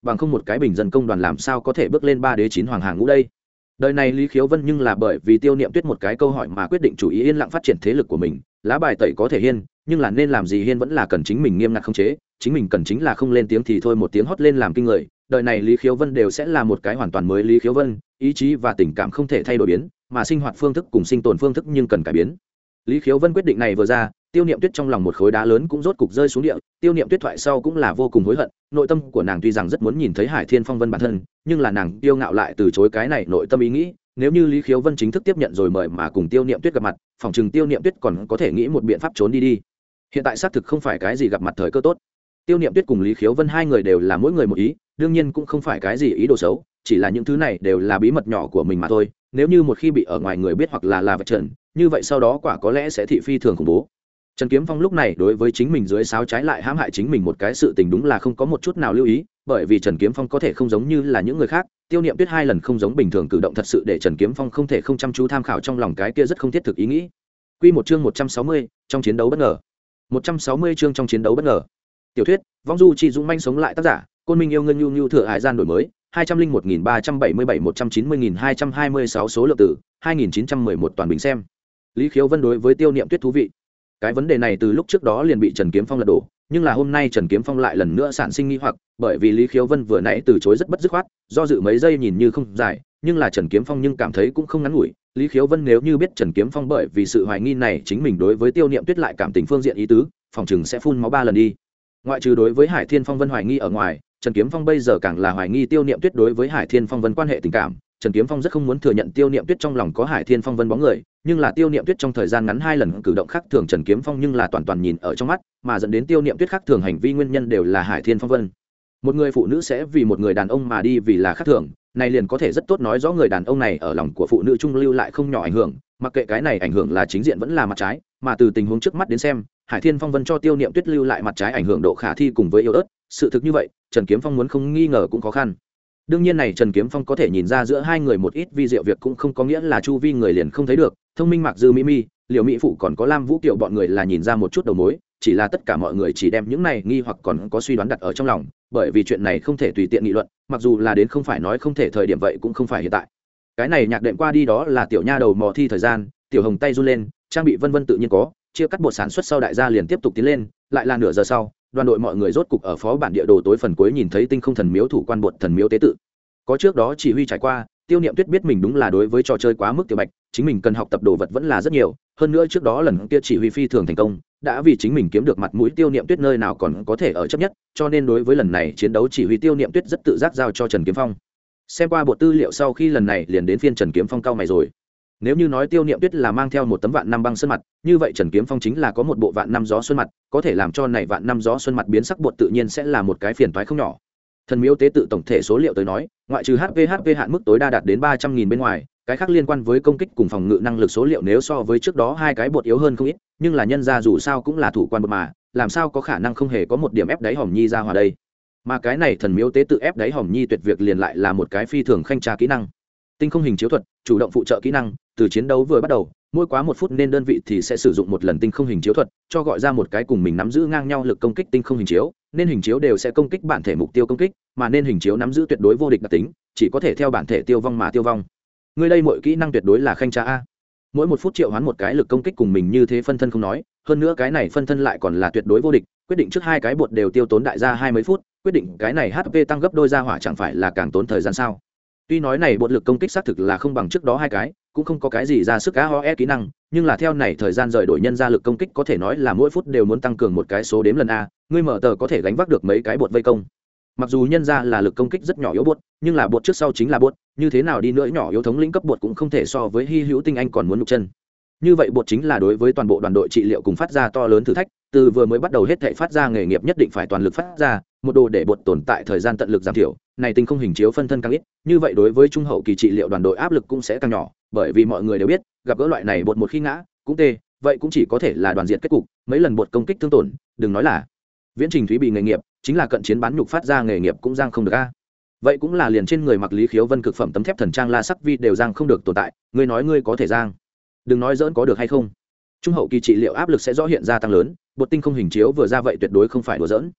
Speaker 1: bằng không một cái bình dân công đoàn làm sao có thể bước lên ba đế chín hoàng hàng ngũ đây. Đời này Lý Khiếu Vân nhưng là bởi vì Tiêu Niệm Tuyết một cái câu hỏi mà quyết định chủ ý yên lặng phát triển thế lực của mình. Lá bài tẩy có thể hiên, nhưng là nên làm gì hiên vẫn là cần chính mình nghiêm ngặt khống chế, chính mình cần chính là không lên tiếng thì thôi một tiếng hót lên làm kinh người. Đời này Lý Khiếu Vân đều sẽ là một cái hoàn toàn mới Lý Khiếu Vân, ý chí và tình cảm không thể thay đổi biến, mà sinh hoạt phương thức cùng sinh tồn phương thức nhưng cần cải biến. Lý Khiếu Vân quyết định này vừa ra, Tiêu Niệm Tuyết trong lòng một khối đá lớn cũng rốt cục rơi xuống địa. Tiêu Niệm Tuyết thoại sau cũng là vô cùng hối hận, nội tâm của nàng tuy rằng rất muốn nhìn thấy Hải Thiên Phong Vân bản thân, nhưng là nàng tiêu ngạo lại từ chối cái này nội tâm ý nghĩ. Nếu như Lý Khiếu Vân chính thức tiếp nhận rồi mời mà cùng Tiêu Niệm Tuyết gặp mặt, phòng chừng Tiêu Niệm Tuyết còn có thể nghĩ một biện pháp trốn đi đi. Hiện tại xác thực không phải cái gì gặp mặt thời cơ tốt. Tiêu Niệm Tuyết cùng Lý Khiếu Vân hai người đều là mỗi người một ý, đương nhiên cũng không phải cái gì ý đồ xấu, chỉ là những thứ này đều là bí mật nhỏ của mình mà thôi. Nếu như một khi bị ở ngoài người biết hoặc là là vạch trần, như vậy sau đó quả có lẽ sẽ thị phi thường khủng bố. Trần Kiếm Phong lúc này đối với chính mình dưới sáo trái lại hãm hại chính mình một cái sự tình đúng là không có một chút nào lưu ý, bởi vì Trần Kiếm Phong có thể không giống như là những người khác, Tiêu Niệm Tuyết hai lần không giống bình thường cử động thật sự để Trần Kiếm Phong không thể không chăm chú tham khảo trong lòng cái kia rất không thiết thực ý nghĩ. Quy một chương một trăm sáu mươi, trong chiến đấu bất ngờ. một trăm sáu mươi chương trong chiến đấu bất ngờ. Tiểu thuyết, Vong Du Chi Dũng manh sống lại tác giả, Côn Minh yêu ngân nhu nhu thừa hải gian đổi mới, hai trăm linh một nghìn ba trăm bảy mươi bảy một trăm chín mươi nghìn hai trăm hai mươi sáu số lượng tử, hai nghìn chín trăm mười một toàn bình xem. Lý Khiếu Vân đối với Tiêu Niệm Tuyết thú vị. Cái vấn đề này từ lúc trước đó liền bị Trần Kiếm Phong lật đổ, nhưng là hôm nay Trần Kiếm Phong lại lần nữa sản sinh nghi hoặc, bởi vì Lý Khiếu Vân vừa nãy từ chối rất bất dứt khoát, do dự mấy giây nhìn như không dài, nhưng là Trần Kiếm Phong nhưng cảm thấy cũng không ngắn ngủi. Lý Khiếu Vân nếu như biết Trần Kiếm Phong bởi vì sự hoài nghi này chính mình đối với Tiêu Niệm Tuyết lại cảm tình phương diện ý tứ, phòng chừng sẽ phun máu ba lần đi. Ngoại trừ đối với Hải Thiên Phong Vân hoài nghi ở ngoài, Trần Kiếm Phong bây giờ càng là hoài nghi Tiêu Niệm Tuyết đối với Hải Thiên Phong Vân quan hệ tình cảm. Trần Kiếm Phong rất không muốn thừa nhận Tiêu Niệm Tuyết trong lòng có Hải Thiên Phong Vân bóng người, nhưng là Tiêu Niệm Tuyết trong thời gian ngắn hai lần cử động khác thường Trần Kiếm Phong nhưng là toàn toàn nhìn ở trong mắt, mà dẫn đến Tiêu Niệm Tuyết khác thường hành vi nguyên nhân đều là Hải Thiên Phong Vân. Một người phụ nữ sẽ vì một người đàn ông mà đi vì là khác thường, này liền có thể rất tốt nói rõ người đàn ông này ở lòng của phụ nữ trung lưu lại không nhỏ ảnh hưởng, mặc kệ cái này ảnh hưởng là chính diện vẫn là mặt trái, mà từ tình huống trước mắt đến xem, Hải Thiên Phong Vân cho Tiêu Niệm Tuyết lưu lại mặt trái ảnh hưởng độ khả thi cùng với yếu ớt, sự thực như vậy, Trần Kiếm Phong muốn không nghi ngờ cũng khó khăn. Đương nhiên này Trần Kiếm Phong có thể nhìn ra giữa hai người một ít vi diệu việc cũng không có nghĩa là chu vi người liền không thấy được, thông minh Mạc Dư Mỹ Mi, Liễu Mỹ Phụ còn có Lam Vũ Kiều bọn người là nhìn ra một chút đầu mối, chỉ là tất cả mọi người chỉ đem những này nghi hoặc còn có suy đoán đặt ở trong lòng, bởi vì chuyện này không thể tùy tiện nghị luận, mặc dù là đến không phải nói không thể thời điểm vậy cũng không phải hiện tại. Cái này nhạc đệm qua đi đó là tiểu nha đầu mò thi thời gian, Tiểu Hồng tay run lên, trang bị vân vân tự nhiên có, chia cắt bột sản xuất sau đại gia liền tiếp tục tiến lên, lại là nửa giờ sau, đoàn đội mọi người rốt cục ở phó bản địa đồ tối phần cuối nhìn thấy tinh không thần miếu thủ quan bột thần miếu tế tự. Có trước đó chỉ huy trải qua, Tiêu Niệm Tuyết biết mình đúng là đối với trò chơi quá mức tiểu bạch, chính mình cần học tập đồ vật vẫn là rất nhiều, hơn nữa trước đó lần kia chỉ huy phi thường thành công, đã vì chính mình kiếm được mặt mũi Tiêu Niệm Tuyết nơi nào còn có thể ở chấp nhất, cho nên đối với lần này chiến đấu chỉ huy Tiêu Niệm Tuyết rất tự giác giao cho Trần Kiếm Phong. Xem qua bộ tư liệu sau khi lần này liền đến phiên Trần Kiếm Phong cao mày rồi. Nếu như nói Tiêu Niệm Tuyết là mang theo một tấm vạn năm băng sơn mặt, như vậy Trần Kiếm Phong chính là có một bộ vạn năm gió xuân mặt, có thể làm cho này vạn năm gió xuân mặt biến sắc bột tự nhiên sẽ là một cái phiền toái không nhỏ. Thần miếu tế tự tổng thể số liệu tới nói, ngoại trừ hát pê hát pê hạn mức tối đa đạt đến ba trăm nghìn bên ngoài, cái khác liên quan với công kích cùng phòng ngự năng lực số liệu nếu so với trước đó hai cái bột yếu hơn không ít, nhưng là nhân ra dù sao cũng là thủ quan bột mà, làm sao có khả năng không hề có một điểm ép đáy hòm nhi ra hòa đây. Mà cái này thần miếu tế tự ép đáy hòm nhi tuyệt việc liền lại là một cái phi thường khanh tra kỹ năng. Tinh không hình chiếu thuật, chủ động phụ trợ kỹ năng, từ chiến đấu vừa bắt đầu, mỗi quá một phút nên đơn vị thì sẽ sử dụng một lần tinh không hình chiếu thuật, cho gọi ra một cái cùng mình nắm giữ ngang nhau lực công kích tinh không hình chiếu, nên hình chiếu đều sẽ công kích bản thể mục tiêu công kích, mà nên hình chiếu nắm giữ tuyệt đối vô địch đặc tính, chỉ có thể theo bản thể tiêu vong mà tiêu vong. Người đây mọi kỹ năng tuyệt đối là khanh tra a. Mỗi một phút triệu hoán một cái lực công kích cùng mình như thế phân thân không nói, hơn nữa cái này phân thân lại còn là tuyệt đối vô địch, quyết định trước hai cái bột đều tiêu tốn đại gia hai mấy phút, quyết định cái này hát pê tăng gấp đôi ra hỏa chẳng phải là càng tốn thời gian sao? Tuy nói này bột lực công kích xác thực là không bằng trước đó hai cái, cũng không có cái gì ra sức cá ho e kỹ năng, nhưng là theo này thời gian rời đổi nhân ra lực công kích có thể nói là mỗi phút đều muốn tăng cường một cái số đếm lần a, ngươi mở tờ có thể gánh vác được mấy cái bột vây công. Mặc dù nhân ra là lực công kích rất nhỏ yếu bột, nhưng là bột trước sau chính là bột, như thế nào đi nữa nhỏ yếu thống lĩnh cấp bột cũng không thể so với hy hữu tinh anh còn muốn nhục chân. Như vậy bột chính là đối với toàn bộ đoàn đội trị liệu cùng phát ra to lớn thử thách, từ vừa mới bắt đầu hết thảy phát ra nghề nghiệp nhất định phải toàn lực phát ra, một đồ để bột tồn tại thời gian tận lực giảm thiểu, này tinh không hình chiếu phân thân càng ít, như vậy đối với trung hậu kỳ trị liệu đoàn đội áp lực cũng sẽ càng nhỏ, bởi vì mọi người đều biết, gặp gỡ loại này bột một khi ngã, cũng tê, vậy cũng chỉ có thể là đoàn diệt kết cục, mấy lần bột công kích thương tổn, đừng nói là Viễn Trình Thúy bị nghề nghiệp, chính là cận chiến bán nhục phát ra nghề nghiệp cũng giang không được a. Vậy cũng là liền trên người mặc Lý Khiếu Vân cực phẩm tấm thép thần trang la sắc vi đều giang không được tồn tại, ngươi nói ngươi có thể giang, đừng nói giỡn có được hay không. Trung hậu kỳ trị liệu áp lực sẽ rõ hiện ra tăng lớn, bột tinh không hình chiếu vừa ra vậy tuyệt đối không phải đùa giỡn.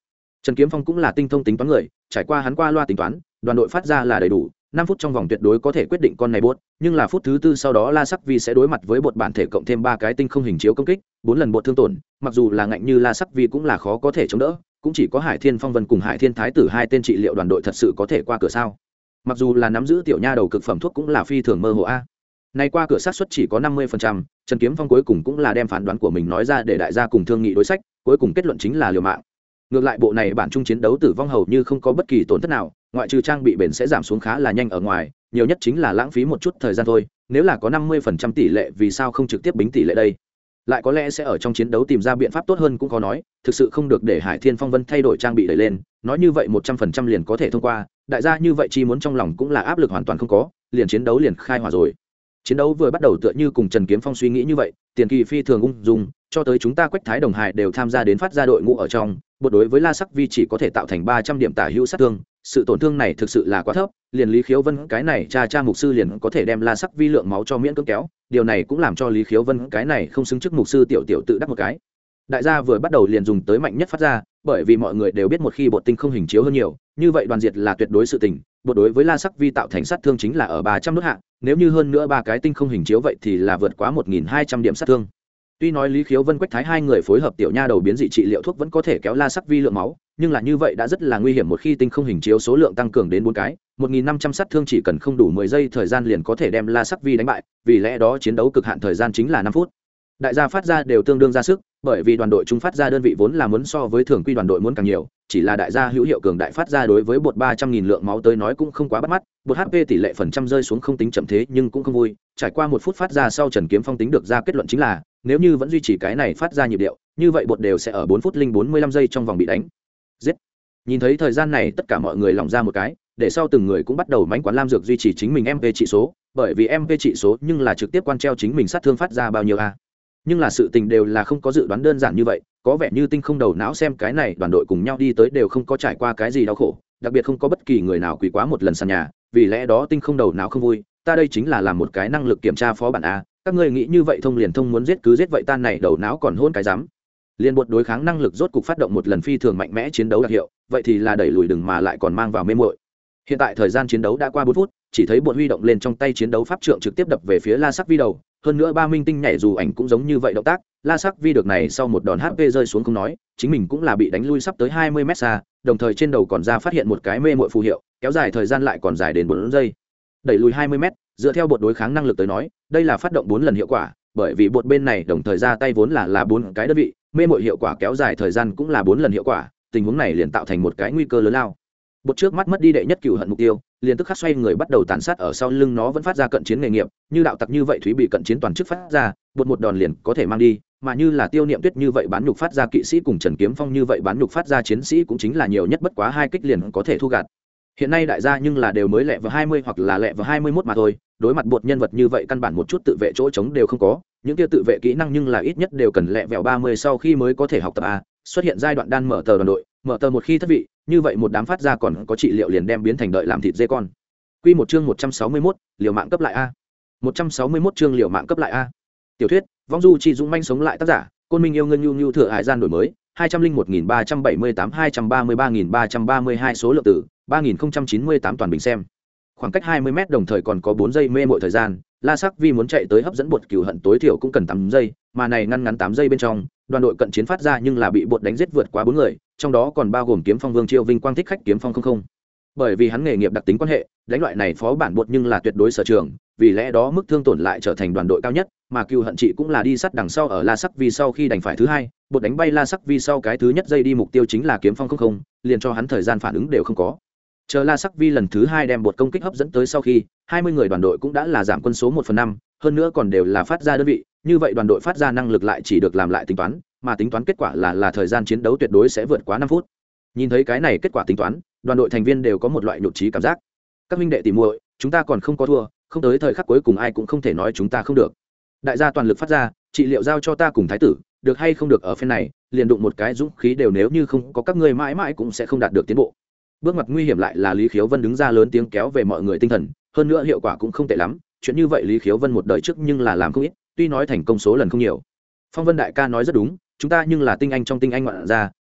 Speaker 1: Trần Kiếm Phong cũng là tinh thông tính toán người, trải qua hắn qua loa tính toán, đoàn đội phát ra là đầy đủ, năm phút trong vòng tuyệt đối có thể quyết định con này bột, nhưng là phút thứ tư sau đó La Sắc Vi sẽ đối mặt với bột bản thể cộng thêm ba cái tinh không hình chiếu công kích, bốn lần bột thương tổn, mặc dù là ngạnh như La Sắc Vi cũng là khó có thể chống đỡ, cũng chỉ có Hải Thiên Phong Vân cùng Hải Thiên Thái Tử hai tên trị liệu đoàn đội thật sự có thể qua cửa sao? Mặc dù là nắm giữ tiểu nha đầu cực phẩm thuốc cũng là phi thường mơ hồ a. Nay qua cửa xác suất chỉ có năm mươi phần trăm, Trần Kiếm Phong cuối cùng cũng là đem phán đoán của mình nói ra để đại gia cùng thương nghị đối sách, cuối cùng kết luận chính là liều mạng. Ngược lại bộ này bản chung chiến đấu tử vong hầu như không có bất kỳ tổn thất nào, ngoại trừ trang bị bền sẽ giảm xuống khá là nhanh ở ngoài, nhiều nhất chính là lãng phí một chút thời gian thôi, nếu là có năm mươi phần trăm tỷ lệ vì sao không trực tiếp bính tỷ lệ đây? Lại có lẽ sẽ ở trong chiến đấu tìm ra biện pháp tốt hơn cũng có nói, thực sự không được để Hải Thiên Phong Vân thay đổi trang bị đẩy lên, nói như vậy một trăm phần trăm liền có thể thông qua, đại gia như vậy chi muốn trong lòng cũng là áp lực hoàn toàn không có, liền chiến đấu liền khai hỏa rồi. Chiến đấu vừa bắt đầu tựa như cùng Trần Kiếm Phong suy nghĩ như vậy, tiền kỳ phi thường ung dung, cho tới chúng ta Quách Thái Đồng Hải đều tham gia đến phát ra đội ngũ ở trong, bộ đối với La Sắc Vi chỉ có thể tạo thành ba trăm điểm tả hữu sát thương, sự tổn thương này thực sự là quá thấp, liền Lý Khiếu Vân cái này cha cha mục sư liền có thể đem La Sắc Vi lượng máu cho miễn cưỡng kéo, điều này cũng làm cho Lý Khiếu Vân cái này không xứng chức mục sư tiểu tiểu tự đắc một cái. Đại gia vừa bắt đầu liền dùng tới mạnh nhất phát ra, bởi vì mọi người đều biết một khi bộ tinh không hình chiếu hơn nhiều, như vậy đoàn diệt là tuyệt đối sự tình, bộ đối với La Sắc Vi tạo thành sát thương chính là ở ba trăm nốt hạ, nếu như hơn nữa ba cái tinh không hình chiếu vậy thì là vượt quá một nghìn hai trăm điểm sát thương. Tuy nói Lý Khiếu Vân Quách Thái hai người phối hợp tiểu nha đầu biến dị trị liệu thuốc vẫn có thể kéo La Sắc Vi lượng máu, nhưng là như vậy đã rất là nguy hiểm, một khi tinh không hình chiếu số lượng tăng cường đến bốn cái, một nghìn năm trăm sát thương chỉ cần không đủ mười giây thời gian liền có thể đem La Sắc Vi đánh bại, vì lẽ đó chiến đấu cực hạn thời gian chính là năm phút. Đại gia phát ra đều tương đương ra sức, bởi vì đoàn đội chúng phát ra đơn vị vốn là muốn so với thường quy đoàn đội muốn càng nhiều, chỉ là đại gia hữu hiệu cường đại phát ra đối với bột ba trăm nghìn lượng máu tới nói cũng không quá bắt mắt, bột hát pê tỷ lệ phần trăm rơi xuống không tính chậm thế nhưng cũng không vui, trải qua một phút phát ra sau Trần Kiếm Phong tính được ra kết luận chính là, nếu như vẫn duy trì cái này phát ra nhịp điệu, như vậy bột đều sẽ ở bốn phút linh bốn mươi lăm giây trong vòng bị đánh giết. Nhìn thấy thời gian này tất cả mọi người lỏng ra một cái, để sau từng người cũng bắt đầu mánh quán lam dược duy trì chính mình em pê trị số, bởi vì em pê trị số nhưng là trực tiếp quan treo chính mình sát thương phát ra bao nhiêu a. Nhưng là sự tình đều là không có dự đoán đơn giản như vậy, có vẻ như tinh không đầu não xem cái này đoàn đội cùng nhau đi tới đều không có trải qua cái gì đau khổ, đặc biệt không có bất kỳ người nào quỳ quá một lần sàn nhà, vì lẽ đó tinh không đầu não không vui, ta đây chính là làm một cái năng lực kiểm tra phó bản a, các ngươi nghĩ như vậy thông liền thông, muốn giết cứ giết vậy tan này đầu não còn hôn cái dám. Liên bột đối kháng năng lực rốt cục phát động một lần phi thường mạnh mẽ chiến đấu đặc hiệu, vậy thì là đẩy lùi đừng mà lại còn mang vào mê muội. Hiện tại thời gian chiến đấu đã qua bốn phút, chỉ thấy bột huy động lên trong tay chiến đấu pháp trượng trực tiếp đập về phía La Sắc Vi đầu, hơn nữa ba minh tinh nhảy dù ảnh cũng giống như vậy động tác, La Sắc Vi được này sau một đòn hát pê rơi xuống không nói, chính mình cũng là bị đánh lui sắp tới hai mươi mét xa, đồng thời trên đầu còn ra phát hiện một cái mê muội phù hiệu, kéo dài thời gian lại còn dài đến bốn giây. Đẩy lùi hai mươi mét, dựa theo bột đối kháng năng lực tới nói, đây là phát động bốn lần hiệu quả, bởi vì bột bên này đồng thời ra tay vốn là là bốn cái đơn vị, mê muội hiệu quả kéo dài thời gian cũng là bốn lần hiệu quả, tình huống này liền tạo thành một cái nguy cơ lớn lao. Bột trước mắt mất đi đệ nhất cửu hận mục tiêu, liền tức khắc xoay người bắt đầu tàn sát ở sau lưng nó vẫn phát ra cận chiến nghề nghiệp, như đạo tặc như vậy thúy bị cận chiến toàn chức phát ra, bột một đòn liền có thể mang đi, mà như là Tiêu Niệm Tuyết như vậy bán nhục phát ra kỵ sĩ cùng Trần Kiếm Phong như vậy bán nhục phát ra chiến sĩ cũng chính là nhiều nhất bất quá hai kích liền có thể thu gạt. Hiện nay đại gia nhưng là đều mới lẹ vào hai mươi hoặc là lẹ vào hai mươi mốt mà thôi, đối mặt bột nhân vật như vậy căn bản một chút tự vệ chỗ trống đều không có, những kia tự vệ kỹ năng nhưng là ít nhất đều cần lẹ vẹo ba mươi sau khi mới có thể học tập a, xuất hiện giai đoạn đan mở tờ đoàn đội, mở tờ một khi thất vị, như vậy một đám phát ra còn có trị liệu liền đem biến thành đợi làm thịt dê con. Quy một chương một trăm sáu mươi mốt, liều mạng cấp lại a. một trăm sáu mươi mốt chương liều mạng cấp lại a. Tiểu thuyết, vong du chi dũng manh sống lại tác giả, Côn Minh yêu ngân nhu nhu thừa hải gian đổi mới, hai trăm linh một nghìn ba trăm bảy mươi tám hai trăm ba mươi ba nghìn ba trăm ba mươi hai số lượng tử, ba nghìn không trăm chín mươi tám toàn bình xem. Khoảng cách hai mươi mét đồng thời còn có bốn giây mê mội thời gian, La Sắc Vi muốn chạy tới hấp dẫn bột cừu hận tối thiểu cũng cần tám giây, mà này ngăn ngắn tám giây bên trong, đoàn đội cận chiến phát ra nhưng là bị bột đánh giết vượt quá bốn người, trong đó còn bao gồm Kiếm Phong Vương Chiêu Vinh Quang thích khách Kiếm Phong không không. Bởi vì hắn nghề nghiệp đặc tính quan hệ, đánh loại này phó bản bột nhưng là tuyệt đối sở trường, vì lẽ đó mức thương tổn lại trở thành đoàn đội cao nhất, mà cừu hận trị cũng là đi sát đằng sau ở La Sắc Vi sau khi đánh phải thứ hai, bột đánh bay La Sắc Vi sau cái thứ nhất giây đi mục tiêu chính là Kiếm Phong không không, liền cho hắn thời gian phản ứng đều không có. Chờ La Sắc Vi lần thứ hai đem bột công kích hấp dẫn tới sau khi, hai mươi người đoàn đội cũng đã là giảm quân số một phần năm, hơn nữa còn đều là phát ra đơn vị, như vậy đoàn đội phát ra năng lực lại chỉ được làm lại tính toán, mà tính toán kết quả là là thời gian chiến đấu tuyệt đối sẽ vượt quá năm phút. Nhìn thấy cái này kết quả tính toán, đoàn đội thành viên đều có một loại nhụt chí cảm giác. Các huynh đệ tỉ muội, chúng ta còn không có thua, không tới thời khắc cuối cùng ai cũng không thể nói chúng ta không được. Đại gia toàn lực phát ra, trị liệu giao cho ta cùng thái tử, được hay không được ở phen này, liền đụng một cái dũng khí đều nếu như không có các ngươi mãi mãi cũng sẽ không đạt được tiến bộ. Bước ngoặt nguy hiểm lại là Lý Khiếu Vân đứng ra lớn tiếng kéo về mọi người tinh thần, hơn nữa hiệu quả cũng không tệ lắm, chuyện như vậy Lý Khiếu Vân một đời trước nhưng là làm không ít, tuy nói thành công số lần không nhiều. Phong Vân đại ca nói rất đúng, chúng ta nhưng là tinh anh trong tinh anh ngoạn ra,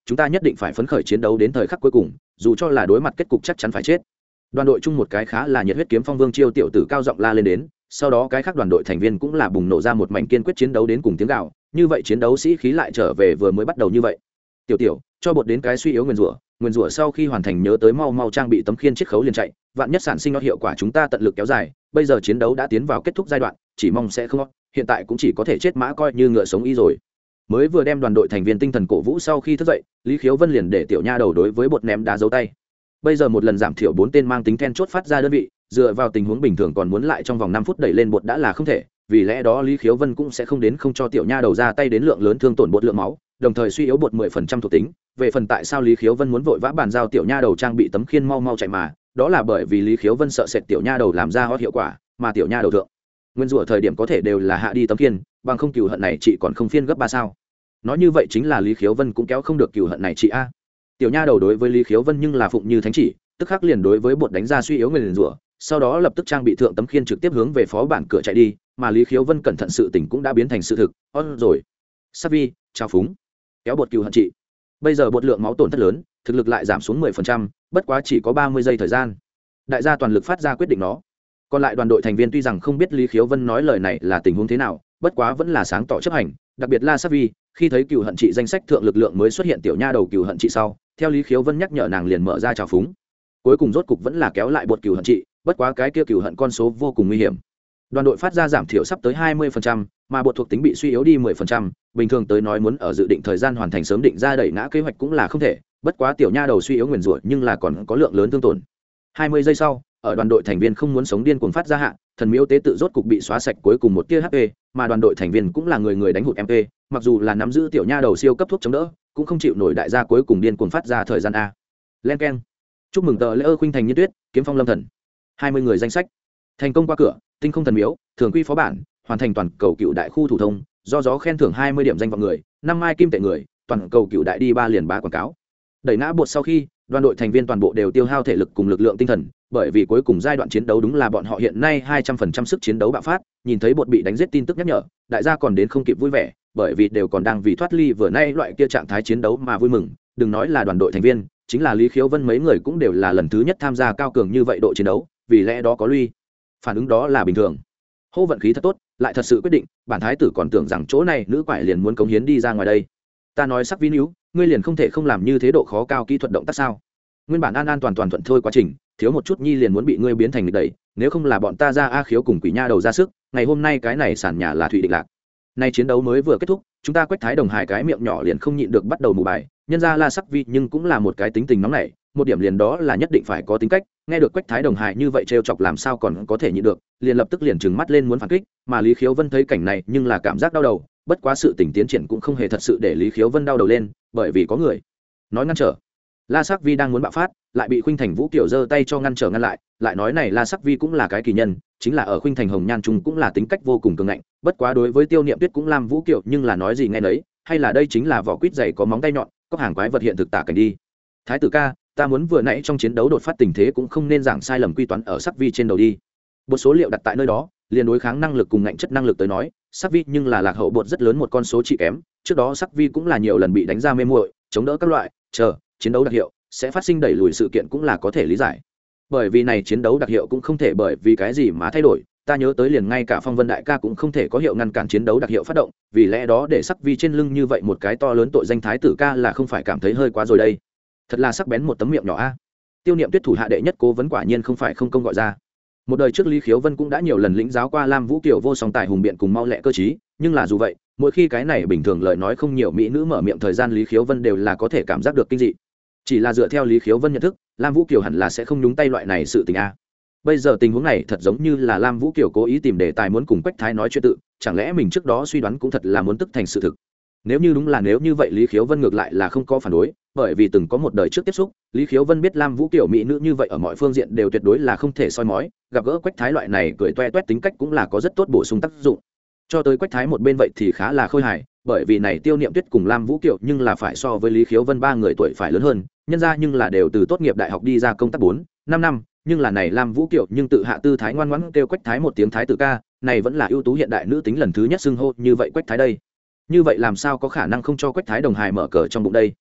Speaker 1: chúng ta nhất định phải phấn khởi chiến đấu đến thời khắc cuối cùng, dù cho là đối mặt kết cục chắc chắn phải chết. Đoàn đội chung một cái khá là nhiệt huyết kiếm phong Vương Chiêu tiểu tử cao giọng la lên đến, sau đó cái khác đoàn đội thành viên cũng là bùng nổ ra một mảnh kiên quyết chiến đấu đến cùng tiếng gào, như vậy chiến đấu sĩ khí lại trở về vừa mới bắt đầu như vậy. Tiểu tiểu, cho bột đến cái suy yếu nguyên rủa, nguyên rủa sau khi hoàn thành nhớ tới mau mau trang bị tấm khiên chiết khấu liền chạy, vạn nhất sản sinh nó hiệu quả chúng ta tận lực kéo dài, bây giờ chiến đấu đã tiến vào kết thúc giai đoạn, chỉ mong sẽ không, hiện tại cũng chỉ có thể chết mã coi như ngựa sống y rồi. Mới vừa đem đoàn đội thành viên tinh thần cổ vũ sau khi thức dậy, Lý Khiếu Vân liền để tiểu nha đầu đối với bột ném đá dấu tay. Bây giờ một lần giảm thiểu bốn tên mang tính then chốt phát ra đơn vị, dựa vào tình huống bình thường còn muốn lại trong vòng năm phút đẩy lên bột đã là không thể, vì lẽ đó Lý Khiếu Vân cũng sẽ không đến không cho tiểu nha đầu ra tay đến lượng lớn thương tổn bột lượng máu, đồng thời suy yếu bột mười phần trăm thuộc tính. Về phần tại sao Lý Khiếu Vân muốn vội vã bàn giao tiểu nha đầu trang bị tấm khiên mau mau chạy mà, đó là bởi vì Lý Khiếu Vân sợ sệt tiểu nha đầu làm ra hot hiệu quả, mà tiểu nha đầu thượng nguyên rủa thời điểm có thể đều là hạ đi tấm khiên, bằng không cừu hận này chị còn không phiên gấp ba sao. Nói như vậy chính là Lý Khiếu Vân cũng kéo không được cừu hận này chị a. Tiểu nha đầu đối với Lý Khiếu Vân nhưng là phụng như thánh chỉ, tức khắc liền đối với bột đánh ra suy yếu nguyên rủa, sau đó lập tức trang bị thượng tấm khiên trực tiếp hướng về phó bản cửa chạy đi, mà Lý Khiếu Vân cẩn thận sự tình cũng đã biến thành sự thực. Ôi rồi, Savi, chào phúng, kéo bột cừu hận chị. Bây giờ bột lượng máu tổn thất lớn, thực lực lại giảm xuống mười phần trăm, bất quá chỉ có ba mươi giây thời gian. Đại gia toàn lực phát ra quyết định nó. Còn lại đoàn đội thành viên tuy rằng không biết Lý Khiếu Vân nói lời này là tình huống thế nào, bất quá vẫn là sáng tỏ chấp hành, đặc biệt là Savi, khi thấy cừu hận chị danh sách thượng lực lượng mới xuất hiện tiểu nha đầu cừu hận chị sau, theo Lý Khiếu Vân nhắc nhở nàng liền mở ra chào phúng. Cuối cùng rốt cục vẫn là kéo lại bột cừu hận chị, bất quá cái kia cừu hận con số vô cùng nguy hiểm. Đoàn đội phát ra giảm thiểu sắp tới hai mươi phần trăm, mà bột thuộc tính bị suy yếu đi mười phần trăm, bình thường tới nói muốn ở dự định thời gian hoàn thành sớm định ra đẩy ngã kế hoạch cũng là không thể, bất quá tiểu nha đầu suy yếu nguyền rủa nhưng là còn có lượng lớn thương tổn. hai mươi giây sau, ở đoàn đội thành viên không muốn sống điên cuồng phát ra hạ, thần miếu tế tự rốt cục bị xóa sạch cuối cùng một tia hát pê, mà đoàn đội thành viên cũng là người người đánh hụt em pê, mặc dù là nắm giữ tiểu nha đầu siêu cấp thuốc chống đỡ, cũng không chịu nổi đại gia cuối cùng điên cuồng phát ra thời gian a. Len keng. Chúc mừng tờ Lễ Khuynh Thành Nhiên Tuyết, Kiếm Phong Lâm Thần. hai mươi người danh sách. Thành công qua cửa, tinh không thần miếu, thường quy phó bản, hoàn thành toàn cầu cựu đại khu thủ thông, do gió khen thưởng hai mươi điểm danh vọng người, năm mai kim tệ người, toàn cầu cựu đại đi ba liền bá quảng cáo. Đẩy ngã bột sau khi, đoàn đội thành viên toàn bộ đều tiêu hao thể lực cùng lực lượng tinh thần, bởi vì cuối cùng giai đoạn chiến đấu đúng là bọn họ hiện nay hai trăm phần trăm sức chiến đấu bạo phát, nhìn thấy bột bị đánh giết tin tức nhắc nhở, đại gia còn đến không kịp vui vẻ, bởi vì đều còn đang vì thoát ly vừa nay loại kia trạng thái chiến đấu mà vui mừng, đừng nói là đoàn đội thành viên, chính là Lý Khiếu Vân mấy người cũng đều là lần thứ nhất tham gia cao cường như vậy độ chiến đấu, vì lẽ đó có lui phản ứng đó là bình thường. Hô vận khí thật tốt, lại thật sự quyết định, bản thái tử còn tưởng rằng chỗ này nữ quải liền muốn cống hiến đi ra ngoài đây. Ta nói sắc vi níu, ngươi liền không thể không làm như thế độ khó cao kỹ thuật động tác sao? Nguyên bản an an toàn toàn thuận thôi quá trình, thiếu một chút nhi liền muốn bị ngươi biến thành nghịch đẩy, nếu không là bọn ta ra a khiếu cùng quỷ nha đầu ra sức, ngày hôm nay cái này sàn nhà là thủy định lạc. Nay chiến đấu mới vừa kết thúc, chúng ta Quách Thái Đồng Hải cái miệng nhỏ liền không nhịn được bắt đầu mù bài, nhân ra La Sắc Vi nhưng cũng là một cái tính tình nóng nảy, một điểm liền đó là nhất định phải có tính cách, nghe được Quách Thái Đồng Hải như vậy trêu chọc làm sao còn có thể nhịn được, liền lập tức liền trừng mắt lên muốn phản kích, mà Lý Khiếu Vân thấy cảnh này nhưng là cảm giác đau đầu, bất quá sự tình tiến triển cũng không hề thật sự để Lý Khiếu Vân đau đầu lên, bởi vì có người nói ngăn trở. La Sắc Vi đang muốn bạo phát, lại bị Khuynh Thành Vũ Kiều giơ tay cho ngăn trở ngăn lại, lại nói này La Sắc Vi cũng là cái kỳ nhân, chính là ở Khuynh Thành Hồng Nhan trung cũng là tính cách vô cùng cường ngạnh, bất quá đối với Tiêu Niệm Tuyết cũng làm Vũ Kiều nhưng là nói gì nghe nấy, hay là đây chính là vỏ quýt dày có móng tay nhọn, có hàng quái vật hiện thực tả cảnh đi. Thái tử ca, ta muốn vừa nãy trong chiến đấu đột phát tình thế cũng không nên giảng sai lầm quy toán ở Sắc Vi trên đầu đi. Một số liệu đặt tại nơi đó, liền đối kháng năng lực cùng ngạnh chất năng lực tới nói, Sắc Vi nhưng là lạc hậu bột rất lớn một con số trị kém, trước đó Sắc Vi cũng là nhiều lần bị đánh ra mê muội, chống đỡ các loại, chờ, chiến đấu đặc hiệu sẽ phát sinh đẩy lùi sự kiện cũng là có thể lý giải. Bởi vì này chiến đấu đặc hiệu cũng không thể bởi vì cái gì mà thay đổi, ta nhớ tới liền ngay cả Phong Vân đại ca cũng không thể có hiệu ngăn cản chiến đấu đặc hiệu phát động, vì lẽ đó để Sắc Vi trên lưng như vậy một cái to lớn tội danh thái tử ca là không phải cảm thấy hơi quá rồi đây. Thật là sắc bén một tấm miệng nhỏ a. Tiêu Niệm Tuyết thủ hạ đệ nhất cố vấn quả nhiên không phải không công gọi ra. Một đời trước Lý Khiếu Vân cũng đã nhiều lần lĩnh giáo qua Lam Vũ Kiều vô song tài hùng biện cùng mau lẹ cơ trí, nhưng là dù vậy, mỗi khi cái này bình thường lời nói không nhiều mỹ nữ mở miệng thời gian Lý Khiếu Vân đều là có thể cảm giác được kinh dị. Chỉ là dựa theo Lý Khiếu Vân nhận thức, Lam Vũ Kiều hẳn là sẽ không nhúng tay loại này sự tình a. Bây giờ tình huống này thật giống như là Lam Vũ Kiều cố ý tìm đề tài muốn cùng Quách Thái nói chuyện tự, chẳng lẽ mình trước đó suy đoán cũng thật là muốn tức thành sự thực. Nếu như đúng là nếu như vậy Lý Khiếu Vân ngược lại là không có phản đối, bởi vì từng có một đời trước tiếp xúc, Lý Khiếu Vân biết Lam Vũ Kiều mỹ nữ như vậy ở mọi phương diện đều tuyệt đối là không thể soi mói, gặp gỡ Quách Thái loại này cười toe toét tính cách cũng là có rất tốt bổ sung tác dụng. Cho tới Quách Thái một bên vậy thì khá là khôi hài, bởi vì này Tiêu Niệm Tuyết cùng Lam Vũ Kiều nhưng là phải so với Lý Khiếu Vân ba người tuổi phải lớn hơn, nhân ra nhưng là đều từ tốt nghiệp đại học đi ra công tác bốn, năm năm, nhưng là này Lam Vũ Kiều nhưng tự hạ tư thái ngoan ngoãn kêu Quách Thái một tiếng thái tử ca, này vẫn là ưu tú hiện đại nữ tính lần thứ nhất xưng hô như vậy Quách Thái đây. Như vậy làm sao có khả năng không cho Quách Thái Đồng Hải mở cờ trong bụng đây?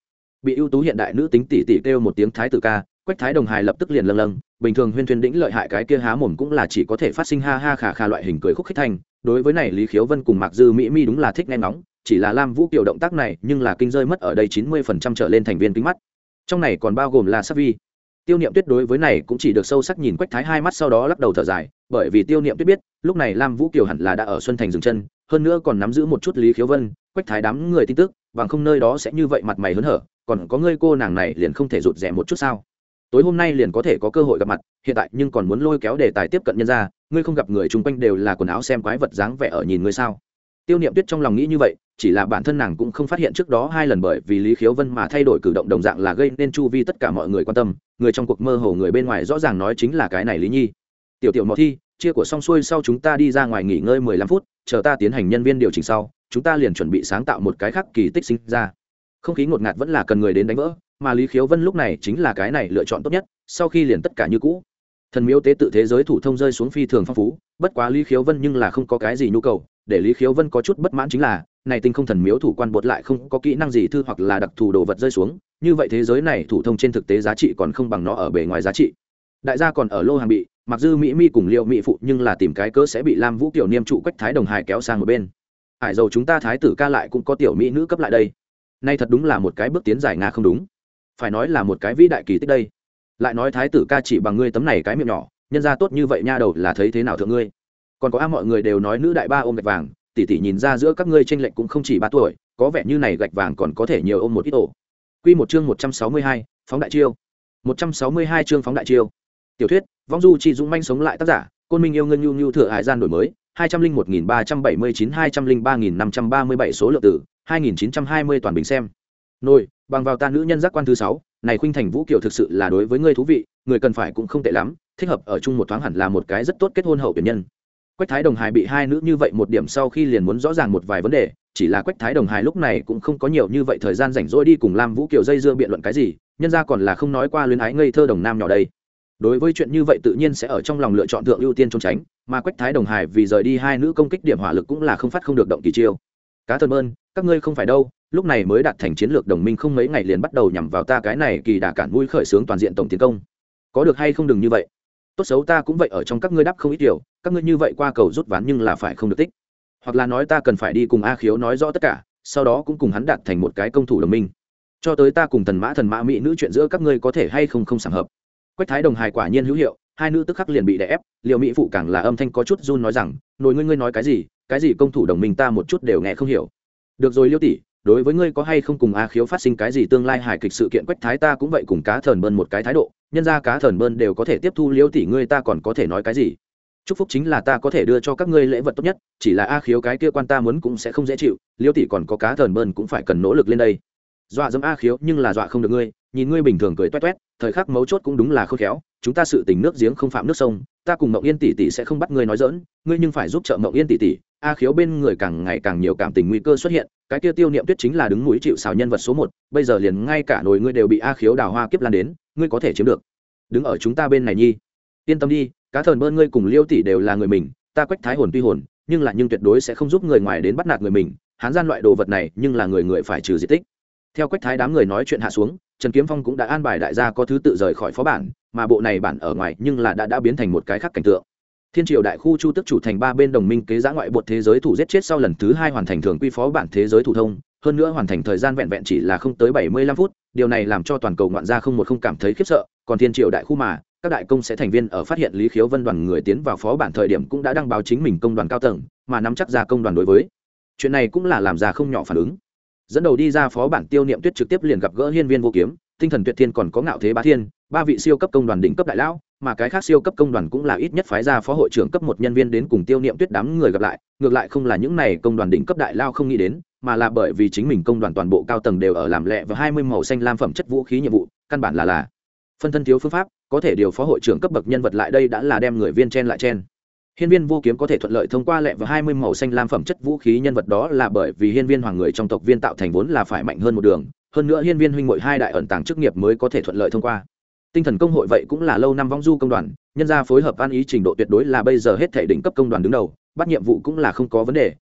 Speaker 1: bị ưu tú hiện đại nữ tính tỷ tỷ kêu một tiếng thái tử ca, Quách Thái Đồng Hài lập tức liền lâng lâng, bình thường huyên thuyên đĩnh lợi hại cái kia há mồm cũng là chỉ có thể phát sinh ha ha khà khà loại hình cười khúc khích thanh. Đối với này Lý Khiếu Vân cùng Mạc Dư Mỹ Mi đúng là thích nghe ngóng, chỉ là Lam Vũ Kiều động tác này nhưng là kinh rơi mất ở đây chín mươi phần trăm trở lên thành viên kính mắt. Trong này còn bao gồm là Sắc Vi. Tiêu Niệm Tuyết đối với này cũng chỉ được sâu sắc nhìn Quách Thái hai mắt, sau đó lắc đầu thở dài, bởi vì Tiêu Niệm Tuyết biết, lúc này Lam Vũ Kiều hẳn là đã ở Xuân Thành dừng chân, hơn nữa còn nắm giữ một chút Lý Khiếu Vân, Quách Thái đám người tin tức, bằng không nơi đó sẽ như vậy mặt mày hớn hở, còn có ngươi cô nàng này liền không thể rụt rè một chút sao? Tối hôm nay liền có thể có cơ hội gặp mặt, hiện tại nhưng còn muốn lôi kéo đề tài tiếp cận nhân ra, ngươi không gặp người chung quanh đều là quần áo xem quái vật dáng vẻ ở nhìn ngươi sao? Tiêu Niệm Tuyết trong lòng nghĩ như vậy, chỉ là bản thân nàng cũng không phát hiện trước đó hai lần bởi vì Lý Khiếu Vân mà thay đổi cử động đồng dạng là gây nên chu vi tất cả mọi người quan tâm, người trong cuộc mơ hồ người bên ngoài rõ ràng nói chính là cái này Lý Nhi. Tiểu tiểu Mọ Thi, chia của xong xuôi sau chúng ta đi ra ngoài nghỉ ngơi mười lăm phút, chờ ta tiến hành nhân viên điều chỉnh sau, chúng ta liền chuẩn bị sáng tạo một cái khác kỳ tích sinh ra. Không khí ngột ngạt vẫn là cần người đến đánh vỡ, mà Lý Khiếu Vân lúc này chính là cái này lựa chọn tốt nhất, sau khi liền tất cả như cũ. Thần miếu tế tự thế giới thủ thông rơi xuống phi thường phong phú, bất quá Lý Khiếu Vân nhưng là không có cái gì nhu cầu, để Lý Khiếu Vân có chút bất mãn chính là, này tinh không thần miếu thủ quan bột lại không có kỹ năng gì thư hoặc là đặc thù đồ vật rơi xuống, như vậy thế giới này thủ thông trên thực tế giá trị còn không bằng nó ở bề ngoài giá trị. Đại gia còn ở lô hàng bị, Mặc Dư Mỹ Mi cùng Liệu Mỹ phụ nhưng là tìm cái cớ sẽ bị Lam Vũ Kiều niêm trụ Quách Thái Đồng Hài kéo sang một bên. Hải dầu chúng ta thái tử ca lại cũng có tiểu mỹ nữ cấp lại đây. Nay thật đúng là một cái bước tiến giải nga không đúng, phải nói là một cái vĩ đại kỳ tích đây. Lại nói thái tử ca chỉ bằng ngươi tấm này cái miệng nhỏ, nhân ra tốt như vậy nha đầu là thấy thế nào thượng ngươi. Còn có a mọi người đều nói nữ đại ba ôm gạch vàng, tỷ tỷ nhìn ra giữa các ngươi chênh lệch cũng không chỉ ba tuổi, có vẻ như này gạch vàng còn có thể nhiều ôm một ít ổ. Quy một chương một trăm sáu mươi hai, phóng đại chiêu. một trăm sáu mươi hai chương phóng đại chiêu. Tiểu thuyết, Vong Du Chi Dũng manh sống lại, tác giả, Côn Minh yêu ngân nhu nhu thừa hải gian đổi mới, hai trăm linh một nghìn ba trăm bảy mươi chín hai trăm linh ba nghìn năm trăm ba mươi bảy số lượng tử, hai nghìn chín trăm hai mươi toàn bình xem. Nồi, bằng vào ta nữ nhân giác quan thứ sáu, này Khuynh Thành Vũ Kiều thực sự là đối với ngươi thú vị, người cần phải cũng không tệ lắm, thích hợp ở chung một thoáng hẳn là một cái rất tốt kết hôn hậu tuyển nhân. Quách Thái Đồng Hài bị hai nữ như vậy một điểm sau khi liền muốn rõ ràng một vài vấn đề, chỉ là Quách Thái Đồng Hài lúc này cũng không có nhiều như vậy thời gian rảnh rỗi đi cùng Lam Vũ Kiều dây dưa biện luận cái gì, nhân ra còn là không nói qua luyến ái ngây thơ đồng nam nhỏ đây. Đối với chuyện như vậy tự nhiên sẽ ở trong lòng lựa chọn thượng ưu tiên trốn tránh, mà Quách Thái Đồng Hài vì rời đi hai nữ công kích điểm hỏa lực cũng là không phát không được động kỳ chiêu. Cá thần ơn, các ngươi không phải đâu, lúc này mới đạt thành chiến lược đồng minh không mấy ngày liền bắt đầu nhằm vào ta cái này kỳ đả cản mũi khởi xướng toàn diện tổng tiến công. Có được hay không đừng như vậy. Tốt xấu ta cũng vậy ở trong các ngươi đáp không ít điều, các ngươi như vậy qua cầu rút ván nhưng là phải không được tích. Hoặc là nói ta cần phải đi cùng A Khiếu nói rõ tất cả, sau đó cũng cùng hắn đạt thành một cái công thủ đồng minh. Cho tới ta cùng thần mã thần mã mỹ nữ chuyện giữa các ngươi có thể hay không không sảng hợp. Quách Thái Đồng Hài quả nhiên hữu hiệu, hai nữ tức khắc liền bị đè ép, Liều Mỹ phụ càng là âm thanh có chút run nói rằng, "Nồi ngươi ngươi nói cái gì? Cái gì công thủ đồng minh ta một chút đều nghe không hiểu." Được rồi Liêu tỷ, đối với ngươi có hay không cùng A Khiếu phát sinh cái gì tương lai hài kịch sự kiện Quách Thái ta cũng vậy cùng cá thần bơn một cái thái độ, nhân ra cá thần bơn đều có thể tiếp thu Liêu tỷ ngươi ta còn có thể nói cái gì? Chúc phúc chính là ta có thể đưa cho các ngươi lễ vật tốt nhất, chỉ là A Khiếu cái kia quan ta muốn cũng sẽ không dễ chịu, Liêu tỷ còn có cá thần bơn cũng phải cần nỗ lực lên đây. Dọa dẫm A Khiếu nhưng là dọa không được ngươi, nhìn ngươi bình thường cười toét toét, thời khắc mấu chốt cũng đúng là khôn khéo, chúng ta sự tình nước giếng không phạm nước sông, ta cùng Mộng Yên tỷ tỷ sẽ không bắt ngươi nói giỡn, ngươi nhưng phải giúp trợ Mộng Yên tỷ tỷ. A Khiếu bên người càng ngày càng nhiều cảm tình nguy cơ xuất hiện, cái kia Tiêu Niệm Tuyết chính là đứng mũi chịu sào nhân vật số một, bây giờ liền ngay cả nồi ngươi đều bị A Khiếu đào hoa kiếp lan đến, ngươi có thể chiếm được. Đứng ở chúng ta bên này nhi, yên tâm đi, cá thần bơn ngươi cùng Liêu tỷ đều là người mình, ta Quách Thái hồn tuy hồn, nhưng là nhưng tuyệt đối sẽ không giúp người ngoài đến bắt nạt người mình, hán gian loại đồ vật này, nhưng là người người phải trừ diệt tích. Theo Quách Thái đám người nói chuyện hạ xuống, Trần Kiếm Phong cũng đã an bài đại gia có thứ tự rời khỏi phó bản, mà bộ này bản ở ngoài nhưng là đã đã biến thành một cái khác cảnh tượng. Thiên Triều đại khu Chu Tức chủ thành ba bên đồng minh kế giã ngoại bột thế giới thủ giết chết sau lần thứ hai hoàn thành thường quy phó bản thế giới thủ thông, hơn nữa hoàn thành thời gian vẹn vẹn chỉ là không tới bảy mươi lăm phút, điều này làm cho toàn cầu ngoạn gia không một không cảm thấy khiếp sợ, còn Thiên Triều đại khu mà, các đại công sẽ thành viên ở phát hiện Lý Khiếu Vân đoàn người tiến vào phó bản thời điểm cũng đã đăng báo chính mình công đoàn cao tầng, mà nắm chắc ra công đoàn đối với chuyện này cũng là làm ra không nhỏ phản ứng. Dẫn đầu đi ra phó bản Tiêu Niệm Tuyết trực tiếp liền gặp gỡ Hiên Viên Vô Kiếm, Tinh Thần Tuyệt Thiên còn có Ngạo Thế Bá Thiên, ba vị siêu cấp công đoàn đỉnh cấp đại lão, mà cái khác siêu cấp công đoàn cũng là ít nhất phái ra phó hội trưởng cấp một nhân viên đến cùng Tiêu Niệm Tuyết đám người gặp lại, ngược lại không là những này công đoàn đỉnh cấp đại lao không nghĩ đến, mà là bởi vì chính mình công đoàn toàn bộ cao tầng đều ở làm lẹ và hai mươi màu xanh lam phẩm chất vũ khí nhiệm vụ, căn bản là là phân thân thiếu phương pháp, có thể điều phó hội trưởng cấp bậc nhân vật lại đây đã là đem người viên chen lại chen. Hiên Viên Vô Kiếm có thể thuận lợi thông qua lẹ và hai mươi màu xanh lam phẩm chất vũ khí nhân vật đó là bởi vì Hiên Viên hoàng người trong tộc viên tạo thành vốn là phải mạnh hơn một đường, hơn nữa Hiên Viên huynh muội hai đại ẩn tàng chức nghiệp mới có thể thuận lợi thông qua. Tinh Thần công hội vậy cũng là lâu năm vong du công đoàn, nhân ra phối hợp an ý trình độ tuyệt đối là bây giờ hết thể đỉnh cấp công đoàn đứng đầu, bắt nhiệm vụ cũng là không có vấn đề,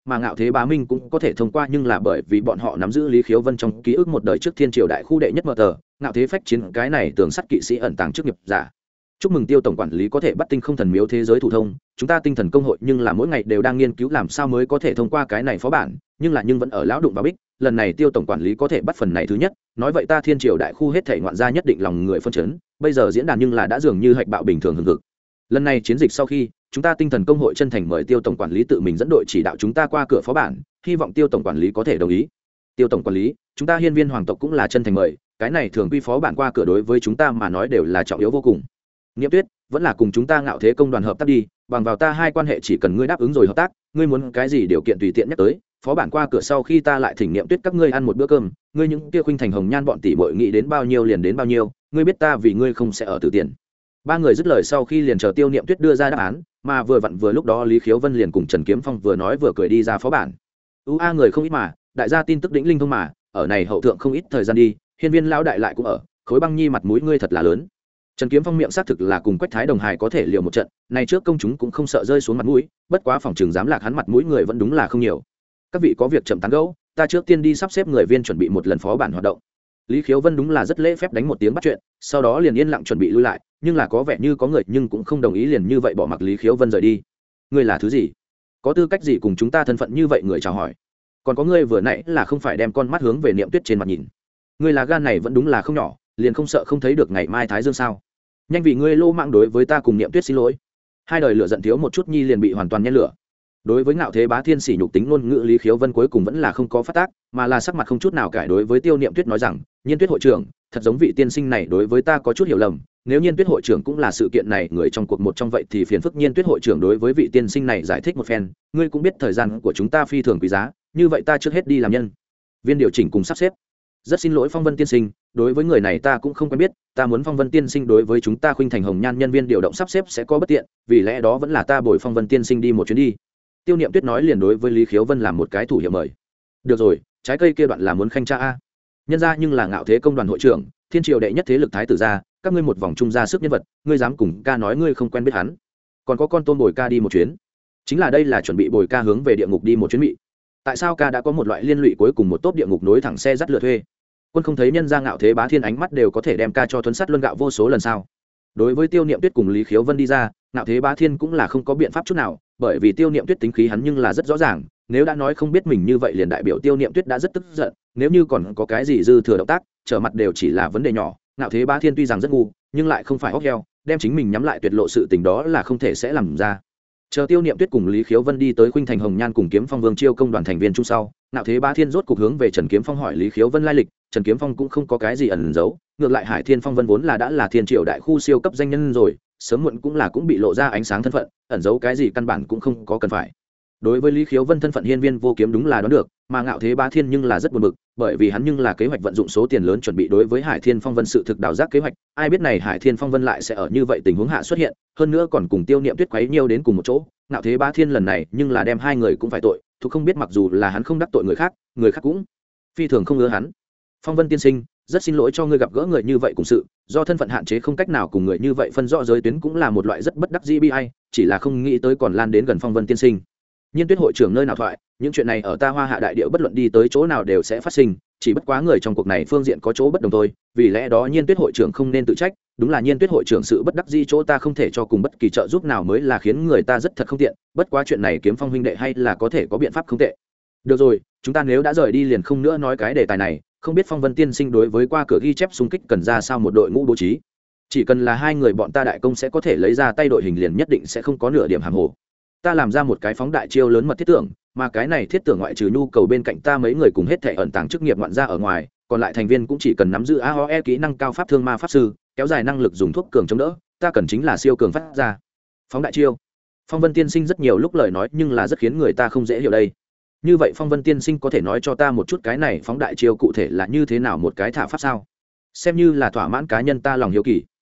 Speaker 1: mà Ngạo Thế Bá Minh cũng có thể thông qua, nhưng là bởi vì bọn họ nắm giữ Lý Khiếu Vân trong ký ức một đời trước thiên triều đại khu đệ nhất mờ tờ Ngạo Thế phách chiến cái này tường sắt kỵ sĩ ẩn tàng chức nghiệp giả. Chúc mừng Tiêu tổng quản lý có thể bắt tinh không thần miếu thế giới thủ thông, chúng ta tinh thần công hội nhưng là mỗi ngày đều đang nghiên cứu làm sao mới có thể thông qua cái này phó bản, nhưng là nhưng vẫn ở lão đụng vào bích, lần này Tiêu tổng quản lý có thể bắt phần này thứ nhất, nói vậy ta thiên triều đại khu hết thảy ngoạn gia nhất định lòng người phân chấn, bây giờ diễn đàn nhưng là đã dường như hạch bạo bình thường hừng hực. Lần này chiến dịch sau khi, chúng ta tinh thần công hội chân thành mời Tiêu tổng quản lý tự mình dẫn đội chỉ đạo chúng ta qua cửa phó bản, hy vọng Tiêu tổng quản lý có thể đồng ý. Tiêu tổng quản lý, chúng ta hiên viên hoàng tộc cũng là chân thành mời, cái này thường quy phó bản qua cửa đối với chúng ta mà nói đều là trọng yếu vô cùng. Niệm Tuyết, vẫn là cùng chúng ta Ngạo Thế công đoàn hợp tác đi, bằng vào ta hai quan hệ chỉ cần ngươi đáp ứng rồi hợp tác, ngươi muốn cái gì điều kiện tùy tiện nhắc tới, phó bản qua cửa sau khi ta lại thỉnh Niệm Tuyết các ngươi ăn một bữa cơm, ngươi những kia khuynh thành hồng nhan bọn tỷ muội nghĩ đến bao nhiêu liền đến bao nhiêu, ngươi biết ta vì ngươi không sẽ ở từ tiền. Ba người dứt lời sau khi liền chờ Tiêu Niệm Tuyết đưa ra đáp án, mà vừa vặn vừa lúc đó Lý Khiếu Vân liền cùng Trần Kiếm Phong vừa nói vừa cười đi ra phó bản. U a người không ít mà, đại gia tin tức đỉnh linh thông mà, ở này hậu thượng không ít thời gian đi, hiên viên lão đại lại cũng ở, Khối Băng Nhi mặt mũi ngươi thật là lớn. Trần Kiếm Phong miệng xác thực là cùng Quách Thái Đồng Hải có thể liều một trận, này trước công chúng cũng không sợ rơi xuống mặt mũi, bất quá phòng trường dám lạc hắn mặt mũi người vẫn đúng là không nhiều. Các vị có việc chậm tán gẫu, ta trước tiên đi sắp xếp người viên chuẩn bị một lần phó bản hoạt động. Lý Khiếu Vân đúng là rất lễ phép đánh một tiếng bắt chuyện, sau đó liền yên lặng chuẩn bị lui lại, nhưng là có vẻ như có người nhưng cũng không đồng ý liền như vậy bỏ mặc Lý Khiếu Vân rời đi. Ngươi là thứ gì? Có tư cách gì cùng chúng ta thân phận như vậy người chào hỏi? Còn có ngươi vừa nãy là không phải đem con mắt hướng về Niệm Tuyết trên mặt nhìn. Ngươi là gan này vẫn đúng là không nhỏ, liền không sợ không thấy được ngày mai thái dương sao? Nhanh vì ngươi lô mạng đối với ta cùng Niệm Tuyết xin lỗi. Hai đời lửa giận thiếu một chút nhi liền bị hoàn toàn nhen lửa. Đối với Ngạo Thế Bá Thiên sỉ nhục tính ngôn ngữ Lý Khiếu Vân cuối cùng vẫn là không có phát tác, mà là sắc mặt không chút nào cải đối với Tiêu Niệm Tuyết nói rằng, Nhiên Tuyết hội trưởng, thật giống vị tiên sinh này đối với ta có chút hiểu lầm, nếu Nhiên Tuyết hội trưởng cũng là sự kiện này người trong cuộc một trong vậy thì phiền phức Nhiên Tuyết hội trưởng đối với vị tiên sinh này giải thích một phen, ngươi cũng biết thời gian của chúng ta phi thường quý giá, như vậy ta trước hết đi làm nhân viên điều chỉnh cùng sắp xếp. Rất xin lỗi Phong Vân tiên sinh, đối với người này ta cũng không quen biết, ta muốn Phong Vân tiên sinh đối với chúng ta khuynh thành hồng nhan nhân viên điều động sắp xếp sẽ có bất tiện, vì lẽ đó vẫn là ta bồi Phong Vân tiên sinh đi một chuyến đi. Tiêu Niệm Tuyết nói liền đối với Lý Khiếu Vân làm một cái thủ hiệu mời. Được rồi, trái cây kia đoạn là muốn khanh tra a. Nhân ra nhưng là Ngạo Thế công đoàn hội trưởng, thiên triều đệ nhất thế lực thái tử gia, các ngươi một vòng trung ra sức nhân vật, ngươi dám cùng ca nói ngươi không quen biết hắn. Còn có con tôm bồi ca đi một chuyến. Chính là đây là chuẩn bị bồi ca hướng về địa ngục đi một chuyến mị. Tại sao ca đã có một loại liên lụy cuối cùng một tốp địa ngục nối thẳng xe dắt lựa thuê? Quân không thấy nhân ra Ngạo Thế Bá Thiên ánh mắt đều có thể đem ca cho thuấn sắt luân gạo vô số lần sao? Đối với Tiêu Niệm Tuyết cùng Lý Khiếu Vân đi ra, Ngạo Thế Bá Thiên cũng là không có biện pháp chút nào, bởi vì Tiêu Niệm Tuyết tính khí hắn nhưng là rất rõ ràng, nếu đã nói không biết mình như vậy liền đại biểu Tiêu Niệm Tuyết đã rất tức giận, nếu như còn có cái gì dư thừa động tác, trở mặt đều chỉ là vấn đề nhỏ. Ngạo Thế Bá Thiên tuy rằng rất ngu, nhưng lại không phải óc heo, đem chính mình nhắm lại tuyệt lộ sự tình đó là không thể sẽ làm ra. Chờ Tiêu Niệm Tuyết cùng Lý Khiếu Vân đi tới khuynh thành hồng nhan cùng Kiếm Phong Vương chiêu công đoàn thành viên chung sau, Ngạo Thế Bá Thiên rốt cục hướng về Trần Kiếm Phong hỏi Lý Khiếu Vân lai lịch, Trần Kiếm Phong cũng không có cái gì ẩn giấu, ngược lại Hải Thiên Phong Vân vốn là đã là thiên triều đại khu siêu cấp danh nhân rồi, sớm muộn cũng là cũng bị lộ ra ánh sáng thân phận, ẩn giấu cái gì căn bản cũng không có cần phải. Đối với Lý Khiếu Vân thân phận hiên viên vô kiếm đúng là đoán được, mà Ngạo Thế Bá Thiên nhưng là rất buồn bực, bởi vì hắn nhưng là kế hoạch vận dụng số tiền lớn chuẩn bị đối với Hải Thiên Phong Vân sự thực đào giác kế hoạch, ai biết này Hải Thiên Phong Vân lại sẽ ở như vậy tình huống hạ xuất hiện, hơn nữa còn cùng Tiêu Niệm Tuyết quấy nhiêu đến cùng một chỗ. Ngạo Thế Bá Thiên lần này nhưng là đem hai người cũng phải tội, thuộc không biết mặc dù là hắn không đắc tội người khác, người khác cũng phi thường không ngứa hắn. Phong Vân tiên sinh, rất xin lỗi cho ngươi gặp gỡ người như vậy cùng sự, do thân phận hạn chế không cách nào cùng người như vậy phân rõ giới tuyến cũng là một loại rất bất đắc dĩ bi ai, chỉ là không nghĩ tới còn lan đến gần Phong Vân tiên sinh. Nhiên Tuyết hội trưởng nơi nào thoại, những chuyện này ở ta Hoa Hạ đại địa bất luận đi tới chỗ nào đều sẽ phát sinh, chỉ bất quá người trong cuộc này phương diện có chỗ bất đồng thôi, vì lẽ đó Nhiên Tuyết hội trưởng không nên tự trách, đúng là Nhiên Tuyết hội trưởng sự bất đắc dĩ chỗ ta không thể cho cùng bất kỳ trợ giúp nào mới là khiến người ta rất thật không tiện, bất quá chuyện này Kiếm Phong huynh đệ hay là có thể có biện pháp không tệ. Được rồi, chúng ta nếu đã rời đi liền không nữa nói cái đề tài này, không biết Phong Vân tiên sinh đối với qua cửa ghi chép xung kích cần ra sao một đội ngũ bố trí. Chỉ cần là hai người bọn ta đại công sẽ có thể lấy ra tay đội hình liền nhất định sẽ không có nửa điểm hàm hồ. Ta làm ra một cái phóng đại chiêu lớn mật thiết tưởng, mà cái này thiết tưởng ngoại trừ nhu cầu bên cạnh ta mấy người cùng hết thể ẩn tàng chức nghiệp ngoạn ra ở ngoài, còn lại thành viên cũng chỉ cần nắm giữ a o e kỹ năng cao pháp thương ma pháp sư, kéo dài năng lực dùng thuốc cường chống đỡ, ta cần chính là siêu cường phát ra. Phóng đại chiêu. Phong Vân tiên sinh rất nhiều lúc lời nói nhưng là rất khiến người ta không dễ hiểu đây. Như vậy Phong Vân tiên sinh có thể nói cho ta một chút cái này phóng đại chiêu cụ thể là như thế nào một cái thả pháp sao? Xem như là thỏa mãn cá nhân ta lòng hiếu kỳ.